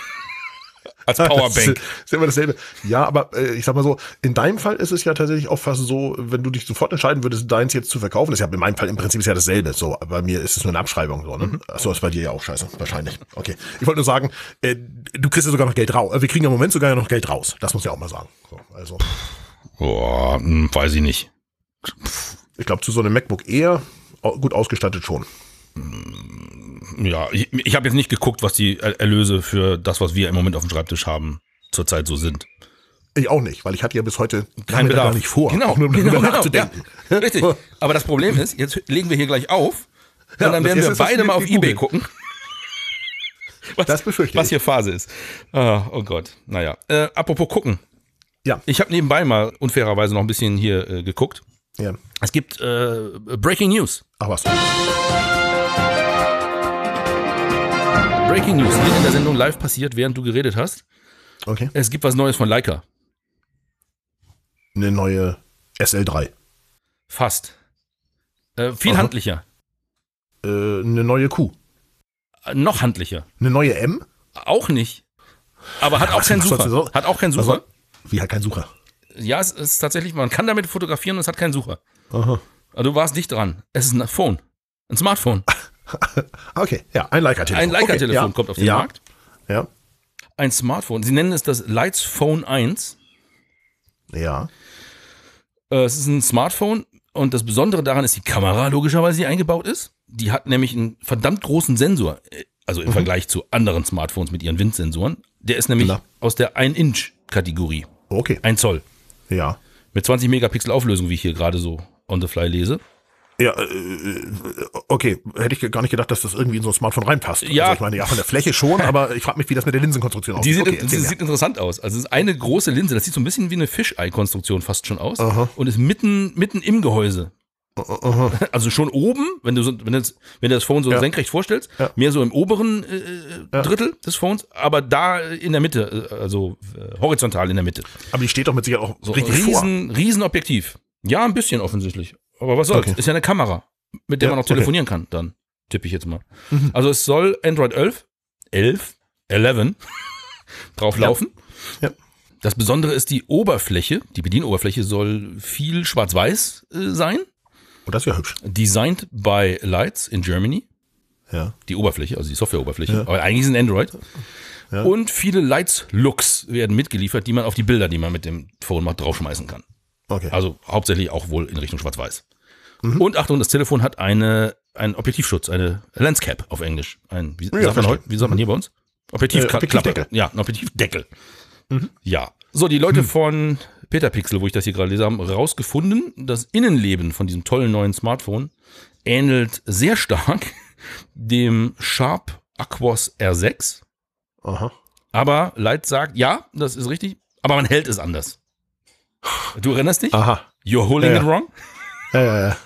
Als Powerbank. Ist immer dasselbe. Ja, aber ich sag mal so, in deinem Fall ist es ja tatsächlich auch fast so, wenn du dich sofort entscheiden würdest, deins jetzt zu verkaufen, ist ja in meinem Fall im Prinzip ist ja dasselbe. So, bei mir ist es nur eine Abschreibung. So, ne? Achso, ist bei dir ja auch scheiße. Wahrscheinlich. Okay. Ich wollte nur sagen, du kriegst ja sogar noch Geld raus. Wir kriegen ja im Moment sogar noch Geld raus. Das muss ich auch mal sagen. So, also. Boah, weiß ich nicht. Ich glaube, zu so einem MacBook Air gut ausgestattet schon. Ja, ich habe jetzt nicht geguckt, was die Erlöse für das, was wir im Moment auf dem Schreibtisch haben, zurzeit so sind. Ich auch nicht, weil ich hatte ja bis heute keinen Bedarf. Gar nicht vor. Genau, nur nachzudenken. Ja, richtig. Aber das Problem ist, jetzt legen wir hier gleich auf und dann werden wir beide mal auf eBay gucken. Das befürchte ich. Was hier Phase ist. Oh Gott, naja. Apropos gucken. Ja. Ich habe nebenbei mal unfairerweise noch ein bisschen hier geguckt. Ja. Es gibt Breaking News. Ach was. Breaking News, hier in der Sendung live passiert, während du geredet hast. Okay. Es gibt was Neues von Leica. Eine neue SL3. Fast. Viel handlicher. Eine neue Q. Noch handlicher. Eine neue M? Auch nicht. Aber hat auch keinen Sucher. Hat auch keinen Sucher. Wie hat keinen Sucher? Ja, es ist tatsächlich, man kann damit fotografieren und es hat keinen Sucher. Aha. Also du warst dicht dran. Es ist ein Phone. Ein Smartphone. Okay, ja, ein Leica-Telefon. Ein Leica-Telefon okay, kommt auf den Markt. Ja. Ein Smartphone. Sie nennen es das Lights Phone 1. Ja. Es ist ein Smartphone und das Besondere daran ist die Kamera, logischerweise, die eingebaut ist. Die hat nämlich einen verdammt großen Sensor, also im Vergleich zu anderen Smartphones mit ihren Windsensoren. Der ist nämlich aus der 1-Inch-Kategorie. Okay. 1 Zoll. Ja. Mit 20 Megapixel Auflösung, wie ich hier gerade so on the fly lese. Ja, okay. Hätte ich gar nicht gedacht, dass das irgendwie in so ein Smartphone reinpasst. Ja. Also ich meine, ja, von der Fläche schon, aber ich frage mich, wie das mit der Linsenkonstruktion aussieht. Die sieht interessant aus. Also es ist eine große Linse, das sieht so ein bisschen wie eine Fischei-Konstruktion fast schon aus. Aha. Und ist mitten im Gehäuse. Aha. Also schon oben, wenn du das Phone so senkrecht vorstellst, mehr so im oberen Drittel des Phones, aber da in der Mitte, also horizontal in der Mitte. Aber die steht doch mit Sicherheit auch So richtig vor. Riesenobjektiv. Ja, ein bisschen offensichtlich. Aber was soll's? Okay. Ist ja eine Kamera, mit der man auch telefonieren kann, dann tippe ich jetzt mal. Also es soll Android 11 drauf laufen. Ja. Das Besondere ist die Oberfläche, die Bedienoberfläche soll viel schwarz-weiß sein. Oh, das ist ja hübsch. Designed by Lights in Germany. Ja. Die Oberfläche, also die Softwareoberfläche. Aber eigentlich ist es ein Android. Ja. Und viele Lights-Looks werden mitgeliefert, die man auf die Bilder, die man mit dem Phone macht, draufschmeißen kann. Okay. Also hauptsächlich auch wohl in Richtung Schwarz-Weiß. Und Achtung, das Telefon hat einen Objektivschutz, eine Lenscap auf Englisch. Wie sagt man hier bei uns? Objektivdeckel. Ja, ein Objektivdeckel. Ja. So, die Leute von Petapixel, wo ich das hier gerade lese, haben rausgefunden, das Innenleben von diesem tollen neuen Smartphone ähnelt sehr stark dem Sharp Aquos R6. Aha. Aber Light sagt, ja, das ist richtig, aber man hält es anders. Du erinnerst dich? Aha. You're holding it wrong? Ja.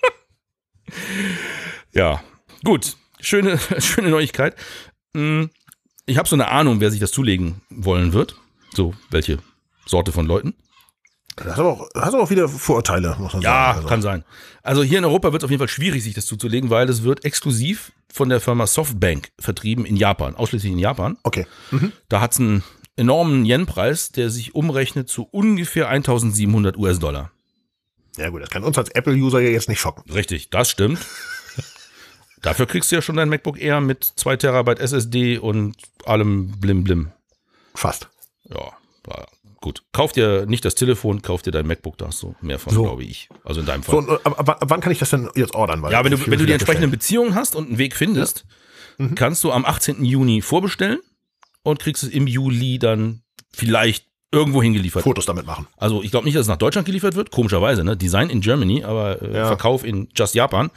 Ja, gut. Schöne Neuigkeit. Ich habe so eine Ahnung, wer sich das zulegen wollen wird. So, welche Sorte von Leuten. Das hat aber auch wieder Vorurteile, muss man sagen. Ja, Also. kann sein. Also hier in Europa wird es auf jeden Fall schwierig, sich das zuzulegen, weil es wird exklusiv von der Firma Softbank vertrieben in Japan, ausschließlich in Japan. Okay. Da hat es einen enormen Yen-Preis, der sich umrechnet zu ungefähr 1.700 US-Dollar. Ja gut, das kann uns als Apple-User ja jetzt nicht schocken. Richtig, das stimmt. Dafür kriegst du ja schon dein MacBook Air mit 2 Terabyte SSD und allem Blim-Blim. Fast. Ja, gut. Kauf dir nicht das Telefon, kauf dir dein MacBook, da hast du mehr von, glaube ich. Also in deinem Fall. So, aber wann kann ich das denn jetzt ordern? Weil Ja, wenn du die entsprechenden bestellen. Beziehungen hast und einen Weg findest, kannst du am 18. Juni vorbestellen und kriegst es im Juli dann vielleicht irgendwo hingeliefert. Fotos damit machen. Also ich glaube nicht, dass es nach Deutschland geliefert wird, komischerweise, ne? Design in Germany, aber Verkauf in just Japan.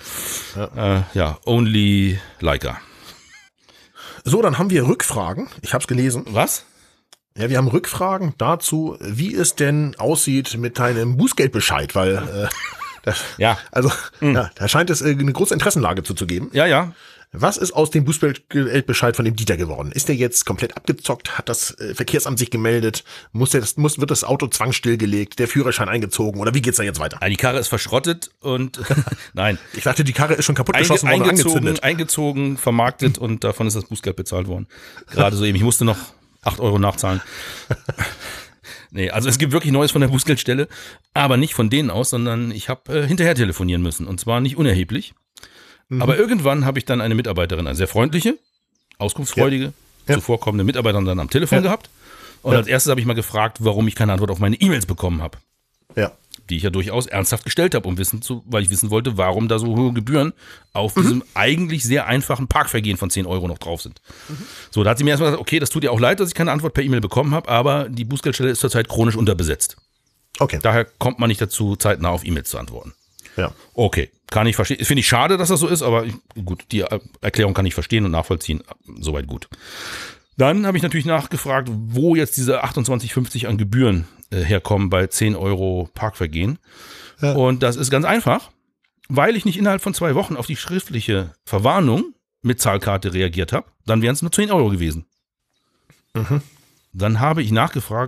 Only Leica. So, dann haben wir Rückfragen. Ich habe es gelesen. Was? Ja, wir haben Rückfragen dazu, wie es denn aussieht mit deinem Bußgeldbescheid, weil da scheint es eine große Interessenlage zuzugeben. Ja. Was ist aus dem Bußgeldbescheid von dem Dieter geworden? Ist der jetzt komplett abgezockt? Hat das Verkehrsamt sich gemeldet? Wird das Auto zwangsstillgelegt? Der Führerschein eingezogen? Oder wie geht's da jetzt weiter? Die Karre ist verschrottet und nein. Ich dachte, die Karre ist schon kaputt geschossen worden und angezündet. Eingezogen, vermarktet und davon ist das Bußgeld bezahlt worden. Gerade so eben. Ich musste noch 8 Euro nachzahlen. Nee, also es gibt wirklich Neues von der Bußgeldstelle, aber nicht von denen aus, sondern ich habe hinterher telefonieren müssen und zwar nicht unerheblich. Aber irgendwann habe ich dann eine Mitarbeiterin, eine sehr freundliche, auskunftsfreudige, zuvorkommende Mitarbeiterin dann am Telefon gehabt. Und als erstes habe ich mal gefragt, warum ich keine Antwort auf meine E-Mails bekommen habe. Ja. Die ich ja durchaus ernsthaft gestellt habe, weil ich wissen wollte, warum da so hohe Gebühren auf diesem eigentlich sehr einfachen Parkvergehen von 10 Euro noch drauf sind. So, da hat sie mir erstmal gesagt, okay, das tut ihr auch leid, dass ich keine Antwort per E-Mail bekommen habe, aber die Bußgeldstelle ist zurzeit chronisch unterbesetzt. Okay. Daher kommt man nicht dazu, zeitnah auf E-Mails zu antworten. Ja. Okay, kann ich verstehen. Finde ich schade, dass das so ist, aber gut, die Erklärung kann ich verstehen und nachvollziehen. Soweit gut. Dann habe ich natürlich nachgefragt, wo jetzt diese 28,50 an Gebühren herkommen bei 10 Euro Parkvergehen. Ja. Und das ist ganz einfach, weil ich nicht innerhalb von 2 Wochen auf die schriftliche Verwarnung mit Zahlkarte reagiert habe, dann wären es nur 10 Euro gewesen. Dann habe ich nachgefragt,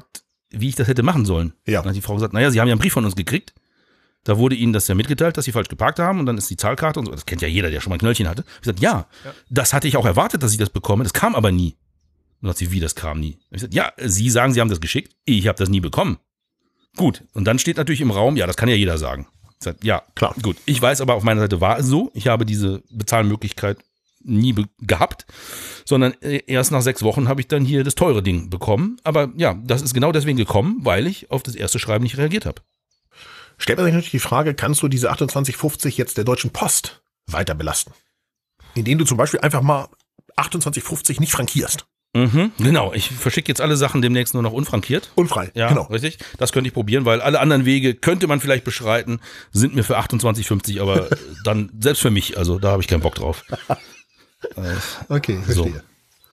wie ich das hätte machen sollen. Ja. Dann hat die Frau gesagt, naja, Sie haben ja einen Brief von uns gekriegt. Da wurde Ihnen das ja mitgeteilt, dass Sie falsch geparkt haben und dann ist die Zahlkarte und so. Das kennt ja jeder, der schon mal ein Knöllchen hatte. Ich gesagt, ja, das hatte ich auch erwartet, dass ich das bekomme. Das kam aber nie. Und dann sagt sie, wie, das kam nie? Ich gesagt, ja, Sie sagen, Sie haben das geschickt. Ich habe das nie bekommen. Gut. Und dann steht natürlich im Raum, ja, das kann ja jeder sagen. Ich sag, ja, klar, gut. Ich weiß aber, auf meiner Seite war es so. Ich habe diese Bezahlmöglichkeit nie gehabt, sondern erst nach 6 Wochen habe ich dann hier das teure Ding bekommen. Aber ja, das ist genau deswegen gekommen, weil ich auf das erste Schreiben nicht reagiert habe. Stellt man sich natürlich die Frage, kannst du diese 28,50 jetzt der Deutschen Post weiter belasten? Indem du zum Beispiel einfach mal 28,50 nicht frankierst. Mhm, genau, ich verschicke jetzt alle Sachen demnächst nur noch unfrankiert. Unfrei, Ja, genau. richtig. Das könnte ich probieren, weil alle anderen Wege könnte man vielleicht beschreiten, sind mir für 28,50, aber dann selbst für mich, also da habe ich keinen Bock drauf. Okay, verstehe.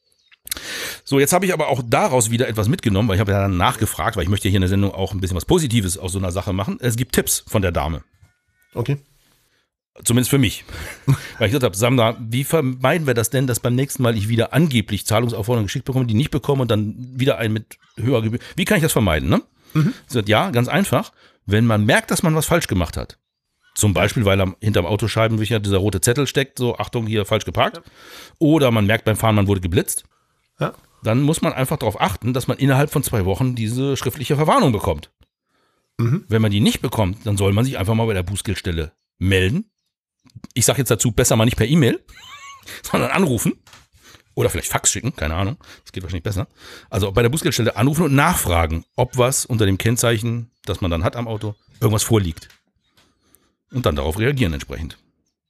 So, jetzt habe ich aber auch daraus wieder etwas mitgenommen, weil ich habe ja dann nachgefragt, weil ich möchte ja hier in der Sendung auch ein bisschen was Positives aus so einer Sache machen. Es gibt Tipps von der Dame. Okay. Zumindest für mich. Weil ich gesagt habe, Sandra, wie vermeiden wir das denn, dass beim nächsten Mal ich wieder angeblich Zahlungsaufforderungen geschickt bekomme, die nicht bekomme und dann wieder einen mit höherer Gebühr. Wie kann ich das vermeiden, ne? Sie sagt, ja, ganz einfach. Wenn man merkt, dass man was falsch gemacht hat. Zum Beispiel, weil hinterm Autoscheibenwischer dieser rote Zettel steckt, so, Achtung, hier falsch geparkt. Oder man merkt beim Fahren, man wurde geblitzt. Ja. Dann muss man einfach darauf achten, dass man innerhalb von 2 Wochen diese schriftliche Verwarnung bekommt. Wenn man die nicht bekommt, dann soll man sich einfach mal bei der Bußgeldstelle melden. Ich sage jetzt dazu, besser mal nicht per E-Mail, sondern anrufen. Oder vielleicht Fax schicken, keine Ahnung. Das geht wahrscheinlich besser. Also bei der Bußgeldstelle anrufen und nachfragen, ob was unter dem Kennzeichen, das man dann hat am Auto, irgendwas vorliegt. Und dann darauf reagieren entsprechend.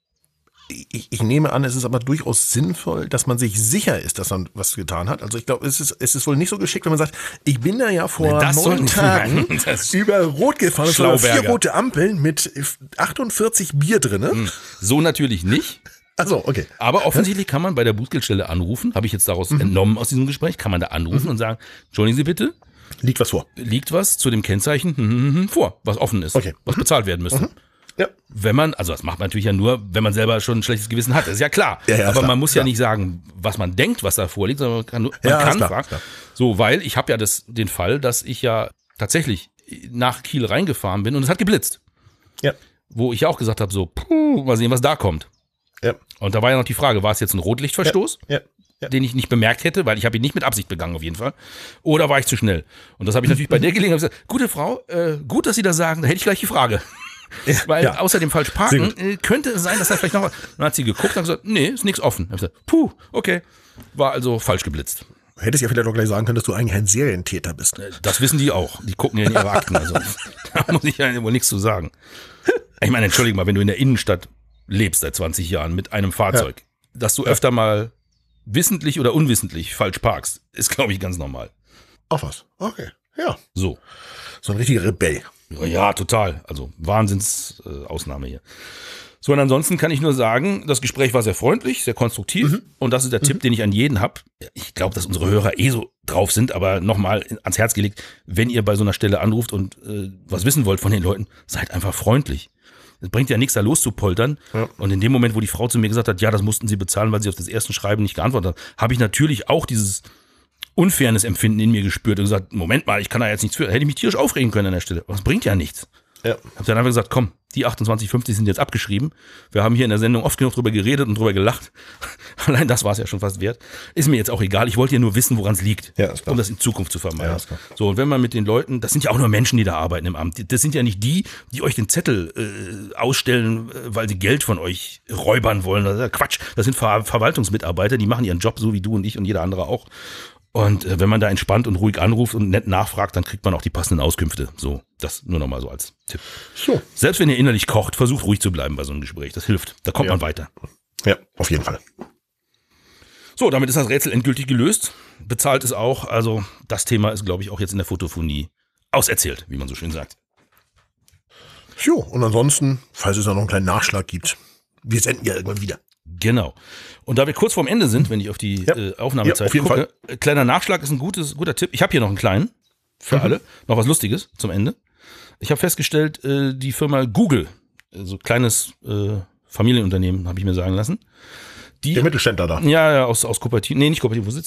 Ich nehme an, es ist aber durchaus sinnvoll, dass man sich sicher ist, dass man was getan hat. Also ich glaube, es ist wohl nicht so geschickt, wenn man sagt, ich bin da ja vor 9 Tagen über Rot gefahren. Es waren 4 rote Ampeln mit 48 Bier drin. So natürlich nicht. Also okay. Aber offensichtlich kann man bei der Bußgeldstelle anrufen, habe ich jetzt daraus entnommen aus diesem Gespräch, kann man da anrufen und sagen, entschuldigen Sie bitte, liegt was vor. Liegt was zu dem Kennzeichen vor, was offen ist, was bezahlt werden müsste. Ja. Wenn man, also das macht man natürlich ja nur, wenn man selber schon ein schlechtes Gewissen hat, das ist ja klar. Aber klar, man muss ja nicht sagen, was man denkt, was da vorliegt, sondern man kann fragen. So, weil ich habe ja den Fall, dass ich ja tatsächlich nach Kiel reingefahren bin und es hat geblitzt. Ja. Wo ich ja auch gesagt habe, so, mal sehen, was da kommt. Ja. Und da war ja noch die Frage, war es jetzt ein Rotlichtverstoß? Ja. Den ich nicht bemerkt hätte, weil ich habe ihn nicht mit Absicht begangen auf jeden Fall. Oder war ich zu schnell? Und das habe ich natürlich bei der Gelegenheit gesagt, gute Frau, gut, dass Sie das sagen, da hätte ich gleich die Frage. Weil außer dem falsch parken könnte es sein, dass da vielleicht noch was. Dann hat sie geguckt und gesagt, nee, ist nichts offen. Dann habe ich gesagt, okay. War also falsch geblitzt. Hättest ja vielleicht auch gleich sagen können, dass du eigentlich ein Serientäter bist. Das wissen die auch. Die gucken ja in ihre Akten. Also, da muss ich ja wohl nichts zu sagen. Ich meine, entschuldige mal, wenn du in der Innenstadt lebst seit 20 Jahren mit einem Fahrzeug, dass du öfter mal wissentlich oder unwissentlich falsch parkst, ist, glaube ich, ganz normal. Ach was, okay, ja. So ein richtiger Rebell. Ja, total. Also Ausnahme hier. So, und ansonsten kann ich nur sagen, das Gespräch war sehr freundlich, sehr konstruktiv. Und das ist der Tipp, den ich an jeden habe. Ich glaube, dass unsere Hörer so drauf sind, aber nochmal ans Herz gelegt, wenn ihr bei so einer Stelle anruft und was wissen wollt von den Leuten, seid einfach freundlich. Es bringt ja nichts, da loszupoltern. Ja. Und in dem Moment, wo die Frau zu mir gesagt hat, ja, das mussten sie bezahlen, weil sie auf das erste Schreiben nicht geantwortet hat, habe ich natürlich auch dieses Unfairness-Empfinden in mir gespürt und gesagt, Moment mal, ich kann da jetzt nichts für. Hätte ich mich tierisch aufregen können an der Stelle. Aber das bringt ja nichts. Ja. Hab dann einfach gesagt, komm, die 28,50 sind jetzt abgeschrieben. Wir haben hier in der Sendung oft genug drüber geredet und drüber gelacht. Allein das war es ja schon fast wert. Ist mir jetzt auch egal. Ich wollte ja nur wissen, woran es liegt, um das in Zukunft zu vermeiden. Ja, so, und wenn man mit den Leuten, das sind ja auch nur Menschen, die da arbeiten im Amt. Das sind ja nicht die euch den Zettel ausstellen, weil sie Geld von euch räubern wollen. Das ist ja Quatsch. Das sind Verwaltungsmitarbeiter, die machen ihren Job so wie du und ich und jeder andere auch. Und wenn man da entspannt und ruhig anruft und nett nachfragt, dann kriegt man auch die passenden Auskünfte. So, das nur nochmal so als Tipp. So. Selbst wenn ihr innerlich kocht, versucht ruhig zu bleiben bei so einem Gespräch. Das hilft. Da kommt man weiter. Ja, auf jeden Fall. So, damit ist das Rätsel endgültig gelöst. Bezahlt ist auch. Also das Thema ist, glaube ich, auch jetzt in der Fotophonie auserzählt, wie man so schön sagt. Jo, und ansonsten, falls es noch einen kleinen Nachschlag gibt, wir senden ja irgendwann wieder. Genau. Und da wir kurz vorm Ende sind, wenn ich auf die Aufnahmezeit gucke, kleiner Nachschlag ist ein guter Tipp. Ich habe hier noch einen kleinen für alle, noch was Lustiges zum Ende. Ich habe festgestellt, die Firma Google, so kleines Familienunternehmen, habe ich mir sagen lassen. Der Mittelständler da. Ja, aus Cupertino. Nee, nicht Cupertino. Wo sitzen die?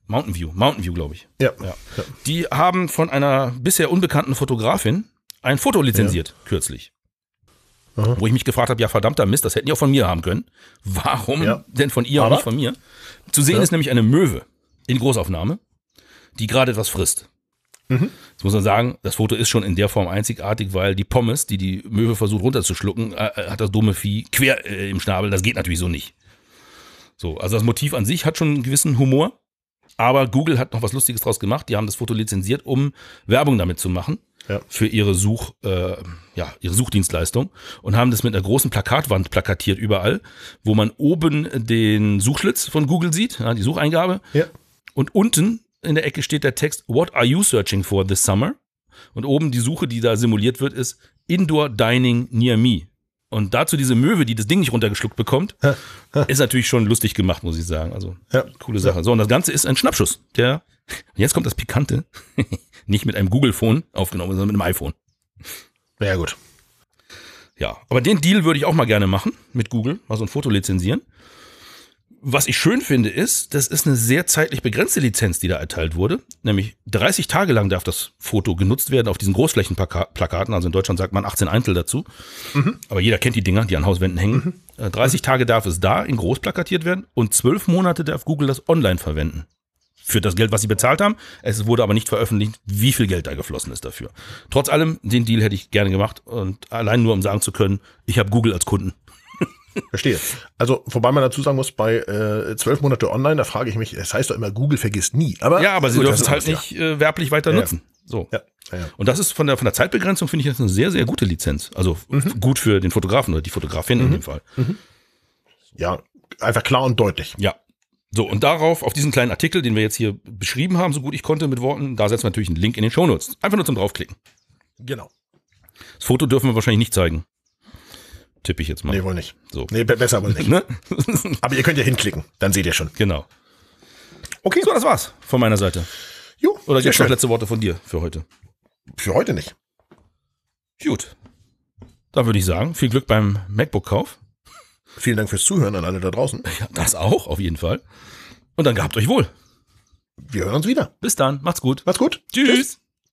Mountain View, glaube ich. Ja. Die haben von einer bisher unbekannten Fotografin ein Foto lizenziert, kürzlich. Aha. Wo ich mich gefragt habe, ja verdammter Mist, das hätten die auch von mir haben können. Warum denn von ihr und nicht von mir? Zu sehen ist nämlich eine Möwe in Großaufnahme, die gerade etwas frisst. Jetzt muss man sagen, das Foto ist schon in der Form einzigartig, weil die Pommes, die Möwe versucht runterzuschlucken, hat das dumme Vieh quer im Schnabel. Das geht natürlich so nicht. So, also das Motiv an sich hat schon einen gewissen Humor, aber Google hat noch was Lustiges draus gemacht. Die haben das Foto lizenziert, um Werbung damit zu machen. Ja. Für ihre ihre Suchdienstleistung und haben das mit einer großen Plakatwand plakatiert überall, wo man oben den Suchschlitz von Google sieht, die Sucheingabe, und unten in der Ecke steht der Text What are you searching for this summer? Und oben die Suche, die da simuliert wird, ist Indoor Dining near me. Und dazu diese Möwe, die das Ding nicht runtergeschluckt bekommt, ist natürlich schon lustig gemacht, muss ich sagen. Also coole Sache. So, und das Ganze ist ein Schnappschuss, jetzt kommt das Pikante, nicht mit einem Google-Phone aufgenommen, sondern mit einem iPhone. Ja, gut. Ja, aber den Deal würde ich auch mal gerne machen mit Google, mal so ein Foto lizenzieren. Was ich schön finde ist, das ist eine sehr zeitlich begrenzte Lizenz, die da erteilt wurde. Nämlich 30 Tage lang darf das Foto genutzt werden auf diesen Großflächenplakaten. Also in Deutschland sagt man 18 Eintel dazu. Aber jeder kennt die Dinger, die an Hauswänden hängen. 30 Tage darf es da in groß plakatiert werden und 12 Monate darf Google das online verwenden. Für das Geld, was sie bezahlt haben. Es wurde aber nicht veröffentlicht, wie viel Geld da geflossen ist dafür. Trotz allem, den Deal hätte ich gerne gemacht und allein nur, um sagen zu können, ich habe Google als Kunden. Verstehe. Also, wobei man dazu sagen muss, bei 12 Monate online, da frage ich mich, es heißt doch immer, Google vergisst nie. Aber sie dürfen es halt nicht werblich weiter nutzen. So. Ja. Und das ist von der Zeitbegrenzung, finde ich, das eine sehr, sehr gute Lizenz. Also gut für den Fotografen oder die Fotografin in dem Fall. Ja, einfach klar und deutlich. Ja. So, und auf diesen kleinen Artikel, den wir jetzt hier beschrieben haben, so gut ich konnte mit Worten, da setzen wir natürlich einen Link in den Shownotes. Einfach nur zum draufklicken. Genau. Das Foto dürfen wir wahrscheinlich nicht zeigen. Tippe ich jetzt mal. Nee, wohl nicht. So. Nee, besser wohl nicht. Ne? Aber ihr könnt ja hinklicken, dann seht ihr schon. Genau. Okay. So, das war's von meiner Seite. Jo, oder jetzt noch letzte Worte von dir für heute? Für heute nicht. Gut. Dann würde ich sagen, viel Glück beim MacBook-Kauf. Vielen Dank fürs Zuhören an alle da draußen. Ja, das auch, auf jeden Fall. Und dann gehabt euch wohl. Wir hören uns wieder. Bis dann. Macht's gut. Macht's gut. Tschüss.